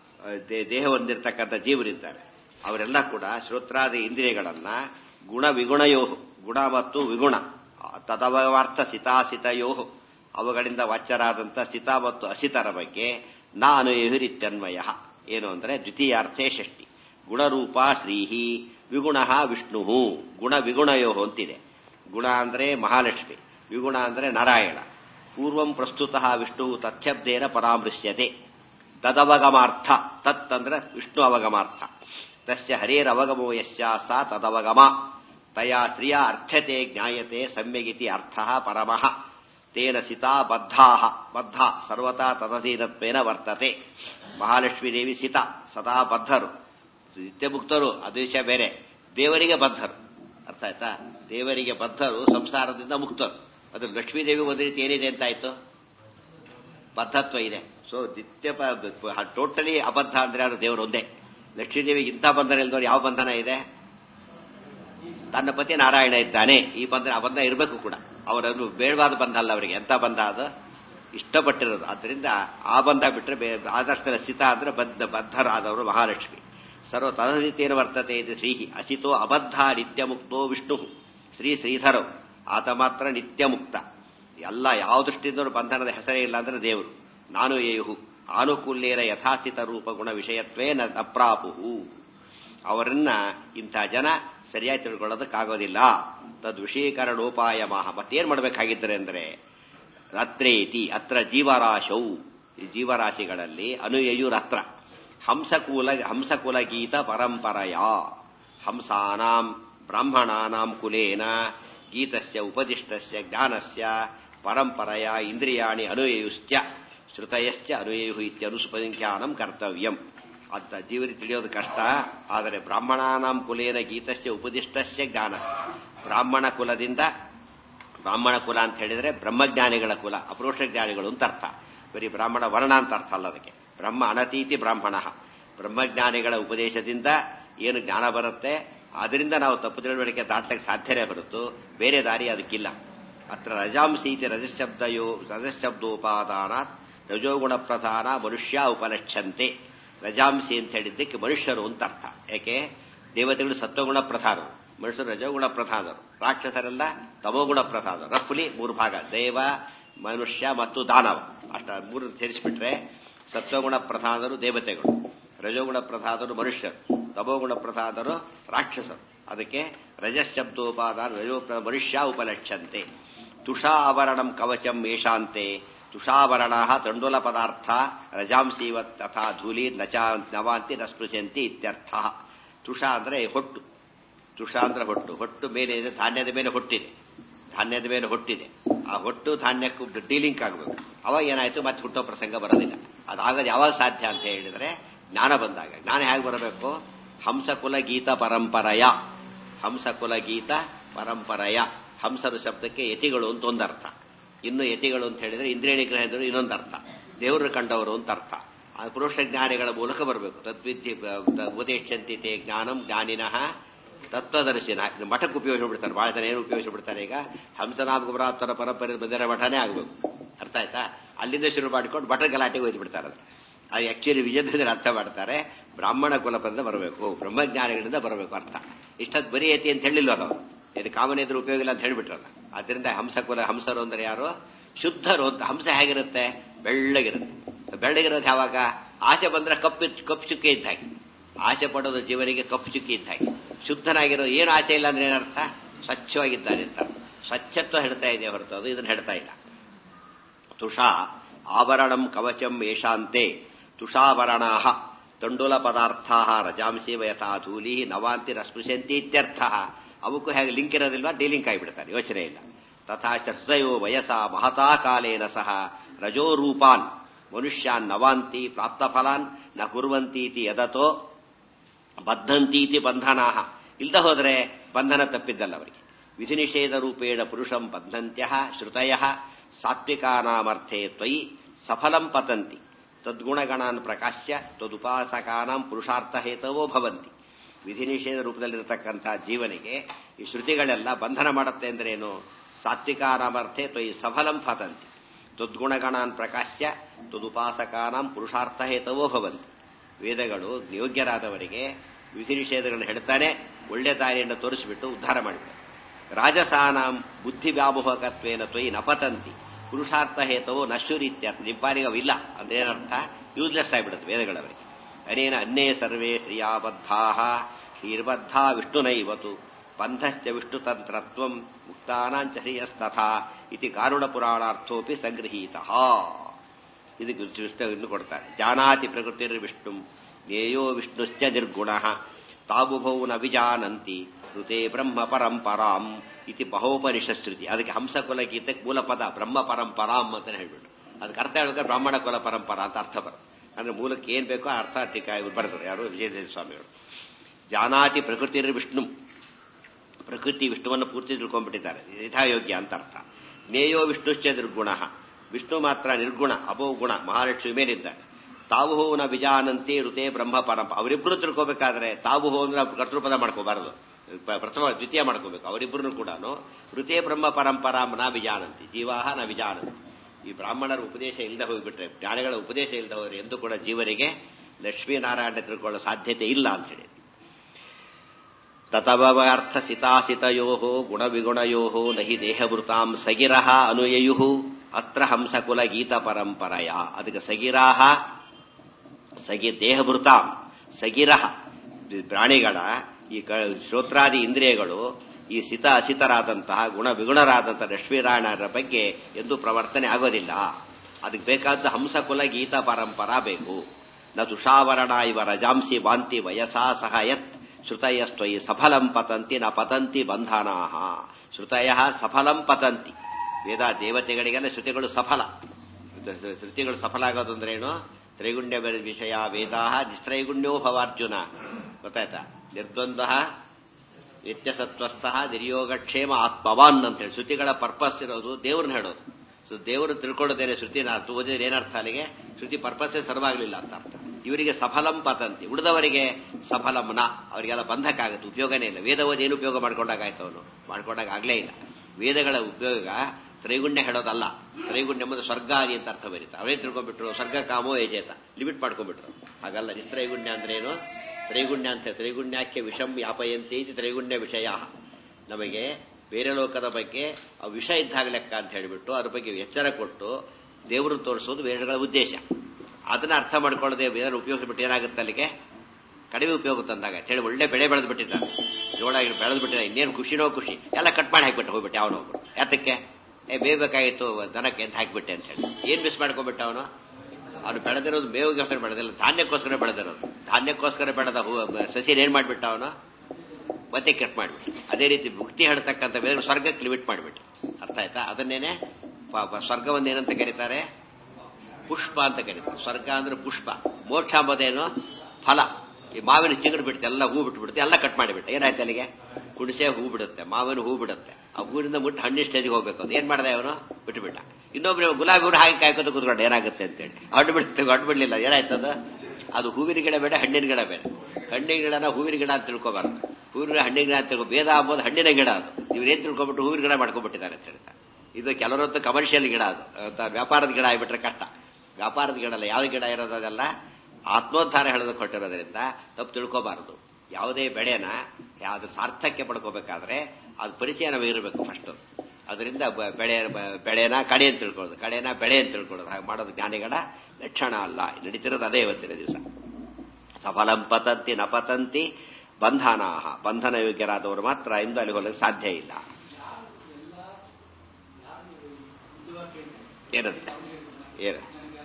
ದೇಹ ಹೊಂದಿರತಕ್ಕಂಥ ಜೀವರಿದ್ದಾರೆ ಅವರೆಲ್ಲ ಕೂಡ ಶ್ರೋತ್ರಾದಿ ಇಂದ್ರಿಯಗಳನ್ನ ಗುಣ ವಿಗುಣಯೋ ಗುಣ ಮತ್ತು ವಿಗುಣ ತದವಮಾರ್ಥ ಸಿತಾಸಿತಯೋ ಅವುಗಳಿಂದ ವಾಚ್ಯರಾದಂಥ ಸಿತ ಮತ್ತು ಅಸಿತರ ಬಗ್ಗೆ ನ ಅನುಯರಿತ್ಯನ್ವಯ. ಏನು ಅಂದ್ರೆ ದ್ವಿತೀಯಾರ್ಥೇ ಷಷ್ಠಿ. ಗುಣರೂಪ ಶ್ರೀಹಿ ವಿಗುಣ ವಿಷ್ಣು ಗುಣ ವಿಗುಣಯೋ ಅಂತಿದೆ. ಗುಣ ಅಂದ್ರೆ ಮಹಾಲಕ್ಷ್ಮಿ, ವಿಗುಣ ಅಂದ್ರೆ ನಾರಾಯಣ. ಪೂರ್ವಂ ಪ್ರಸ್ತುತ ವಿಷ್ಣು ತಥ್ಯಬ್ದೇನ ಪರಾಮೃಶ್ಯತೆ ತದವಗಮಾರ್ಥ. ತತ್ ಅಂದ್ರೆ ವಿಷ್ಣು ಅವಗಮಾರ್ಥ. ತಸ್ಯ ಹರೇರವಗಮೋ ಯಸ್ಯಾ ಸಾ ತದವಗಮ ತಯಾ ಶ್ರಿಯಾ ಅರ್ಥ್ಯತೆ ಜ್ಞಾಯತೆ ಸಮ್ಯಗಿತಿ ಅರ್ಥಃ ಪರಮಃ ತೇನ ಸಿತಾ ಬದ್ಧಾಃ ಬದ್ಧ ಸರ್ವತಾ ತದಧೀನತ್ವೇನ ವರ್ತತೆ. ಮಹಾಲಕ್ಷ್ಮೀ ದೇವಿ ಸಿತ ಸದಾ ಬದ್ಧರು, ನಿತ್ಯಮುಕ್ತರು, ಅದು ವಿಷಯ ಬೇರೆ. ದೇವರಿಗೆ ಬದ್ಧರು, ಅರ್ಥ ಆಯ್ತಾ? ದೇವರಿಗೆ ಬದ್ಧರು, ಸಂಸಾರದಿಂದ ಮುಕ್ತರು. ಅದು ಲಕ್ಷ್ಮೀದೇವಿ ಒಂದು ರೀತಿ ಏನಿದೆ ಅಂತ ಆಯ್ತು, ಬದ್ಧತ್ವ ಇದೆ. ಸೊ ನಿತ್ಯ ಟೋಟಲಿ ಅಬದ್ಧ ಅಂದ್ರೆ ಯಾರು? ದೇವರು ಒಂದೇ. ಲಕ್ಷ್ಮೀದೇವಿಗೆ ಇಂಥ ಬಂಧನ ಇಲ್ದವ್ರು ಯಾವ ಬಂಧನ ಇದೆ? ತನ್ನ ಪತಿ ನಾರಾಯಣ ಇದ್ದಾನೆ, ಈ ಬಂಧನ ಆ ಬಂಧ ಇರಬೇಕು ಕೂಡ. ಅವರನ್ನು ಬೇಡವಾದ ಬಂಧ ಅಲ್ಲ, ಅವರಿಗೆ ಎಂಥ ಬಂಧ ಅದು? ಇಷ್ಟಪಟ್ಟಿರೋದು. ಆದ್ದರಿಂದ ಆ ಬಂಧ ಬಿಟ್ಟರೆ ಆದರ್ಶ ಸಿತ ಅಂದ್ರೆ ಬದ್ಧ ಬದ್ಧರಾದವರು ಮಹಾಲಕ್ಷ್ಮಿ. ಸರ್ವ ತದರೀತಿಯನ್ನು ವರ್ತತೆ ಇದು ಶ್ರೀಹಿ ಅಸಿತೋ ಅಬದ್ಧ ನಿತ್ಯಮುಕ್ತೋ ವಿಷ್ಣು ಶ್ರೀ ಶ್ರೀಧರವು ಆತ ಮಾತ್ರ ನಿತ್ಯಮುಕ್ತ. ಎಲ್ಲ ಯಾವ ದೃಷ್ಟಿಯಿಂದ ಬಂಧನದ ಹೆಸರೇ ಇಲ್ಲ ಅಂದ್ರೆ ದೇವರು. ನಾನು ಏಯು ಆನುಕೂಲ್ಯೇನ ಯಥಾಸ್ಥಿತ ರೂಪ ಗುಣ ವಿಷಯತ್ವೇ ನ ಅಪ್ರಾಪುಹು. ಅವರನ್ನ ಇಂಥ ಜನ ಸರಿಯಾಗಿ ತಿಳ್ಕೊಳ್ಳೋದಕ್ಕಾಗೋದಿಲ್ಲ. ತದ್ವಿಷೀಕರಣೋಪಾಯ ಮಹ. ಮತ್ತೇನ್ ಮಾಡಬೇಕಾಗಿದ್ದಾರೆ ಅಂದ್ರೆ ಅತ್ರೇತಿ ಅತ್ರ ಜೀವರಾಶೌ, ಈ ಜೀವರಾಶಿಗಳಲ್ಲಿ ಅನುಯಯುರತ್ರ ಹಂಸಕೂಲ ಹಂಸಕುಲ ಗೀತ ಪರಂಪರೆಯ. ಹಂಸಾನಾಂ ಬ್ರಾಹ್ಮಣಾನಾಂ ಕುಲೇನ ಗೀತಸ್ಯ ಉಪದಿಷ್ಟಸ್ಯ ಜ್ಞಾನಸ್ಯ ಪರಂಪರೆಯ ಇಂದ್ರಿಯಾಣಿ ಅನುಯಯುಶ್ಚ ಶ್ರುತಯಶ್ಚ ಅನುಯಯು ಇತ್ಯನುಸ್ಪಂಖ್ಯಾನಂ ಕರ್ತವ್ಯಂ. ಅಂತ ಜೀವರಿಗೆ ತಿಳಿಯೋದು ಕಷ್ಟ. ಆದರೆ ಬ್ರಾಹ್ಮಣಾನಾಂ ಕುಲೇನ ಗೀತಸ್ಯ ಉಪದಿಷ್ಟಸ್ಯ ಜ್ಞಾನ, ಬ್ರಾಹ್ಮಣ ಕುಲದಿಂದ, ಬ್ರಾಹ್ಮಣ ಕುಲ ಅಂತ ಹೇಳಿದ್ರೆ ಬ್ರಹ್ಮಜ್ಞಾನಿಗಳ ಕುಲ, ಅಪರೋಕ್ಷ ಜ್ಞಾನಿಗಳು ಅಂತ ಅರ್ಥ. ಬರೀ ಬ್ರಾಹ್ಮಣ ವರ್ಣ ಅಂತ ಅರ್ಥ ಅಲ್ಲ ಅದಕ್ಕೆ. ಬ್ರಹ್ಮ ಅನತೀತಿ ಬ್ರಾಹ್ಮಣ, ಬ್ರಹ್ಮಜ್ಞಾನಿಗಳ ಉಪದೇಶದಿಂದ ಏನು ಜ್ಞಾನ ಬರುತ್ತೆ ಅದರಿಂದ ನಾವು ತಪ್ಪು ತಿಳುವಳಿಕೆ ದಾಟಕ್ಕೆ ಸಾಧ್ಯನೇ ಬರುತ್ತೋ ಬೇರೆ ದಾರಿ ಅದಕ್ಕಿಲ್ಲ. ಅತ್ರ ರಜಾಂಸೀತಿ ರಜಶಬ್ದಯೋ ರಜಶಬ್ದೋಪಾದಾನಾತ್ ರಜೋಗುಣ ಪ್ರಧಾನ ಮನುಷ್ಯ ಉಪಲಕ್ಷಂತೆ. ರಜಾಂಸಿ ಅಂತ ಹೇಳಿದ್ದಕ್ಕೆ ಮನುಷ್ಯರು ಅಂತ ಅರ್ಥ. ಯಾಕೆ ದೇವತೆಗಳು ಸತ್ವಗುಣ ಪ್ರಧಾನರು, ಮನುಷ್ಯರು ರಜೋಗುಣ ಪ್ರಧಾನರು, ರಾಕ್ಷಸರೆಲ್ಲ ತಮೋಗುಣ ಪ್ರಧಾನರು. ರಫ್ಲಿ ಮೂರು ಭಾಗ, ದೇವ ಮನುಷ್ಯ ಮತ್ತು ದಾನವ, ಅಷ್ಟ ಮೂರು ಸೇರಿಸಿಬಿಟ್ರೆ ಸತ್ವಗುಣ ಪ್ರಧಾನರು ದೇವತೆಗಳು, ರಜೋಗುಣ ಪ್ರಧಾನರು ಮನುಷ್ಯರು, ತಮೋಗುಣ ಪ್ರಧಾನರು ರಾಕ್ಷಸರು. ಅದಕ್ಕೆ ರಜಶಬ್ದೋಪಾದಾನ ರಜೋ ಮನುಷ್ಯ ಉಪಲಕ್ಷಂತೆ. ತುಷಾ ಆವರಣಂ ಕವಚಂ ಮೇಷಾಂತೆ. ತುಷಾವರಣ ತಂಡುಲ ಪದಾರ್ಥ ರಜಾಂಸೀವ ತಥಾ ಧೂಲಿ ನಚಾ ನವಾಂತಿ ನ ಸ್ಪೃಶಂತಿ ಇತ್ಯರ್ಥ. ತುಷಾ ಅಂದ್ರೆ ಹೊಟ್ಟು, ತುಷಾ ಅಂದ್ರೆ ಹೊಟ್ಟು. ಹೊಟ್ಟು ಮೇಲೆ ಇದೆ, ಧಾನ್ಯದ ಮೇಲೆ ಹೊಟ್ಟಿದೆ, ಧಾನ್ಯದ ಮೇಲೆ ಹೊಟ್ಟಿದೆ. ಆ ಹೊಟ್ಟು ಧಾನ್ಯಕ್ಕೂ ಡೀಲಿಂಕ್ ಆಗಬೇಕು. ಅವಾಗ ಏನಾಯ್ತು, ಮತ್ತೆ ಹುಟ್ಟೋ ಪ್ರಸಂಗ ಬರೋದಿಲ್ಲ. ಅದಾಗದು ಯಾವಾಗ ಸಾಧ್ಯ ಅಂತ ಹೇಳಿದ್ರೆ ಜ್ಞಾನ ಬಂದಾಗ. ಜ್ಞಾನ ಹೇಗೆ ಬರಬೇಕು? ಹಂಸಕುಲ ಗೀತ ಪರಂಪರೆಯ, ಹಂಸಕುಲ ಗೀತ ಪರಂಪರೆಯ. ಹಂಸರು ಶಬ್ದಕ್ಕೆ ಯತಿಗಳು ಅಂತ ಒಂದರ್ಥ, ಇನ್ನು ಯತಿಗಳು ಅಂತ ಹೇಳಿದ್ರೆ ಇಂದ್ರಿಯ ನಿಗ್ರಹದರು ಇನ್ನೊಂದು ಅರ್ಥ, ದೇವರು ಕಂಡವರು ಅಂತ ಅರ್ಥ. ಆ ಪುರುಷ ಜ್ಞಾನಿಗಳ ಮೂಲಕ ಬರಬೇಕು. ತದ್ವಿದ್ಯೆ ಉಪದೇಶಂತಿತೆ ಜ್ಞಾನಂ ಜ್ಞಾನಿನಃ ತತ್ವದರ್ಶಿನ. ಮಠಕ್ಕೆ ಉಪಯೋಗಿಸ್ಬಿಡ್ತಾರೆ ಬಹಳ ಜನ. ಏನು ಉಪಯೋಗಿಸ್ಬಿಡ್ತಾರೆ ಈಗ? ಹಂಸನಾಥ ಗುಬರಾತ್ತರ ಪರಂಪರೆ ಬಂದರೆ ಮಠನೇ ಆಗಬೇಕು. ಅರ್ಥ ಆಯ್ತಾ? ಅಲ್ಲಿಂದ ಶುರು ಮಾಡಿಕೊಂಡು ಮಠ ಗಲಾಟೆಗೆ ಹೋಯ್ತು ಬಿಡ್ತಾರೆ. ಅದು ಆಕ್ಚುಲಿ ವಿಜಯದಲ್ಲಿ ಅರ್ಥ ಮಾಡ್ತಾರೆ, ಬ್ರಾಹ್ಮಣ ಕುಲಪದಿಂದ ಬರಬೇಕು, ಬ್ರಹ್ಮಜ್ಞಾನಿಗಳಿಂದ ಬರಬೇಕು ಅರ್ಥ. ಇಷ್ಟೊತ್ತು ಬರೀ ಯತಿ ಅಂತ ಹೇಳಿಲ್ಲ ನಾವು, ಇದು ಕಾಮನ್ ಇದ್ರ ಉಪಯೋಗ ಇಲ್ಲ ಅಂತ ಹೇಳಿಬಿಟ್ರಲ್ಲ. ಆದ್ರಿಂದ ಹಂಸಕುಲ, ಹಂಸರು ಅಂದ್ರೆ ಯಾರು? ಶುದ್ಧರು ಅಂತ. ಹಂಸ ಹೇಗಿರುತ್ತೆ? ಬೆಳ್ಳಗಿರುತ್ತೆ. ಬೆಳ್ಳಗಿರೋದು ಯಾವಾಗ? ಆಸೆ ಬಂದ್ರೆ ಕಪ್ಪು ಕಪ್ಪು ಚುಕ್ಕೆ ಇದ್ದ ಹಾಗೆ. ಆಸೆ ಪಡೋದು ಜೀವನಿಗೆ ಕಪ್ಪು ಚುಕ್ಕಿ ಇದ್ದ ಹಾಗೆ. ಶುದ್ಧನಾಗಿರೋದು ಏನು ಆಸೆ ಇಲ್ಲ ಅಂದ್ರೆ ಏನರ್ಥ? ಸ್ವಚ್ಛವಾಗಿದ್ದಾನೆ ಅಂತ. ಸ್ವಚ್ಛತ್ವ ಹೇಳ್ತಾ ಇದೆ ಹೊರತು ಅದು ಇದನ್ನ ಹೇಳ್ತಾ ಇಲ್ಲ. ತುಷಾ ಆವರಣಂ ಕವಚಂ ಯೇಷಾಂತೆ. ತುಷಾವರಣಾ ತಂಡುಲ ಪದಾರ್ಥಾ ರಜಾಂಸೀವ ಯಥಾ ಧೂಲಿ ನವಾಂತಿ ರಸ್ಪೃಶಂತಿ ಇತ್ಯರ್ಥ. ಅವಕ್ಕೂ ಹೇಗೆ ಲಿಂಕ್ ಇರೋದಿಲ್ವಾ? ಡಿಲಿಂಕ್ ಆಗಿಬಿಡ್ತಾರೆ, ಯೋಚನೆ ಇಲ್ಲ. ತಥಾ ಹೃದಯೋ ವಯಸ ಮಹತಾ ಕಾಲೇನ ಸಹ ರಜೋರೂಪಾನ್ ಮನುಷ್ಯಾನ್ ನವಾಂತಿ ಪ್ರಾಪ್ತಫಲಾನ್ ನ ಕುರ್ವಂತೀತಿ ಯದತೋ ಬದ್ಧಂತೀತಿ ಬಂಧನಾ. ಇಲ್ದ ಹೋದ್ರೆ ಬಂಧನ ತಪ್ಪಿದ್ದಲ್ಲ ಅವರಿಗೆ. ವಿಧಿನಿಷೇಧ ರೂಪೇಣ ಪುರುಷಂ ಬದ್ಧಂತ್ಯ ಶ್ರುತಯ ಸಾತ್ವಿಕಾನಾಮರ್ಥೇ ತ್ವಯಿ ಸಫಲಂ ಪತಂತಿ ತದ್ಗುಣಗಣಾನ್ ಪ್ರಕಾಶ್ಯ ತದುಪಾಸಕಾನಾಂ ಪುರುಷಾರ್ಥ ಹೇತವೋ ಭವಂತಿ. ವಿಧಿ ನಿಷೇಧ ರೂಪದಲ್ಲಿರತಕ್ಕಂಥ ಜೀವನಿಗೆ ಈ ಶ್ರುತಿಗಳೆಲ್ಲ ಬಂಧನ ಮಾಡುತ್ತೆ ಅಂದ್ರೇನು? ಸಾತ್ವಿಕಾನಾಮರ್ಥೆ ತ್ವಯಿ ಸಫಲಂ ಪತಂತಿ ತದ್ಗುಣಗಣಾನ್ ಪ್ರಕಾಶ್ಯ ತದುಪಾಸಕಾನಾಂ ಪುರುಷಾರ್ಥ ಹೇತವೋ ಭವಂತಿ. ವೇದಗಳು ಯೋಗ್ಯರಾದವರಿಗೆ ವಿಧಿ ನಿಷೇಧಗಳನ್ನು ಹೇಳ್ತಾನೆ ಒಳ್ಳೆ ದಾರಿಯನ್ನು ತೋರಿಸಿಬಿಟ್ಟು ಉದ್ಧಾರ ಮಾಡಿಬಿಟ್ಟು. ರಾಜಸಾನಾಂ ಬುದ್ಧಿ ವ್ಯಾಮೋಹಕತ್ವೇನ ತ್ವಯಿ ನಪತಂತಿ ಪುರುಷಾರ್ಥ ಹೇತವೋ ನಶ್ವರೀತ್ಯರ್ಥ. ನಿಂಪಾರಿಗೆ ಅವಿಲ್ಲ ಅಂದ್ರೆ ಏನರ್ಥ? ಯೂಸ್ಲೆಸ್ ಆಗಿಬಿಡುತ್ತೆ ವೇದಗಳವರಿಗೆ. ಅನೇನ ಅನ್ಯೇ ಸರ್ವೇ ಶ್ರಿಯಾಬದ್ಧಾ ಶ್ರೀರ್ಬದ್ಧಾ ವಿಷ್ಣುನೈವತು ಬಂಧಶ್ಚ ವಿಷ್ಣುತಂತ್ರತ್ವಂ ಮುಕ್ತಾನಾಂಚ ಶ್ರೇಯಸ್ತಥಾ ಇತಿ ಕಾರುಣ ಪುರಾಣಾರ್ಥೋಪಿ ಸಂಗೃಹೀತಃ. ಇದಕ್ಕೆ ಇನ್ನು ಕೊಡ್ತಾರೆ. ಜಾನಾತಿ ಪ್ರಕೃತಿರ್ ವಿಷ್ಣು ಜ್ಞೇಯೋ ವಿಷ್ಣುಶ್ಚ ನಿರ್ಗುಣಃ ತಾಬುಭೌ ನ ವಿಜಾನಂತಿ ಋತೆ ಬ್ರಹ್ಮ ಪರಂಪರಾಂ ಇತಿ ಬಹೋಪನಿಷಶ್ರುತಿ. ಅದಕ್ಕೆ ಹಂಸಕುಲ ಗೀತಕ್ಕೆ ಮೂಲ ಪದ ಬ್ರಹ್ಮ ಪರಂಪರಾಂ ಅಂತ ಹೇಳ್ಬಿಟ್ಟು ಅದಕ್ಕೆ ಅರ್ಥ ಹೇಳಿದ್ರೆ ಬ್ರಾಹ್ಮಣ ಕುಲ ಪರಂಪರಾ ಅಂತ ಅರ್ಥ ಬರುತ್ತೆ. ಅಂದ್ರೆ ಮೂಲಕ್ಕೆ ಏನ್ ಬೇಕೋ ಅರ್ಥ ಟೀಕಾ ಬರೆದರು ಯಾರು? ವಿಜಯೇಂದ್ರ ಸ್ವಾಮಿಯವರು. ಜಾನಾತಿ ಪ್ರಕೃತಿರ್ ವಿಷ್ಣು, ಪ್ರಕೃತಿ ವಿಷ್ಣುವನ್ನು ಪೂರ್ತಿ ತಿಳ್ಕೊಂಡ್ಬಿಟ್ಟಿದ್ದಾರೆ, ಯಥಾಯೋಗ್ಯ ಅಂತ ಅರ್ಥ. ಜ್ಞೇಯೋ ವಿಷ್ಣುಶ್ಚ ನಿರ್ಗುಣ, ವಿಷ್ಣು ಮಾತ್ರ ನಿರ್ಗುಣ, ಅಭೋ ಗುಣ, ಮಹಾಲಕ್ಷ್ಮಿ ಮೇಲಿದ್ದಾರೆ. ತಾವು ಹೋನ ವಿಜಾನಂತಿ ಋತೆ ಬ್ರಹ್ಮ ಪರಂಪ. ಅವರಿಬ್ಬರು ತಿಳ್ಕೋಬೇಕಾದ್ರೆ ತಾವು ಹೋ ಅಂದ್ರೆ ಕರ್ತೃಪದ ಮಾಡ್ಕೋಬಾರದು, ಪ್ರಥಮ ದ್ವಿತೀಯ ಮಾಡ್ಕೋಬೇಕು. ಅವರಿಬ್ಬರನ್ನು ಕೂಡ ಋತೆ ಬ್ರಹ್ಮ ಪರಂಪರಾಂ ನ ವಿಜಾನಂತಿ ಜೀವಾಹ ನ ವಿಜಾನಂತಿ. ಈ ಬ್ರಾಹ್ಮಣರ ಉಪದೇಶ ಇಲ್ಲದೆ ಹೋಗಿಬಿಟ್ರೆ, ಜ್ಞಾನಿಗಳ ಉಪದೇಶ ಇಲ್ಲದೆ ಹೋದ್ರೆ ಎಂದು ಕೂಡ ಜೀವನಿಗೆ ಲಕ್ಷ್ಮೀನಾರಾಯಣ ತಿಳ್ಕೊಳ್ಳೋ ಸಾಧ್ಯತೆ ಇಲ್ಲ ಅಂತ ಹೇಳಿ. ತತವರ್ಥ ಸಿತಾಸಿತಯೋ ಗುಣವಿಗುಣಯೋ ನಹಿ ದೇಹಭೃತಾಂ ಸಗಿರಹ ಅನುಯಯು ಅತ್ರ ಹಂಸಕುಲ ಗೀತ ಪರಂಪರೆಯ. ಅದಕ್ಕೆ ಸಗಿರಾಹ ಸಗಿ ದೇಹಭೃತಾಂ ಸಗಿರಹ ಪ್ರಾಣಿಗಳ ಈ ಶ್ರೋತ್ರಾದಿ ಇಂದ್ರಿಯಗಳು ಈ ಸಿತ ಅಸಿತರಾದಂತಹ ಗುಣ ವಿಗುಣರಾದಂತಹ ಲಕ್ಷ್ಮೀನಾರಾಯಣರ ಬಗ್ಗೆ ಎಂದು ಪ್ರವರ್ತನೆ ಆಗೋದಿಲ್ಲ. ಅದಕ್ಕೆ ಬೇಕಾದ ಹಂಸಕುಲ ಗೀತ ಪರಂಪರಾ ಬೇಕು. ನ ತುಷಾವರಣ ಇವ ರಜಾಂಸಿ ವಾಂತಿ ವಯಸಾ ಸಹ ಯತ್ ಶ್ರುತಯಸ್ತ್ವಯಿ ಸಫಲಂ ಪತಂತಿ ನ ಪತಂತಿ ಬಂಧನಾಹ. ಶ್ರುತಯ ಸಫಲಂ ಪತಂತಿ. ವೇದ ದೇವತೆಗಳಿಗೆಲ್ಲ ಶ್ರುತಿಗಳು ಸಫಲ. ಶ್ರುತಿಗಳು ಸಫಲ ಆಗೋದು ಅಂದ್ರೆ ಏನು? ತ್ರೈಗುಣ್ಯ ವಿಷಯ ವೇದಾ ನಿಸ್ತ್ರೈಗುಣ್ಯೋ ಭವಾರ್ಜುನ. ಗೊತ್ತಾಯ್ತಾ? ನಿರ್ದ್ವಂದ್ವ ನಿತ್ಯಸತ್ವಸ್ಥ ನಿರ್ಯೋಗಕ್ಷೇಮ ಆತ್ಮವಾನ್ ಅಂತೇಳಿ ಶ್ರುತಿಗಳ ಪರ್ಪಸ್ ಇರೋದು ದೇವ್ರನ್ನ ಹೇಳೋದು. ಸೊ ದೇವರು ತಿಳ್ಕೊಳ್ಳೋದೇನೆ ಶ್ರುತಿನ ಅರ್ಥ ಓದಿದ್ರೆ ಏನರ್ಥ? ಅಲ್ಲಿಗೆ ಶ್ರುತಿ ಪರ್ಪಸ್ಸೇ ಸರ್ವಾಗಲಿಲ್ಲ ಅಂತ ಅರ್ಥ. ಇವರಿಗೆ ಸಫಲಂ ಪತಂತಿ, ಉಳಿದವರಿಗೆ ಸಫಲಂನ, ಅವರಿಗೆಲ್ಲ ಬಂಧಕ ಆಗುತ್ತೆ, ಉಪಯೋಗನೇ ಇಲ್ಲ. ವೇದ ಓದಿ ಏನು ಉಪಯೋಗ ಮಾಡ್ಕೊಂಡಾಗಾಯ್ತು ಅವನು, ಮಾಡ್ಕೊಂಡಾಗ ಆಗ್ಲೇ ಇಲ್ಲ. ವೇದಗಳ ಉಪಯೋಗ ತ್ರೈಗುಣ್ಯ ಹೇಳೋದಲ್ಲ. ತ್ರೈಗುಣ್ಯ ಎಂಬುದು ಸ್ವರ್ಗ ಆದಿ ಅಂತ ಅರ್ಥ ಬರೀತಾರೆ. ಅವರೇ ತಿಳ್ಕೊಂಡ್ಬಿಟ್ರು ಸ್ವರ್ಗ ಕಾಮೋ ಯಜೇತ, ಲಿಮಿಟ್ ಮಾಡ್ಕೊಂಡ್ಬಿಟ್ರು. ಹಾಗಲ್ಲ, ನಿಸ್ತ್ರೈಗುಣ್ಯ ಅಂದ್ರೆ ಏನು? ತ್ರೈಗುಣ್ಯ ಅಂತ, ತ್ರೈಗುಣ್ಯಕ್ಕೆ ವಿಷಂ ಯಾಪಯಂತಿ ತ್ರೈಗುಣ್ಯ ವಿಷಯ. ನಮಗೆ ಬೇರೆ ಲೋಕದ ಬಗ್ಗೆ ಆ ವಿಷ ಇದ್ದಾಗ ಲೆಕ್ಕ ಅಂತ ಹೇಳಿಬಿಟ್ಟು ಅದ್ರ ಬಗ್ಗೆ ಎಚ್ಚರ ಕೊಟ್ಟು ದೇವರು ತೋರಿಸೋದು ವೇದಗಳ ಉದ್ದೇಶ. ಅದನ್ನ ಅರ್ಥ ಮಾಡ್ಕೊಳ್ಳದೆ ಬೇರೆ ಉಪಯೋಗಿಸ್ಬಿಟ್ಟು ಏನಾಗುತ್ತೆ, ಅಲ್ಲಿಗೆ ಕಡಿಮೆ ಉಪಯೋಗ ತಂದಾಗ ಹೇಳಿ ಒಳ್ಳೆ ಬೆಳೆ ಬೆಳೆದು ಬಿಟ್ಟಿದ್ದಾರೆ, ಜೋಳ ಬೆಳೆದು ಬಿಟ್ಟಿದ್ದಾರೆ, ಇನ್ನೇನು ಖುಷಿನೋ ಖುಷಿ, ಎಲ್ಲ ಕಟ್ ಮಾಡಿ ಹಾಕ್ಬಿಟ್ಟು ಹೋಗ್ಬಿಟ್ಟು ಅವನು ಒಬ್ಬರು. ಯಾತಕ್ಕೆ? ಏ ಬೇಯಬೇಕಾಗಿತ್ತು ದನಕ್ಕೆ ಅಂತ ಹಾಕ್ಬಿಟ್ಟೆ ಅಂತ ಹೇಳಿ ಏನ್ ಮಿಸ್ ಮಾಡ್ಕೊಂಡ್ಬಿಟ್ಟ ಅವನು. ಅವನು ಬೆಳೆದಿರೋದು ಮೇವಿಗೋಸ್ಕರ ಬೆಳೆದಿಲ್ಲ, ಧಾನ್ಯಕ್ಕೋಸ್ಕರ ಬೆಳೆದಿರೋದು. ಧಾನ್ಯಕ್ಕೋಸ್ಕರ ಬೆಳೆದ ಹೂ ಸಸಿನ ಏನ್ ಮಾಡ್ಬಿಟ್ಟ ಅವನು, ಮತ್ತೆ ಕಟ್ ಮಾಡ್ಬಿಟ್ಟು. ಅದೇ ರೀತಿ ಮುಕ್ತಿ ಹೇಳ್ತಕ್ಕಂಥ ಬೇರೆ ಸ್ವರ್ಗಕ್ಕೆ ಲಿಮಿಟ್ ಮಾಡಿಬಿಟ್ಟು. ಅರ್ಥ ಆಯ್ತಾ? ಅದನ್ನೇನೆ ಸ್ವರ್ಗವನ್ನೇನಂತ ಕರೀತಾರೆ? ಪುಷ್ಪ ಅಂತ ಕರೀತಾರೆ. ಸ್ವರ್ಗ ಅಂದ್ರೆ ಪುಷ್ಪ, ಮೋಕ್ಷ ಅಂಬೋದೇನು ಫಲ. ಈ ಮಾವಿನ ಚಿಗುರು ಬಿಡುತ್ತೆ, ಎಲ್ಲ ಹೂ ಬಿಟ್ಟು ಬಿಡುತ್ತೆ, ಎಲ್ಲ ಕಟ್ ಮಾಡಿಬಿಟ್ಟೆ. ಏನಾಯ್ತು ಅಲ್ಲಿಗೆ? ಕುಡಿಸೆ ಹೂ ಬಿಡುತ್ತೆ, ಮಾವಿನ ಹೂ ಬಿಡುತ್ತೆ. ಆ ಹೂವಿನಿಂದ ಮುಟ್ಟು ಹಣ್ಣಿನ ಸ್ಟೇಜ್ಗೆ ಹೋಗ್ಬೇಕು. ಅದು ಏನ್ ಮಾಡಿದೆ ಅವನು? ಬಿಟ್ಟುಬಿಟ್ಟ. ಇನ್ನೊಬ್ರು ಗುಲಾಬಿ ಹೂರು ಹಾಗೆ ಕಾಯ್ಕೋತ ಕೂತ್ಕೊಂಡು ಏನಾಗುತ್ತೆ ಅಂತೇಳಿ ಹಣ್ಣು ಬಿಡುತ್ತೆ, ಹಣ್ಣು ಬಿಡ್ಲಿಲ್ಲ. ಏನಾಯ್ತದ? ಅದು ಹೂವಿನ ಗಿಡ ಬೇಡ, ಹಣ್ಣಿನ ಗಿಡ ಬೇಡ. ಹಣ್ಣಿನ ಗಿಡನ ಹೂವಿನ ಗಿಡ ಅಂತ ತಿಳ್ಕೊಬಾರ್ದು. ಹೂವಿನ ಹಣ್ಣಿನ ಗಿಡ ಅಂತ ತಿಳ್ಕೊ, ಭೇದ ಅಂಬೋದು ಹಣ್ಣಿನ ಗಿಡ. ಅದು ಇವ್ರೇನ್ ತಿಳ್ಕೊಬಿಟ್ಟು ಹೂವಿನ ಗಿಡ ಮಾಡ್ಕೊಂಡ್ಬಿಟ್ಟಿದ್ದಾರೆ ಅಂತ ಹೇಳ್ತಾರೆ. ಇದು ಕೆಲವರೊತ್ತು ಕಮರ್ಷಿಯಲ್ ಗಿಡ, ಅದು ವ್ಯಾಪಾರದ ಗಿಡ ಆಗಿಬಿಟ್ರೆ ಕಷ್ಟ. ವ್ಯಾಪಾರದ ಗಿಡ ಅಲ್ಲ, ಯಾವ ಗಿಡ ಇರೋದಲ್ಲ ಆತ್ಮೋದ್ಧಾರ ಹೇಳೋದು ಕೊಟ್ಟಿರೋದ್ರಿಂದ ತಪ್ಪು ತಿಳ್ಕೋಬಾರದು. ಯಾವುದೇ ಬೆಳೆನ ಯಾವ್ದು ಸಾರ್ಥಕ್ಯ ಪಡ್ಕೋಬೇಕಾದ್ರೆ ಅದು ಪರಿಚಯ ನಮಗೆ ಇರಬೇಕು ಫಸ್ಟ್. ಅದರಿಂದ ಬೆಳೆ ಬೆಳೆನ ಕಡೆ ಅಂತ ತಿಳ್ಕೊಳ್ಳೋದು, ಕಡೆನ ಬೆಳೆ ಅಂತ ತಿಳ್ಕೊಳ್ಳೋದು, ಹಾಗೆ ಮಾಡೋದು ಜ್ಞಾನಿಗಳ ಲಕ್ಷಣ ಅಲ್ಲ. ನಡೀತಿರೋದು ಅದೇ ಇವತ್ತಿನ ದಿವಸ. ಸಫಲಂ ಪತಂತಿ ನ ಪತಂತಿ ಬಂಧನಾಹ, ಬಂಧನ ಯೋಗ್ಯರಾದವರು ಮಾತ್ರ ಇಂದು ಅಲ್ಲಿ ಹೋಗಲಿಕ್ಕೆ ಸಾಧ್ಯ ಇಲ್ಲ. ಏನಂತೆ ಏನು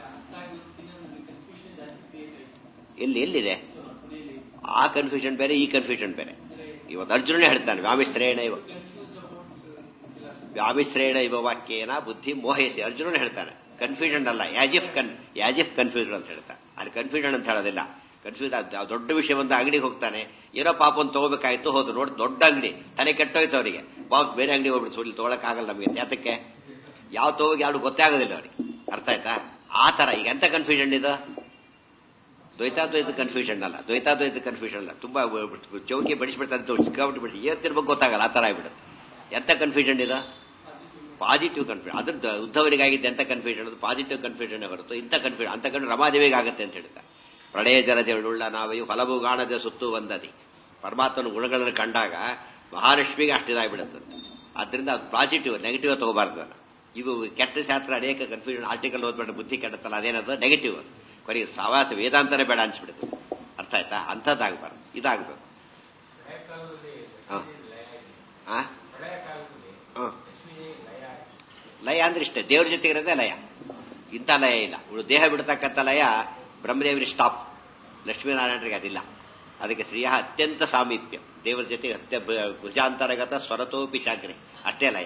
ಎಲ್ಲಿ ಎಲ್ಲಿದೆ ಆ ಕನ್ಫ್ಯೂಷನ್ ಬೇರೆ, ಈ ಕನ್ಫ್ಯೂಷನ್ ಬೇರೆ. ಇವತ್ತು ಅರ್ಜುನನೇ ಹೇಳ್ತಾನೆ, ವ್ಯಾಮಿಶ್ರೇಣ ಇವ ವ್ಯಾಮಿಶ್ರೇಣ ಇವ ವಾಕ್ಯೇನ ಬುದ್ಧಿ ಮೋಹಿಸಿ. ಅರ್ಜುನನೇ ಹೇಳ್ತಾನೆ, ಕನ್ಫ್ಯೂಷನ್ ಅಲ್ಲ, ಯಾಜಿಫ್ ಕನ್ ಯಾಜಿಫ್ ಕನ್ಫ್ಯೂಷನ್ ಅಂತ ಹೇಳ್ತಾನೆ. ಅಲ್ಲಿ ಕನ್ಫ್ಯೂಷನ್ ಅಂತ ಹೇಳೋದಿಲ್ಲ. ಕನ್ಫ್ಯೂಸ್ ದೊಡ್ಡ ವಿಷಯ ಒಂದು ಅಂಗಡಿಗೆ ಹೋಗ್ತಾನೆ, ಏನೋ ಪಾಪ ಒಂದು ತಗೋಬೇಕಾಯ್ತು, ಹೋದ್ರು ನೋಡಿ ದೊಡ್ಡ ಅಂಗಡಿ, ತಲೆ ಕೆಟ್ಟೋಯ್ತು ಅವರಿಗೆ, ಪಾಪ ಬೇರೆ ಅಂಗಡಿ ಹೋಗ್ಬಿಟ್ಟು ಸುಳ್ಳು ತೊಗೊಳಕ್ಕಾಗಲ್ಲ ನಮಗೆ. ಯಾತಕ್ಕೆ? ಯಾವ ತಗೋಗಿ ಯಾರು ಗೊತ್ತೇ ಆಗೋದಿಲ್ಲ ಅವ್ರಿಗೆ. ಅರ್ಥ ಆಯ್ತಾ? ಆ ತರ ಈಗ ಎಂತ ಕನ್ಫ್ಯೂಷನ್ ಇದು? ದ್ವೈತಾದ್ವೈತ ಕನ್ಫ್ಯೂಷನ್ ಅಲ್ಲ, ದ್ವೈತಾದ್ವೈತ ಕನ್ಫ್ಯೂಷನ್ ಅಲ್ಲ. ತುಂಬಾ ಚೌಕಿ ಬಡಿಸ್ಬಿಡ್ತಾರೆ, ಚಿಕ್ಕಾಬಿಟ್ಟು ಬಿಡಿ, ಏರ್ತಿರ್ಬೇಕು ಗೊತ್ತಾಗಲ್ಲ, ಆ ತರ ಆಗ್ಬಿಡುತ್ತೆ. ಎಂತ ಕನ್ಫ್ಯೂಷನ್ ಇದು? Positive confusion. ಅದ್ರ ಉದ್ಧವರಿಗಾಗಿದ್ದ ಎಂತ ಕನ್ಫ್ಯೂಷನ್? ಅದು ಪಾಸಿಟಿವ್ ಕನ್ಫ್ಯೂಷನ್ ಹೊರತು ಇಂಥ ಕನ್ಫ್ಯೂಷನ್ ಅಂತ ಕಂಡು ರಮಾದೇವಿಗೆ ಆಗುತ್ತೆ ಅಂತ ಹೇಳ್ತಾರೆ. ಪ್ರಳಯ ಜಲದೇವಳುಳ್ಳ ನಾವೆಯು ಫಲಭೂ ಗಾಣದ ಸುತ್ತು ಒಂದದಿ. ಪರಮಾತ್ಮನ ಗುಣಗಳನ್ನು ಕಂಡಾಗ ಮಹಾಲಕ್ಷ್ಮಿಗೆ ಅಷ್ಟಿದಾಗ್ಬಿಡುತ್ತದೆ. ಆದ್ರಿಂದ ಅದು ಪಾಸಿಟಿವ್, ನೆಗೆಟಿವ್ ತಗೋಬಾರ್ದು. ಇದು ಕೆಟ್ಟ ಶಾಸ್ತ್ರ ಅನೇಕ ಕನ್ಫ್ಯೂಷನ್ ಆರ್ಟಿಕಲ್ ಓದ್ಬೇಡ, ಬುದ್ಧಿ ಕೆಟ್ಟತ್ತಲ್ಲ, ಅದೇನದು ನೆಗೆಟಿವ್. ಕೊನೆಗೆ ಸವಾಸ ವೇದಾಂತನೇ ಬೇಡ ಅನ್ಸ್ಬಿಡುತ್ತೆ. ಅರ್ಥ ಆಯ್ತಾ? ಅಂಥದ್ದಾಗಬಾರ್ದು, ಇದಾಗಬೇಕು. ಲಯ ಅಂದ್ರೆ ಇಷ್ಟೇ, ದೇವ್ರ ಜೊತೆ ಇರೋದೇ ಲಯ. ಇಂಥ ಲಯ ಇಲ್ಲ. ಇವಳು ದೇಹ ಬಿಡ್ತಕ್ಕಂಥ ಲಯ ಬ್ರಹ್ಮದೇವರಿಗೆ ಸ್ಟಾಪ್, ಲಕ್ಷ್ಮೀನಾರಾಯಣರಿಗೆ ಅದಿಲ್ಲ. ಅದಕ್ಕೆ ಶ್ರೀಯ ಅತ್ಯಂತ ಸಾಮೀಪ್ಯ, ದೇವರ ಜೊತೆ ಅತ್ಯ ಭುಜಾಂತರಗತ ಸ್ವರತೋಪಿ ಚಾಗ್ರೆ, ಅಷ್ಟೇ ಲಯ.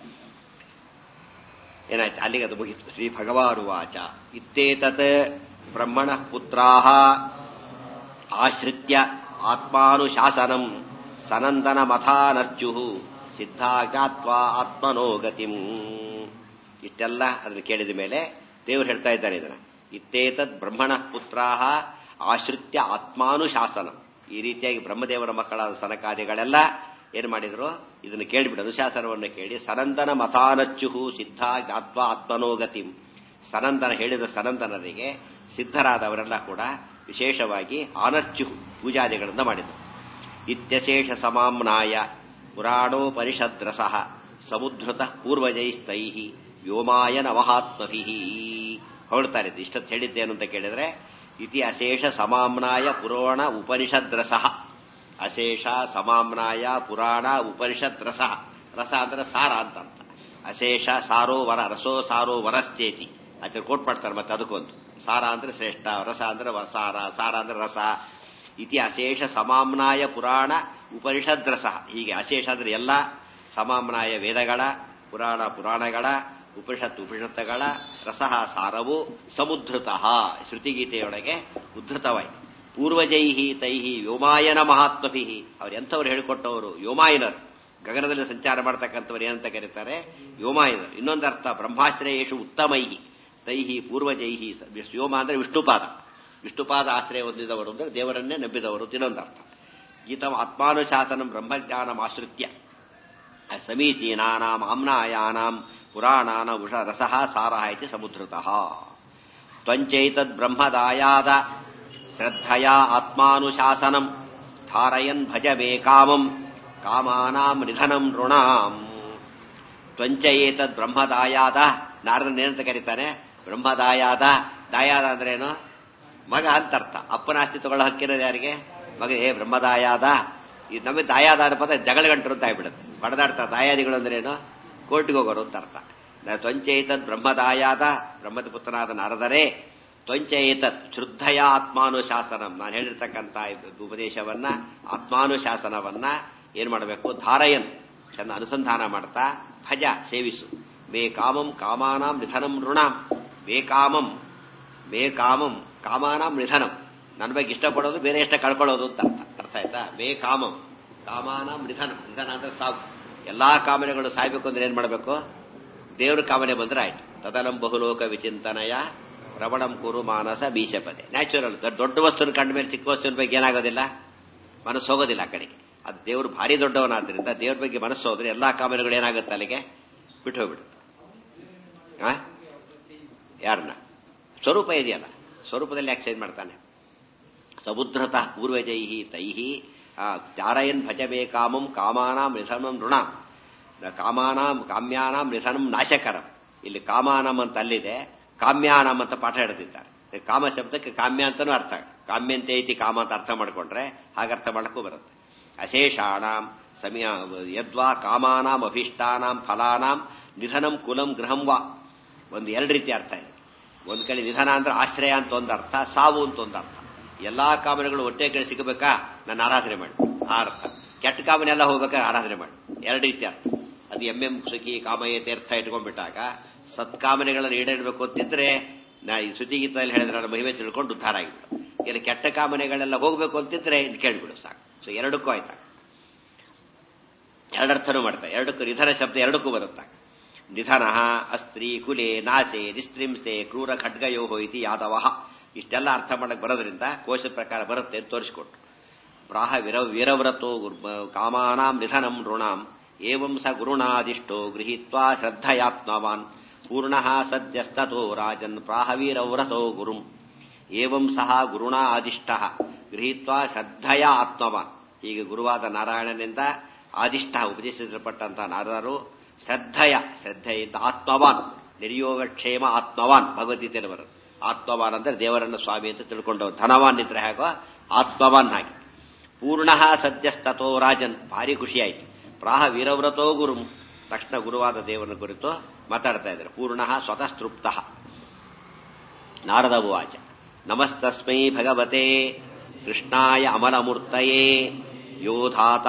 ಏನಾಯ್ತು ಅಲ್ಲಿಗೆ? ಅದು ಮುಗಿತು. ಶ್ರೀ ಭಗವಾನುವಾಚ ಇತ್ತೇತತ್ ಬ್ರಹ್ಮಣ ಪುತ್ರಾಃ ಆಶ್ರಿತ್ಯ ಆತ್ಮಾನುಶಾಸನಂ ಸನಂದನ ಮಥಾನರ್ಚುಃ ಸಿದ್ಧಾಜ್ಞಾತ್ವಾ ಆತ್ಮನೋ ಗತಿಂ. ಇಷ್ಟೆಲ್ಲ ಅದನ್ನು ಕೇಳಿದ ಮೇಲೆ ದೇವರು ಹೇಳ್ತಾ ಇದ್ದಾರೆ ಇದನ್ನ, ಇತ್ತೇತದ್ ಬ್ರಹ್ಮಣ ಪುತ್ರಾಃ ಆಶ್ರಿತ್ಯ ಆತ್ಮಾನುಶಾಸನ. ಈ ರೀತಿಯಾಗಿ ಬ್ರಹ್ಮದೇವರ ಮಕ್ಕಳಾದ ಸನಕಾದಿಗಳೆಲ್ಲ ಏನ್ ಮಾಡಿದ್ರು? ಇದನ್ನು ಕೇಳಿಬಿಟ್ಟು ಅನುಶಾಸನವನ್ನು ಕೇಳಿ ಸನಂದನ ಮಥಾನಚ್ಚುಹು ಸಿದ್ಧ ಜ್ಞಾತ್ವಾ ಆತ್ಮನೋಗತಿಂ. ಸನಂದನ ಹೇಳಿದ ಸನಂದನರಿಗೆ ಸಿದ್ಧರಾದವರೆಲ್ಲ ಕೂಡ ವಿಶೇಷವಾಗಿ ಆನರ್ಚುಹು ಪೂಜಾದಿಗಳಿಂದ ಮಾಡಿದರು. ಇತ್ಯಶೇಷ ಸಮಾಮ್ನಾಯ ಪುರಾಣೋಪನಿಷದ್ರಸಃ ಸಮುದ್ರತ ಪೂರ್ವಜೈಸ್ತೈ ವ್ಯೋಮಾಯನ ಮಹಾತ್ಮಭಿ. ಹೊಳ್ತಾರೆ ಇಷ್ಟೊತ್ತು ಹೇಳಿದ್ದೇನು ಅಂತ ಕೇಳಿದ್ರೆ, ಇತಿ ಅಶೇಷ ಸಮಾಮ್ನಾಯ ಪುರಾಣ ಉಪನಿಷದ್ರಸಃ. ಅಶೇಷ ಸಮಾಮ್ನಾಯ ಪುರಾಣ ಉಪನಿಷತ್ ರಸ. ರಸ ಅಂದ್ರೆ ಸಾರ ಅಂತ ಅರ್ಥ. ಅಶೇಷ ಸಾರೋ ವರ, ರಸೋ ಸಾರೋ ವರಶ್ಚೇತಿ ಅಂತ ಕೋಟ್ ಮಾಡ್ತಾರೆ. ಮತ್ತೆ ಅದಕ್ಕೊಂದು ಸಾರ ಅಂದ್ರೆ ಶ್ರೇಷ್ಠ, ರಸ ಅಂದ್ರೆ ಸಾರ, ಸಾರ ಅಂದ್ರೆ ರಸ. ಇತಿ ಅಶೇಷ ಸಮಾಮ್ನಾಯ ಪುರಾಣ ಉಪನಿಷದ್ ರಸ. ಹೀಗೆ ಅಶೇಷ ಅಂದ್ರೆ ಎಲ್ಲ ಸಮಾಮ್ನಾಯ ವೇದಗಳ, ಪುರಾಣ ಪುರಾಣಗಳ, ಉಪನಿಷತ್ ಉಪನಿಷತ್ತುಗಳ ರಸಃ ಸಾರವು ಸಮುದ್ರತಃ ಶ್ರುತಿಗೀತೆಯೊಳಗೆ ಉದ್ಧತವಾಯಿತು. ಪೂರ್ವಜೈಹಿ ತೈಹಿ ವ್ಯೋಮಾಯನ ಮಹಾತ್ಮಭಿಹಿ. ಅವ್ರು ಎಂಥವ್ರು ಹೇಳಿಕೊಟ್ಟವರು? ವ್ಯೋಮಾಯನರು, ಗಗನದಲ್ಲಿ ಸಂಚಾರ ಮಾಡ್ತಕ್ಕಂಥವ್ರು ಏನಂತ ಕರೀತಾರೆ? ವ್ಯೋಮಾಯನರು. ಇನ್ನೊಂದು ಅರ್ಥ ಬ್ರಹ್ಮಾಶ್ರಯೇಶು ಉತ್ತಮೈಹಿ ತೈಹಿ ಪೂರ್ವಜೈಹಿ. ವ್ಯೋಮ ಅಂದ್ರೆ ವಿಷ್ಣುಪಾದ. ವಿಷ್ಣುಪಾದ ಆಶ್ರಯ ಹೊಂದಿದವರು ಅಂದರೆ ದೇವರನ್ನೇ ನಂಬಿದವರು ಇನ್ನೊಂದು ಅರ್ಥ. ಗೀತಂ ಆತ್ಮಾನುಶಾಸನಂ ಬ್ರಹ್ಮಜ್ಞಾನಂ ಆಶ್ರಿತ್ಯ ಸಮೀಚೀನಾನಾಂ ಆಮ್ನಾಯಾನಾಂ ಪುರಾಣಾನ ಉಷ ರಸಃ ಸಾರಃ ಇತಿ ಸಮುದ್ರತಃ. ತ್ವಂಚೈತದ್ ಬ್ರಹ್ಮದಾಯಾದ ಶ್ರದ್ಧಯಾ ಆತ್ಮಾನುಶಾಸನಂ ಧಾರಯನ್ ಭಜ ಮೇ ಕಾಮಂ ಕಾಮಾನಾಂ ನಿಧನಂ ಋಣಾಂ. ತ್ವಂಚೈತದ್ ಬ್ರಹ್ಮದಾಯಾದ, ನಾರದನ್ ಏನಂತ ಕರೀತಾನೆ? ಬ್ರಹ್ಮದಾಯಾದ. ದಾಯಾದ ಅಂದ್ರೇನು? ಮಗ ಅಂತರ್ಥ. ಅಪ್ಪನ ಆಸ್ತಿ ತಗೊಳ್ಳೋ ಹಕ್ಕಿರೋದು ಯಾರಿಗೆ? ಮಗ. ಏ ಬ್ರಹ್ಮದಾಯಾದ. ಈ ನಮಗೆ ದಾಯಾದ ಅನ್ನೋ ಪದ ಜಗಳ ಗಂಟರು ಅಂತ ಆಗ್ಬಿಡುತ್ತೆ. ಬಡದಾಡ್ತಾ ದಾಯಾದಿಗಳು ಅಂದ್ರೇನು? ಕೋರ್ಟ್ಗೆ ಹೋಗೋರು ಅಂತ ಅರ್ಥ. ತ್ವಂಚೈತದ್ ಬ್ರಹ್ಮದಾಯಾದ, ಬ್ರಹ್ಮದ ಪುತ್ರನಾದ ನಾರದರೇ, ತ್ವಂಚೈತತ್ ಶುದ್ಧಯ ಆತ್ಮಾನುಶಾಸನಂ, ನಾನು ಹೇಳಿರ್ತಕ್ಕಂಥ ಉಪದೇಶವನ್ನ, ಆತ್ಮಾನುಶಾಸನವನ್ನ ಏನ್ ಮಾಡಬೇಕು? ಧಾರಯನ್, ಚೆಂದ ಅನುಸಂಧಾನ ಮಾಡ್ತಾ ಭಜ, ಸೇವಿಸು. ಮೇ ಕಾಮಂ ಕಾಮಾನಾಂ ನಿಧನಂ ಋಣಾಂ. ಮೇ ಕಾಮಂ ಮೇ ಕಾಮಂ ಕಾಮಾನಾಂ ನಿಧನಂ, ನನ್ನ ಬಗ್ಗೆ ಇಷ್ಟಪಡೋದು, ಬೇರೆ ಇಷ್ಟ ಕಳ್ಕೊಳ್ಳೋದು ಅಂತ ಅರ್ಥ. ಅರ್ಥ ಆಯ್ತಾ? ಮೇ ಕಾಮಂ ಕಾಮಾನಾಂ ನಿಧನಂ. ನಿಧನ ಅಂದ್ರೆ ಸಾವು. ಎಲ್ಲಾ ಕಾಮನೆಗಳು ಸಾಯ್ಬೇಕು ಅಂದ್ರೆ ಏನ್ ಮಾಡಬೇಕು? ದೇವ್ರ ಕಾಮನೆ ಬಂದ್ರೆ ಆಯ್ತು. ತದನಂ ಬಹುಲೋಕ ವಿಚಿಂತನಯ ಪ್ರಬಣಂ ಕುರು ಮಾನಸ ಬೀಶಪದೆ. ನ್ಯಾಚುರಲ್. ದೊಡ್ಡ ವಸ್ತುನ ಕಂಡ ಮೇಲೆ ಚಿಕ್ಕ ವಸ್ತುವಿನ ಬಗ್ಗೆ ಏನಾಗೋದಿಲ್ಲ, ಮನಸ್ಸು ಹೋಗೋದಿಲ್ಲ ಆ ಕಡೆಗೆ. ಅದು ದೇವ್ರು ಭಾರಿ ದೊಡ್ಡವನಾದ್ರಿಂದ ದೇವ್ರ ಬಗ್ಗೆ ಮನಸ್ಸು ಹೋದ್ರೆ ಎಲ್ಲಾ ಕಾಮನೆಗಳು ಏನಾಗುತ್ತೆ ಅಲ್ಲಿಗೆ ಬಿಟ್ಟು ಹೋಗ್ಬಿಡುತ್ತೆ. ಯಾರನ್ನ? ಸ್ವರೂಪ ಇದೆಯಲ್ಲ, ಸ್ವರೂಪದಲ್ಲಿ ಯಾಕೆ ಚೇಂಜ್ ಮಾಡ್ತಾನೆ? ಸಮುದ್ರತಃ ಪೂರ್ವಜೈಹಿ ತೈಹಿ ಚಾರಯನ್ ಭಜಬೇ ಕಾಮಂ ಕಾಮಾನಾಂ ನಿಧನಂ ಋಣಾಂ. ಕಾಮಾನಾಂ ಕಾಮ್ಯಾನಾಂ ನಿಧನಂ ನಾಶಕರಂ. ಇಲ್ಲಿ ಕಾಮಾನಂ ಅಂತ ಅಲ್ಲಿದೆ, ಕಾಮ್ಯಾನಾಂ ಅಂತ ಪಾಠ ಹಿಡಿದಿದ್ದಾರೆ. ಕಾಮ ಶಬ್ದಕ್ಕೆ ಕಾಮ್ಯ ಅಂತಾನೂ ಅರ್ಥ. ಕಾಮ್ಯಂತೆ ಐತಿ ಕಾಮ ಅಂತ ಅರ್ಥ ಮಾಡ್ಕೊಂಡ್ರೆ ಹಾಗರ್ಥ ಮಾಡಕ್ಕೂ ಬರುತ್ತೆ. ಅಶೇಷಾಣಾಂ ಸಮಯ ಯದ್ವಾ ಕಾಮಾನಾಂ ಅಭೀಷ್ಟಾನಾಂ ಫಲಾನಾಂ ನಿಧನಂ ಕುಲಂ ಗೃಹಂ ವಾ. ಒಂದು ಎರಡು ರೀತಿ ಅರ್ಥ ಇದೆ. ಒಂದ್ ಕಡೆ ನಿಧನ ಅಂದ್ರೆ ಆಶ್ರಯ ಅಂತ ಒಂದು ಅರ್ಥ, ಸಾವು ಅಂತ ಒಂದು ಅರ್ಥ. ಎಲ್ಲಾ ಕಾಮನೆಗಳು ಹೊಟ್ಟೆ ಕಡೆ ಸಿಗಬೇಕಾ, ನನ್ನ ಆರಾಧನೆ ಮಾಡಿ ಆ ಅರ್ಥ. ಕೆಟ್ಟ ಕಾಮನೆ ಎಲ್ಲ ಹೋಗ್ಬೇಕಾ, ಆರಾಧನೆ ಮಾಡಿ. ಎರಡು ರೀತಿ ಅರ್ಥ. ಅದು ಎಂ ಎಂ ಸುಖಿ ಕಾಮಯತೆ ಅರ್ಥ ಇಟ್ಕೊಂಡ್ಬಿಟ್ಟಾಗ ಸತ್ಕಾಮನೆಗಳನ್ನು ಈಡೇರಬೇಕು ಅಂತಿದ್ರೆ ನಾ ಈ ಸುದ್ದಿಗೀತದಲ್ಲಿ ಹೇಳಿದ್ರೆ ನನ್ನ ಮಹಿಮೆ ತಿಳ್ಕೊಂಡು ಉದ್ಧಾರ ಆಗಿಬಿಡು. ಇಲ್ಲಿ ಕೆಟ್ಟ ಕಾಮನೆಗಳೆಲ್ಲ ಹೋಗ್ಬೇಕು ಅಂತಿದ್ರೆ ಇಲ್ಲಿ ಕೇಳ್ಬಿಡು ಸಾಕು. ಸೊ ಎರಡಕ್ಕೂ ಆಯ್ತಾ, ಎರಡರ್ಥನೂ ಮಾಡ್ತಾ. ಎರಡಕ್ಕೂ ನಿಧನ ಶಬ್ದ ಎರಡಕ್ಕೂ ಬರುತ್ತಾ. ನಿಧನ ಅಸ್ತ್ರೀ ಕುಲೆ ನಾಸೆ ನಿಸ್ತ್ರಿಂಸೆ ಕ್ರೂರ ಖಡ್ಗಯೋ ಇತಿ ಯಾದವ. ಇಷ್ಟೆಲ್ಲ ಅರ್ಥ ಮಾಡಕ್ ಬರೋದ್ರಿಂದ ಕೋಶ ಪ್ರಕಾರ ಬರುತ್ತೆ ಅಂತ ತೋರಿಸಿಕೊಟ್ರು. ಪ್ರಾಹ ವಿರ ವೀರವ್ರತೋ ಕಾಮಾನಾಂ ನಿಧನಂ ಋಣಾಂ ಏವಂ ಸ ಗುರುಣಾದಿಷ್ಟೋ ಗೃಹೀತ್ವಾ ಶ್ರದ್ಧಯಾತ್ಮವಾನ್ ಪೂರ್ಣಃ ಸದ್ಯಸ್ತತೋ ರಾಜನ್ ಪ್ರಾಹ ವೀರವ್ರತೋ ಗುರುಂ ಏವಂ ಸಹ ಗುರುಣಾ ಆದಿಷ್ಟಃ ಗೃಹೀತ್ವಾ ಶ್ರದ್ಧಯ ಆತ್ಮವಾನ್. ಹೀಗೆ ಗುರುವಾದ ನಾರಾಯಣನಿಂದ ಆದಿಷ್ಟ ಉಪದೇಶಿಸಲ್ಪಟ್ಟಂತಹ ನಾರದರು ಶ್ರದ್ಧೆಯ ಶ್ರದ್ಧೆಯಿಂದ ಆತ್ಮವಾನ್ ನಿರ್ಯೋಗಕ್ಷೇಮ ಆತ್ಮವಾನ್ ಭಗವದ್ಗೀತೆಯಲ್ಲಿ ಬರುತ್ತೆ. ಆತ್ಮವಾನ್ ಅಂದ್ರೆ ದೇವರನ್ನ ಸ್ವಾಮಿ ಅಂತ ತಿಳ್ಕೊಂಡು, ಧನವಾನ್ ಇದ್ರೆ ಹೇಗೋ ಆತ್ಮವಾನ್ ಹಾಗೆ. ಪೂರ್ಣಃ ಸದ್ಯಸ್ತತೋ ರಾಜನ್, ಭಾರಿ ಖುಷಿಯಾಯಿತು. ಪ್ರಾಹ ವೀರವ್ರತೋ ಗುರುಂ, ತಕ್ಷಣ ಗುರುವಾದ ದೇವರನ್ನ ಕುರಿತು ಮಾತಾಡ್ತಾ ಇದ್ದಾರೆ. ಪೂರ್ಣಃ ಸ್ವತಃ ತೃಪ್ತಃ. ನಾರದ ಉವಾಚ ನಮಸ್ತಸ್ಮೈ ಭಗವತೆ ಕೃಷ್ಣಾಯ ಅಮಲಮೂರ್ತಯೇ ಯೋಧಾತ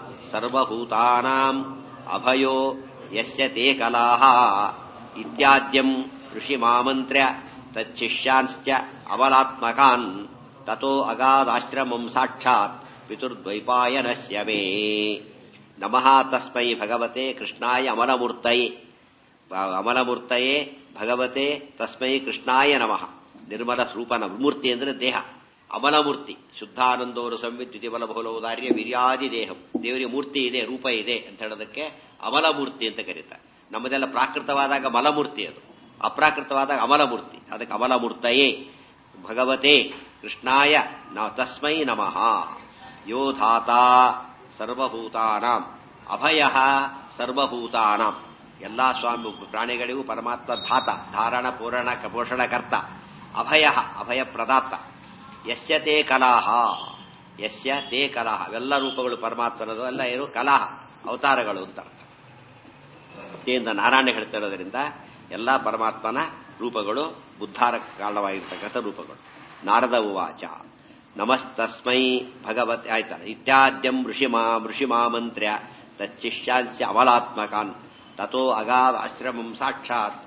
ಸರ್ವಭೂತಾನಾಂ ಅಭಯೋ ಯಸ್ಯ ತೇ ಕಲಾಹ ಇತ್ಯಾದ್ಯಂ ಋಷಿಮಾಮಂತ್ರ್ಯ ತಚ್ಚಿಷ್ಯಾನ್ಶ್ಚ ಅಬಲಾತ್ಮಕಾನ್ ತತೋ ಅಗಾಧಾಶ್ರಮಂ ಸಾಕ್ಷಾತ್ ಪಿತುರ್ದ್ವೈಪಾಯನಸ್ಯ ಮೇ. ನಮಃ ತಸ್ಮೈ ಭಗವತೆ ಕೃಷ್ಣಾಯ ಅಮಲಮೂರ್ತಯೇ. ಅಮಲಮೂರ್ತಯೇ ಭಗವತೆ ತಸ್ಮೈ ಕೃಷ್ಣಾಯ ನಮಃ. ನಿರ್ಮಲ ಸ್ವರೂಪನ ಮೂರ್ತಿ ಅಂದ್ರೆ ದೇಹ. ಅಮಲಮೂರ್ತಿ ಶುದ್ಧಾನಂದೋರು ಸಂವಿದ್ಯುತಿ ಬಲ ಬಹುಲೌದಾರ್ಯ ವೀರ್ಯಾದಿ ದೇಹಂ. ದೇವರಿಗೆ ಮೂರ್ತಿ ಇದೆ, ರೂಪ ಇದೆ ಅಂತ ಹೇಳೋದಕ್ಕೆ ಅಮಲಮೂರ್ತಿ ಅಂತ ಕರೀತಾರೆ. ನಮ್ಮದೆಲ್ಲ ಪ್ರಾಕೃತವಾದಾಗ ಮಲಮೂರ್ತಿ, ಅದು ಅಪ್ರಾಕೃತವಾದಾಗ ಅಮಲಮೂರ್ತಿ. ಅದಕ್ಕೆ ಅಮಲಮೂರ್ತಯೇ ಭಗವತೆ ಕೃಷ್ಣಾಯ ತಸ್ಮೈ ನಮಃ. ಯೋಧಾತ ಸರ್ವಭೂತಾನಾಂ ಅಭಯ ಸರ್ವಭೂತಾನಾಂ. ಎಲ್ಲಾ ಸ್ವಾಮಿ ಪ್ರಾಣಿಗಳಿಗೂ ಪರಮಾತ್ಮ ಧಾತ, ಧಾರಣ ಪೂರಣ ಪೋಷಣಕರ್ತ. ಅಭಯ ಅಭಯ ಪ್ರದಾತ. ಯಸ್ಯ ತೇ ಕಲಾಹ, ಯಸ್ಯ ತೇ ಕಲಾಹ. ಅವೆಲ್ಲ ರೂಪಗಳು ಪರಮಾತ್ಮನದು, ಎಲ್ಲ ಏನು ಕಲಾಹ ಅವತಾರಗಳು ಅಂತ ಅರ್ಥ. ಭಕ್ತಿಯಿಂದ ನಾರಾಯಣ ಹೇಳ್ತಾ ಇರೋದ್ರಿಂದ ಎಲ್ಲಾ ಪರಮಾತ್ಮನ ರೂಪಗಳು ಉದ್ಧಾರ ಕಾರಣವಾಗಿರ್ತಕ್ಕಂಥ ರೂಪಗಳು. ನಾರದ ಉವಾಚ ನಮಸ್ತಸ್ಮೈ ಭಗವತೆ ಆಯ್ತಲ್ಲ. ಇತ್ಯಾದ್ಯಂ ಋಷಿಮಾ ಋಷಿಮಾಮಂತ್ರ್ಯ ತಚ್ಚಿಷ್ಯಾನ್ಸ್ಯ ಅಮಲಾತ್ಮಕಾನ್ ತಥೋ ಅಗಾಧ ಆಶ್ರಮಂ ಸಾಕ್ಷಾತ್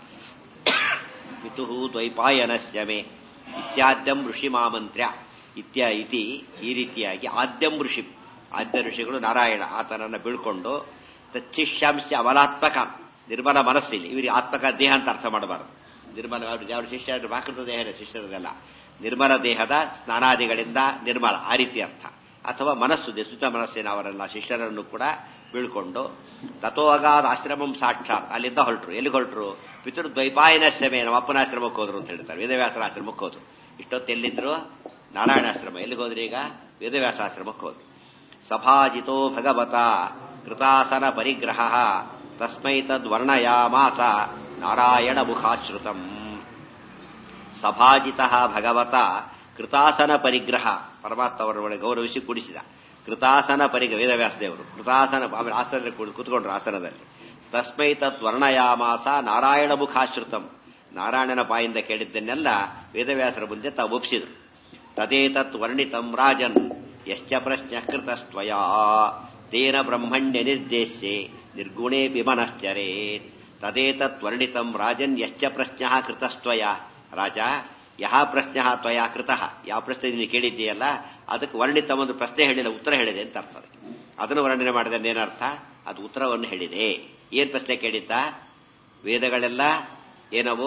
ಪಿತುಃ ದ್ವೈಪಾಯನಸ್ಯ ಮೇ. ಇತ್ಯಾದ್ಯಂ ಋಷಿಮಾಮಂತ್ರ್ಯ ಇತ್ಯ ಇತಿ, ಈ ರೀತಿಯಾಗಿ ಆದ್ಯಂ ಋಷಿ, ಆದ್ಯ ಋಷಿಗಳು ನಾರಾಯಣ ಆತನನ್ನ ಬೀಳ್ಕೊಂಡು ತಚ್ಚಿಷ್ಯಾಂಶ ಅಮಲಾತ್ಮಕ, ನಿರ್ಮಲ ಮನಸ್ಸಿಲ್ಲಿ. ಇವರಿಗೆ ಆತ್ಮಕ ದೇಹ ಅಂತ ಅರ್ಥ ಮಾಡಬಾರದು. ನಿರ್ಮಲ ಅವ್ರ ಶಿಷ್ಯರು ಪ್ರಾಕೃತ ದೇಹ ಶಿಷ್ಯರದೆಲ್ಲ ನಿರ್ಮಲ ದೇಹದ ಸ್ನಾನಾದಿಗಳಿಂದ ನಿರ್ಮಲ ಆ ರೀತಿ ಅರ್ಥ. ಅಥವಾ ಮನಸ್ಸು ಶುದ್ಧ ಮನಸ್ಸಿನ ಅವರೆಲ್ಲ ಶಿಷ್ಯರನ್ನು ಕೂಡ ಬೀಳ್ಕೊಂಡು ತಥೋ ಅಗಾಧ ಆಶ್ರಮಂ ಸಾಕ್ಷಾತ್ ಅಲ್ಲಿಂದ ಹೊರಟರು. ಎಲ್ಲಿಗೆ ಹೊರಟರು? ಪಿತೃ ದ್ವೈಪಾಯನಶ್ರಮೇ ನಮ್ಮ ಅಪ್ಪನ ಆಶ್ರಮಕ್ಕೆ ಹೋದ್ರು ಅಂತ ಹೇಳ್ತಾರೆ. ವೇದವ್ಯಾಸರ ಆಶ್ರಮಕ್ಕೆ ಹೋದ್ರು. ಇಷ್ಟೊತ್ತು ಎಲ್ಲಿದ್ರು? ನಾರಾಯಣಾಶ್ರಮ. ಎಲ್ಲಿಗೆ ಹೋದ್ರಿ ಈಗ? ವೇದವ್ಯಾಸಾಶ್ರಮಕ್ಕೆ ಹೋದ್ರು. ಸಭಾಜಿತೋ ಭಗವತ ಕೃತಾಸನ ಪರಿಗ್ರಹ ತಸ್ಮೈ ತದ್ವರ್ಣಯಾಮಾಸ ನಾರಾಯಣ ಮುಖಾಶ್ರುತಂ. ಸಭಾಜಿತ ಭಗವತ ಕೃತಾಸನ ಪರಿಗ್ರಹ, ಪರಮಾತ್ಮ ಅವರ ಒಳಗೆ ಗೌರವಿಸಿ ಕೂಡಿಸಿದ. ಕೃತಾಸನ ಪರಿಗ್ರಹ ವೇದವ್ಯಾಸದೇವರು ಕೃತಾಸನ ಆಮೇಲೆ ಆಸನದಲ್ಲಿ ಕೂತ್ಕೊಂಡ್ರು. ಆಸನದಲ್ಲಿ ತಸ್ಮೈ ತತ್ ವರ್ಣಯಾಮಾಸ ನಾರಾಯಣ ಮುಖಾಶ್ರುತಂ. ನಾರಾಯಣನ ಬಾಯಿಂದ ಕೇಳಿದ್ದನ್ನೆಲ್ಲ ವೇದವ್ಯಾಸರ ಮುಂದೆ ತಾವು ಒಪ್ಪಿಸಿದ್ರು. ತದೇತತ್ ವರ್ಣಿತಂ ರಾಜನ್ ಯಶ್ಚ ಪ್ರಶ್ನ ಕೃತಸ್ತ್ವಯಾ ತೇನ ಬ್ರಹ್ಮಣ್ಯ ನಿರ್ದೇಶ್ಯೆ ನಿರ್ಗುಣೇ ಬಿಮನಶ್ಚರೇತ್. ತದೇತತ್ ವರ್ಣಿತಂ ರಾಜನ್ ಯಶ್ಚ ಪ್ರಶ್ನ ಕೃತಸ್ತ್ವಯ. ರಾಜ, ಯಹ ಪ್ರಶ್ನ ತ್ವಯಾ ಕೃತಃ, ಯಾವ ಪ್ರಶ್ನೆ ನೀನು ಕೇಳಿದ್ದೀಯಲ್ಲ ಅದಕ್ಕೆ ವರ್ಣಿತ ಒಂದು ಪ್ರಶ್ನೆ ಹೇಳಿಲ್ಲ, ಉತ್ತರ ಹೇಳಿದೆ ಅಂತ ಅರ್ಥ. ಅದನ್ನು ವರ್ಣನೆ ಮಾಡಿದ ಏನರ್ಥ? ಅದು ಉತ್ತರವನ್ನು ಹೇಳಿದೆ. ಏನ್ ಪ್ರಶ್ನೆ ಕೇಳಿದ್ದ? ವೇದಗಳೆಲ್ಲ ಏನವು?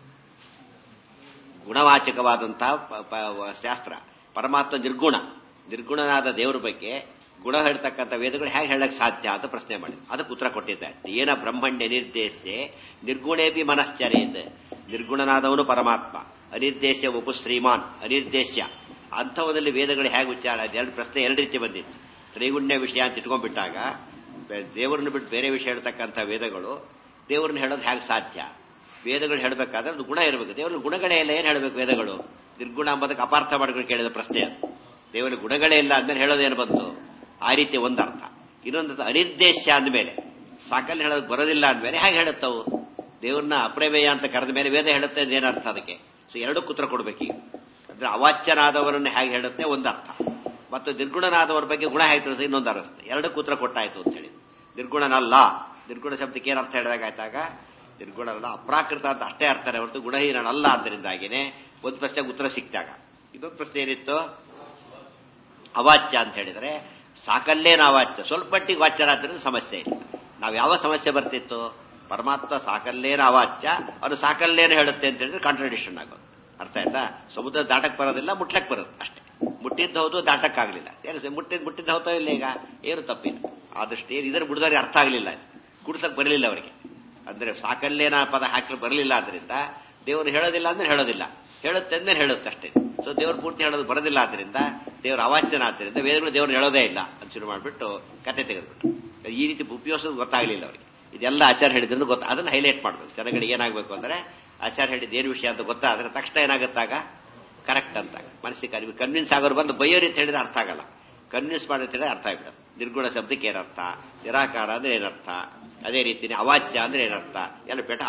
ಗುಣವಾಚಕವಾದಂತಹ ಶಾಸ್ತ್ರ. ಪರಮಾತ್ಮ ನಿರ್ಗುಣ, ನಿರ್ಗುಣನಾದ ದೇವರ ಬಗ್ಗೆ ಗುಣ ಹೇಳ್ತಕ್ಕಂಥ ವೇದಗಳು ಹೇಗೆ ಹೇಳಕ್ ಸಾಧ್ಯ ಅಂತ ಪ್ರಶ್ನೆ ಮಾಡಿ ಅದಕ್ಕೆ ಉತ್ತರ ಕೊಟ್ಟಿದ್ದೆ. ಏನ ಬ್ರಹ್ಮಣ್ಯ ನಿರ್ದೇಶ್ಯ ನಿರ್ಗುಣೇಪಿ ಮನಶ್ಚರೇತ್. ನಿರ್ಗುಣನಾದವನು ಪರಮಾತ್ಮ, ಅನಿರ್ದೇಶ್ಯ ಉಪು ಶ್ರೀಮಾನ್ ಅನಿರ್ದೇಶ್ಯ. ಅಂಥವದಲ್ಲಿ ವೇದಗಳು ಹೇಗೆ ಉಚ್ಚಾರ? ಎರಡು ಪ್ರಶ್ನೆ ಎರಡು ರೀತಿ ಬಂದಿತ್ತು. ತ್ರೈಗುಣ್ಯ ವಿಷಯ ಅಂತ ಇಟ್ಕೊಂಡ್ಬಿಟ್ಟಾಗ ದೇವರನ್ನು ಬಿಟ್ಟು ಬೇರೆ ವಿಷಯ ಹೇಳ್ತಕ್ಕಂಥ ವೇದಗಳು ದೇವರನ್ನ ಹೇಳೋದು ಹೇಗೆ ಸಾಧ್ಯ? ವೇದಗಳು ಹೇಳಬೇಕಾದ್ರೆ ಅದು ಗುಣ ಇರಬೇಕು. ದೇವರ ಗುಣಗಳೇ ಇಲ್ಲ, ಏನ್ ಹೇಳಬೇಕು ವೇದಗಳು? ನಿರ್ಗುಣ ಅಂಬೋದಕ್ಕೆ ಅಪಾರ್ಥ ಮಾಡ್ಕೊಂಡು ಕೇಳಿದ ಪ್ರಶ್ನೆ ಅದು. ದೇವರ ಗುಣಗಳೇ ಇಲ್ಲ ಅಂದ್ಮೇಲೆ ಹೇಳೋದೇನು ಬಂತು? ಆ ರೀತಿ ಒಂದರ್ಥ. ಇನ್ನೊಂದು ಅನಿರ್ದೇಶ್ಯ ಅಂದಮೇಲೆ ಸಾಕಲ್ಲಿ ಹೇಳೋದು ಬರೋದಿಲ್ಲ ಅಂದಮೇಲೆ ಹೇಗೆ ಹೇಳುತ್ತವು? ದೇವ್ರನ್ನ ಅಪ್ರಮೇಯ ಅಂತ ಕರೆದ ಮೇಲೆ ವೇದ ಹೇಳುತ್ತೆ ಏನರ್ಥ ಅದಕ್ಕೆ? ಸೊ ಎರಡಕ್ಕೂ ಉತ್ತರ ಕೊಡ್ಬೇಕೀಗ. ಅಂದ್ರೆ ಅವಾಚ್ಯನಾದವರನ್ನು ಹೇಗೆ ಹೇಳುತ್ತೆ ಒಂದರ್ಥ, ಮತ್ತು ನಿರ್ಗುಣನಾದವರ ಬಗ್ಗೆ ಗುಣ ಹೇಗೆ ತಿಳಿಸ ಇನ್ನೊಂದು ಅರ್ಥ. ಎರಡಕ್ಕೂ ಉತ್ತರ ಕೊಟ್ಟಾಯ್ತು ಅಂತ ಹೇಳಿ. ನಿರ್ಗುಣನಲ್ಲ, ನಿರ್ಗುಣ ಶಬ್ದಕ್ಕೆ ಏನರ್ಥ ಹೇಳಿದಾಗಾಯ್ತಾಗ ನಿರ್ಗುಣನಲ್ಲ ಅಪ್ರಾಕೃತ ಅಂತ ಅಷ್ಟೇ ಅರ್ಥನೇ ಹೊರತು ಗುಣಹೀನನಲ್ಲ. ಆದ್ದರಿಂದಾಗಿನೇ ಒಂದು ಪ್ರಶ್ನೆಗೆ ಉತ್ತರ ಸಿಕ್ತಾಗ. ಇದೊಂದು ಪ್ರಶ್ನೆ ಏನಿತ್ತು? ಅವಾಚ್ಯ ಅಂತ ಹೇಳಿದ್ರೆ ಸಾಕಲ್ಲೇನು ಅವಾಚ್ಯ, ಸ್ವಲ್ಪ ಮಟ್ಟಿಗೆ ವಾಚ್ಯರಾದ್ರಿಂದ ಸಮಸ್ಯೆ ಇಲ್ಲ. ನಾವು ಯಾವ ಸಮಸ್ಯೆ ಬರ್ತಿತ್ತು? ಪರಮಾತ್ಮ ಸಾಕಲ್ಲೇನು ಅವಾಚ್ಯ, ಅದು ಸಾಕಲ್ಲೇನು ಹೇಳುತ್ತೆ ಅಂತ ಹೇಳಿದ್ರೆ ಕಾಂಟ್ರಡಿಕ್ಷನ್ ಆಗೋದು. ಅರ್ಥ ಆಯ್ತಾ? ಸಮುದ್ರ ದಾಟಕ್ ಬರೋದಿಲ್ಲ, ಮುಟ್ಲಕ್ ಬರುತ್ತೆ ಅಷ್ಟೇ. ಮುಟ್ಟಿದ್ದು ಹೌದು, ದಾಟಕ್ಕಾಗಲಿಲ್ಲ. ಏನು ಮುಟ್ಟಿದ್ ಮುಟ್ಟಿದ್ದು ಹೌದೋ ಇಲ್ಲ, ಈಗ ಏನು ತಪ್ಪಿಲ್ಲ. ಆದಷ್ಟು ಏನು ಇದರ ಬಿಡದವ್ರಿಗೆ ಅರ್ಥ ಆಗಲಿಲ್ಲ, ಕುಡ್ಸಕ್ ಬರಲಿಲ್ಲ ಅವರಿಗೆ. ಅಂದ್ರೆ ಸಾಕಲ್ಲೇನ ಪದ ಹಾಕಲು ಬರಲಿಲ್ಲ. ಆದ್ರಿಂದ ದೇವರು ಹೇಳೋದಿಲ್ಲ ಅಂದ್ರೆ ಹೇಳೋದಿಲ್ಲ, ಹೇಳುತ್ತೆ ಅಂದ್ರೆ ಹೇಳುತ್ತೆ ಅಷ್ಟೇ. ಸೊ ದೇವ್ರು ಪೂರ್ತಿ ಹೇಳೋದು ಬರೋದಿಲ್ಲ. ಆದ್ರಿಂದ ದೇವರ ಅವಾಚ್ಯನ ಆದ್ದರಿಂದ ವೇದಗಳು ದೇವ್ರು ಹೇಳೋದೇ ಇಲ್ಲ ಅಂತ ಶುರು ಮಾಡಿಬಿಟ್ಟು ಕತೆ ತೆಗೆದ್ಬಿಟ್ಟು ಈ ರೀತಿ ಉಪಯೋಗಿಸೋದು ಗೊತ್ತಾಗಲಿಲ್ಲ ಅವರಿಗೆ. ಇದೆಲ್ಲ ಆಚಾರ ಹೇಳಿದ್ರು ಗೊತ್ತ, ಅದನ್ನ ಹೈಲೈಟ್ ಮಾಡಬೇಕು. ಜನಗಳಿಗೆ ಏನಾಗಬೇಕು ಅಂದ್ರೆ ಆಚಾರ ಹೇಳಿದ ಏನು ವಿಷಯ ಅಂತ ಗೊತ್ತಾದ್ರೆ ತಕ್ಷಣ ಏನಾಗುತ್ತಾಗ ಕರೆಕ್ಟ್ ಅಂತ ಮನಸ್ಸಿಗೆ ಅರಿವು ಕನ್ವಿನ್ಸ್ ಆಗೋರು ಬಂದು ಬೈಯೋರಿ ಅಂತ ಹೇಳಿದ್ರೆ ಅರ್ಥ ಆಗಲ್ಲ. ಕನ್ವಿನ್ಸ್ ಮಾಡಿದ್ರೆ ಹೇಳಿದ್ರೆ ಅರ್ಥ ಆಗ್ಬಿಡೋದು. ನಿರ್ಗುಣ ಶಬ್ದಕ್ಕೆ ಏನರ್ಥ, ನಿರಾಕಾರ ಅಂದ್ರೆ ಏನರ್ಥ, ಅದೇ ರೀತಿನೇ ಅವಾಚ್ಯ ಅಂದ್ರೆ ಏನರ್ಥ ಎಲ್ಲ ಪೇಟ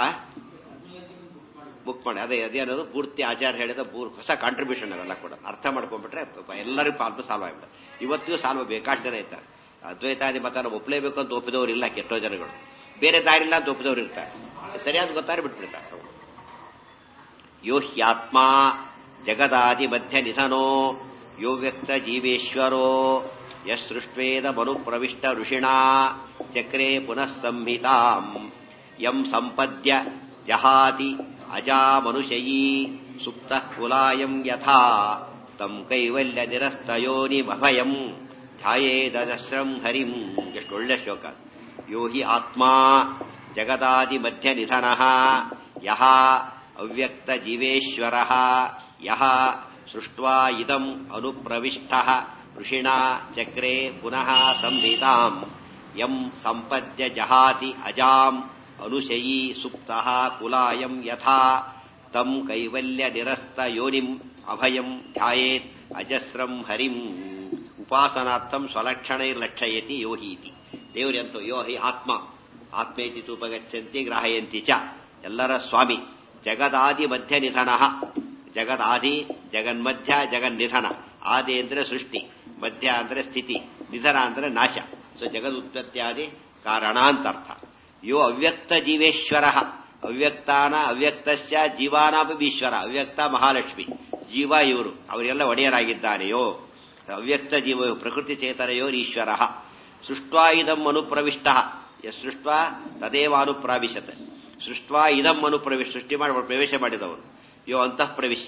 ಬುಕ್ ಮಾಡಿ. ಅದೇ ಅದೇ ಅನ್ನೋದು ಪೂರ್ತಿ ಆಚಾರ ಹೇಳಿದ ಹೊಸ ಕಾಂಟ್ರಿಬ್ಯೂಷನ್ ಅವೆಲ್ಲ ಕೂಡ ಅರ್ಥ ಮಾಡ್ಕೊಂಡ್ಬಿಟ್ರೆ ಎಲ್ಲರಿಗೂ ಪಾಲ್ಪು ಸಾಲ್ವ್ ಆಗ್ಬಿಡುತ್ತೆ. ಇವತ್ತಿಗೂ ಸಾಲ್ವ್ ಬೇಕಾಷ್ಟು ಜನ ಇರ್ತಾರೆ. ಅದ್ವೈತಾದಿ ಮತನ ಒಪ್ಪಲೇಬೇಕು ಅಂತ ಒಪ್ಪಿದವರು ಇಲ್ಲ, ಕೆಟ್ಟೋ ಜನಗಳು. ಬೇರೆ ದಾರಿ ಇಲ್ಲ ಅಂತ ಒಪ್ಪಿದವರು ಇರ್ತಾರೆ. ಸರಿಯಾದ ಗೊತ್ತಾರೆ ಬಿಟ್ಬಿಡ್ತಾರೆ. ಯೋ ಹ್ಯಾತ್ಮ ಜಗದಾದಿ ಮಧ್ಯ ನಿಧನೋ ಯೋ ವ್ಯಕ್ತ ಜೀವೇಶ್ವರೋ ಯಸೃಷ್ಟ್ವೇದ ಮನು ಪ್ರವಿಷ್ಟ ಋಷಿಣಾ ಚಕ್ರೇ ಪುನಃ ಸಂಹಿತಾಂ ಯಂ ಸಂಪದ್ಯ ಜಹಾತಿ ಅಜಾ ಮನುಷ್ಯೀ ಸುಪ್ತ ಕುಲಾಯಂ ಯಥಾ ತಂ ಕೈವಲ್ಯ ನಿರಸ್ತಯೋನಿಮಭಯಂ ಧ್ಯಾಯೇದಶ್ರಂ ಹರಿಂ. ಎಷ್ಟು ಒಳ್ಳೆ ಶ್ಲೋಕ. ಯೋ ಹಿ ಆತ್ಮ ಜಗದಾದಿ ಮಧ್ಯ ನಿಧನಃ ಯಹ ಅವ್ಯಕ್ತ ಜೀವೇಶ್ವರಃ ಯಹ ಸೃಷ್ಟ್ವಾ ಇದಂ ಅನುಪ್ರವಿಷ್ಟಃ ಋಷಿಣಾ ಚಕ್ರೇ ಪುನಃ ಸಂಹಿತಾಂ ಯಂ ಸಂಪದ್ಯ ಜಹಾತಿ ಅಜಾಂ ಅನುಶಯೀ ಸುಪ್ತಃ ಕುಲಾಯಂ ಯಥಾ ತಂ ಕೈವಲ್ಯ ನಿರಸ್ತ ಯೋನಿಂ ಅಭಯಂ ಧ್ಯಾಯೇತ್ ಅಜಸ್ರಂ ಹರಿಂ. ಉಪಾಸನಾರ್ಥಂ ಸ್ವಲಕ್ಷಣೈರ್ಲಕ್ಷಯತಿ ಯೋಹೀತಿ. ದೇವರಂತೂ ಯೋ ಹಿ ಆತ್ಮ ಆತ್ಮೇತಿ ತೂಪಗಚ್ಚಂತಿ ಗ್ರಾಹಯಂತಿ ಚ. ಎಲ್ಲರ ಸ್ವಾಮಿ. ಜಗದಾದಿ ಮಧ್ಯ ನಿಧನಃ, ಜಗದಾದಿ ಜಗನ್ಮಧ್ಯ ಜಗನ್ನಿಧನ. ಆದಿ ಅಂದ್ರೆ ಸೃಷ್ಟಿ, ಮಧ್ಯ ಅಂದ್ರೆ ಸ್ಥಿತಿ, ನಿಧನ ಅಂದ್ರೆ ನಾಶ. ಸೊ ಜಗದುತ್ಪತ್ತ್ಯಾದಿ ಕಾರಣ ಅಂತ ಅರ್ಥ. ಯೋ ಅವ್ಯಕ್ತ ಜೀವೇಶ್ವರ, ಅವ್ಯಕ್ತಾನ ಅವ್ಯಕ್ತಸ್ಯ ಜೀವಾನಾಪಿ ಈಶ್ವರ. ಅವ್ಯಕ್ತ ಮಹಾಲಕ್ಷ್ಮಿ, ಜೀವ ಇವರು, ಅವರೆಲ್ಲ ಒಡೆಯರಾಗಿದ್ದಾನೆಯೋ. ಅವ್ಯಕ್ತ ಜೀವ ಪ್ರಕೃತಿ ಚೇತನಯೋರ್ ಈಶ್ವರ. ಸೃಷ್ಟ್ವಾ ಇದಂ ಅನುಪ್ರವಿಷ್ಟ ಸೃಷ್ಟ್ವಾ ತದೇವ ಅನುಪ್ರಾವಿಶತ್. ಸೃಷ್ಟ್ವಾ ಇದಂ ಅನುಪ್ರವಿಷ್ಟ, ಸೃಷ್ಟಿ ಮಾಡಿ ಪ್ರವೇಶ ಮಾಡಿದವರು. ಯೋ ಅಂತಃ ಪ್ರವಿಶ್ಯ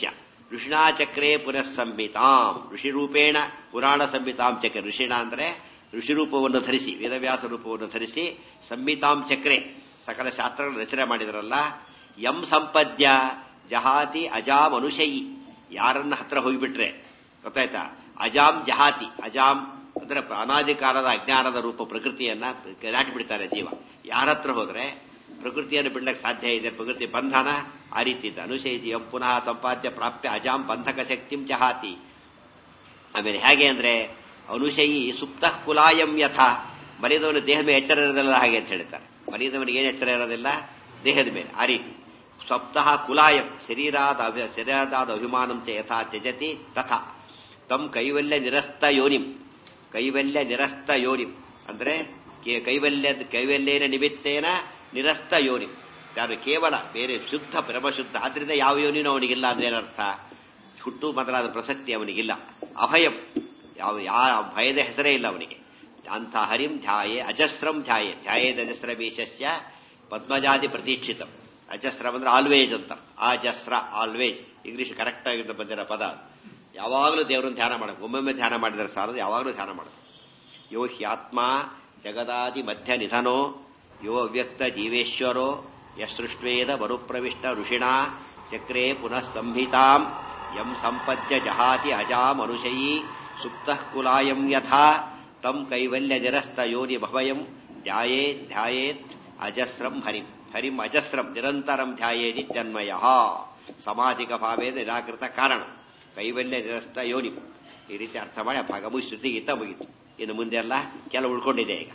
ಋಷಿಣಾ ಚಕ್ರೇ ಪುನಃ ಸಂಹಿತಾಂ ಋಷಿರೂಪೇಣ ಪುರಾಣ ಸಂಹಿತಾಂ ಚಕ್ರೆ ಋಷಿಣ ಅಂದ್ರೆ ಋಷಿರೂಪವನ್ನು ಧರಿಸಿ ವೇದವ್ಯಾಸ ರೂಪವನ್ನು ಧರಿಸಿ ಸಂಹಿತಾಂ ಚಕ್ರೆ ಸಕಲ ಶಾಸ್ತ್ರಗಳನ್ನು ರಚನೆ ಮಾಡಿದರಲ್ಲ ಯಂ ಸಂಪದ್ಯ ಜಹಾತಿ ಅಜಾಂ ಅನುಶಯಿ ಯಾರನ್ನ ಹತ್ರ ಹೋಗಿಬಿಟ್ರೆ ಗೊತ್ತಾಯ್ತಾ ಅಜಾಂ ಜಹಾತಿ ಅಜಾಂ ಅಂದ್ರೆ ಅನಾದಿ ಕಾಲದ ಅಜ್ಞಾನದ ರೂಪ ಪ್ರಕೃತಿಯನ್ನ ದಾಟಿ ಬಿಡ್ತಾರೆ ಜೀವ ಯಾರ ಹತ್ರ ಹೋದ್ರೆ ಪ್ರಕೃತಿಯನ್ನು ಬಿಡ್ಲಕ್ಕೆ ಸಾಧ್ಯ ಇದೆ ಪ್ರಕೃತಿ ಬಂಧನ ಆ ರೀತಿ ಇದೆ ಅನುಶಯಿ ಯಂ ಪುನಃ ಸಂಪಾದ್ಯ ಪ್ರಾಪ್ಯ ಅಜಾಂ ಬಂಧಕ ಶಕ್ತಿಂ ಜಹಾತಿ ಆಮೇಲೆ ಹೇಗೆ ಅಂದ್ರೆ ಅನುಶಯಿ ಸುಪ್ತ ಕುಲಾಯಂ ಯಥ ಮಲಿದವನ ದೇಹದ ಮೇಲೆ ಎಚ್ಚರ ಇರೋದಿಲ್ಲ ಹಾಗೆ ಅಂತ ಹೇಳ್ತಾರೆ ಮಲಿದವನಿಗೆ ಏನು ಎಚ್ಚರ ಇರೋದಿಲ್ಲ ದೇಹದ ಮೇಲೆ ಆ ರೀತಿ ಸ್ವಪ್ತಃ ಕುಲಾಯಂ ಶರೀರಾದ ಶರೀರಾದ ಅಭಿಮಾನಂ ಚ ಯಥಾ ತ್ಯಜತಿ ತಥಾ ತಂ ಕೈವಲ್ಯ ನಿರಸ್ತ ಯೋನಿಂ ಕೈವಲ್ಯ ನಿರಸ್ತ ಯೋನಿಂ ಅಂದ್ರೆ ಕೈವಲ್ಯ ಕೈವಲ್ಯೇನ ನಿಮಿತ್ತೇನ ನಿರಸ್ತ ಯೋನಿಂ ಯಾರು ಕೇವಲ ಬೇರೆ ಶುದ್ಧ ಪರಮಶುದ್ಧ ಆದ್ರಿಂದ ಯಾವ ಯೋನಿನೂ ಅವನಿಗಿಲ್ಲ ಅಂದ್ರೆ ಏನರ್ಥ ಹುಟ್ಟು ಮೊದಲಾದ ಪ್ರಸಕ್ತಿ ಅವನಿಗಿಲ್ಲ ಅಭಯಂ ಯಾವ ಯಾವ ಭಯದ ಹೆಸರೇ ಇಲ್ಲ ಅವನಿಗೆ ಅಂಥ ಹರಿಂ ಧ್ಯಾಯೇ ಅಜಸ್ರಂ ಧ್ಯಾಯೇ ಧ್ಯಾಯೇದ ಅಜಸ್ರ ಬೀಶಸ್ಯ ಪದ್ಮಜಾತಿ ಪ್ರತೀಕ್ಷಿತಂ ಅಜಸ್ರಂ ಅಂದ್ರೆ ಆಲ್ವೇಜ್ ಅಂತ ಅಜಸ್ರ ಆಲ್ವೇಜ್ ಇಂಗ್ಲಿಷ್ ಕರೆಕ್ಟ್ ಆಗಿದ್ದ ಬಂದಿರೋ ಪದ ಯಾವಾಗಲೂ ದೇವರನ್ನು ಧ್ಯಾನ ಮಾಡಬೇಕು ಒಮ್ಮೊಮ್ಮೆ ಧ್ಯಾನ ಮಾಡಿದರೆ ಸಾಲದು ಯಾವಾಗಲೂ ಧ್ಯಾನ ಮಾಡಬೇಕು ಯೋ ಹ್ಯಾತ್ಮ ಜಗದಾದಿ ಮಧ್ಯ ನಿಧನೋ ಯೋ ಅವ್ಯಕ್ತ ಜೀವೇಶ್ವರೋ ಯಸೃಷ್ಟ್ವೇದ ಮರುಪ್ರವಿಷ್ಟ ಋಷಿಣಾ ಚಕ್ರೇ ಪುನಃ ಸಂಹಿತಾಂ ಯಂ ಸಂಪದ್ಯ ಜಹಾತಿ ಅಜಾಂ ಅನುಶಯಿ ಸುಪ್ತಃ ಕುಲಾಯಂ ಯಥಾ ತಂ ಕೈವಲ್ಯ ನಿರಸ್ತ ಯೋನಿ ಭವಯಂ ಧ್ಯಾಯೇ ಧ್ಯಾಯೇತ್ ಅಜಸ್ರಂ ಹರಿಂ ಹರಿಂ ಅಜಸ್ರಂ ನಿರಂತರಂ ಧ್ಯಾಯೇದಿ ಜನ್ಮಯ ಸಮಾಧಿಕ ಭಾವೇದ ನಿರಾಕೃತ ಕಾರಣ ಕೈವಲ್ಯ ನಿರಸ್ತ ಯೋನಿ ಈ ರೀತಿ ಅರ್ಥ ಮಾಡಿ ಆ ಭಾಗ ಮುಗಿಸಿ ಶ್ರುತಿಗೀತ ಮುಗಿತು ಇನ್ನು ಮುಂದೆಲ್ಲ ಕೆಲವು ಉಳ್ಕೊಂಡಿದೆ ಈಗ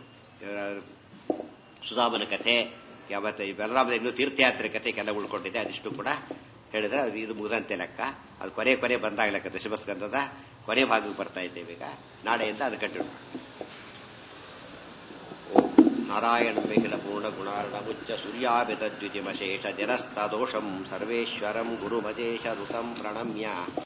ಸುಧಾಮನ ಕಥೆ ಯಾವತ್ತ ಬಲರಾಮದ ಇನ್ನೂ ತೀರ್ಥಯಾತ್ರೆ ಕಥೆ ಕೆಲವು ಉಳ್ಕೊಂಡಿದೆ ಅದಿಷ್ಟು ಕೂಡ ಹೇಳಿದ್ರೆ ಅದು ಇದು ಮುಗಿದಂತೆ ಲೆಕ್ಕ ಅದು ಕೊನೆ ಕೊನೆ ಬಂದಾಗ ಲೆಕ್ಕ ದಶಮಸ್ಕಂದದ ಕೊನೆ ಭಾಗಕ್ಕೆ ಬರ್ತಾ ಇದ್ದೇವೆ ಈಗ ನಾಳೆಯಿಂದ ಅದು ಕಂಟಿನ್ಯೂ ನಾರಾಯಣ ಮೇಖಿಲ ಪೂರ್ಣ ಗುಣಾರ್ಣ ಮುಚ್ಚ ಸೂರ್ಯಾಭಿತದ್ವಿತಿಮಶೇಷ ಜರಸ್ತ ದೋಷಂ ಸರ್ವೇಶ್ವರಂ ಗುರುಮಜೇಶ ಋತಂ ಪ್ರಣಮ್ಯ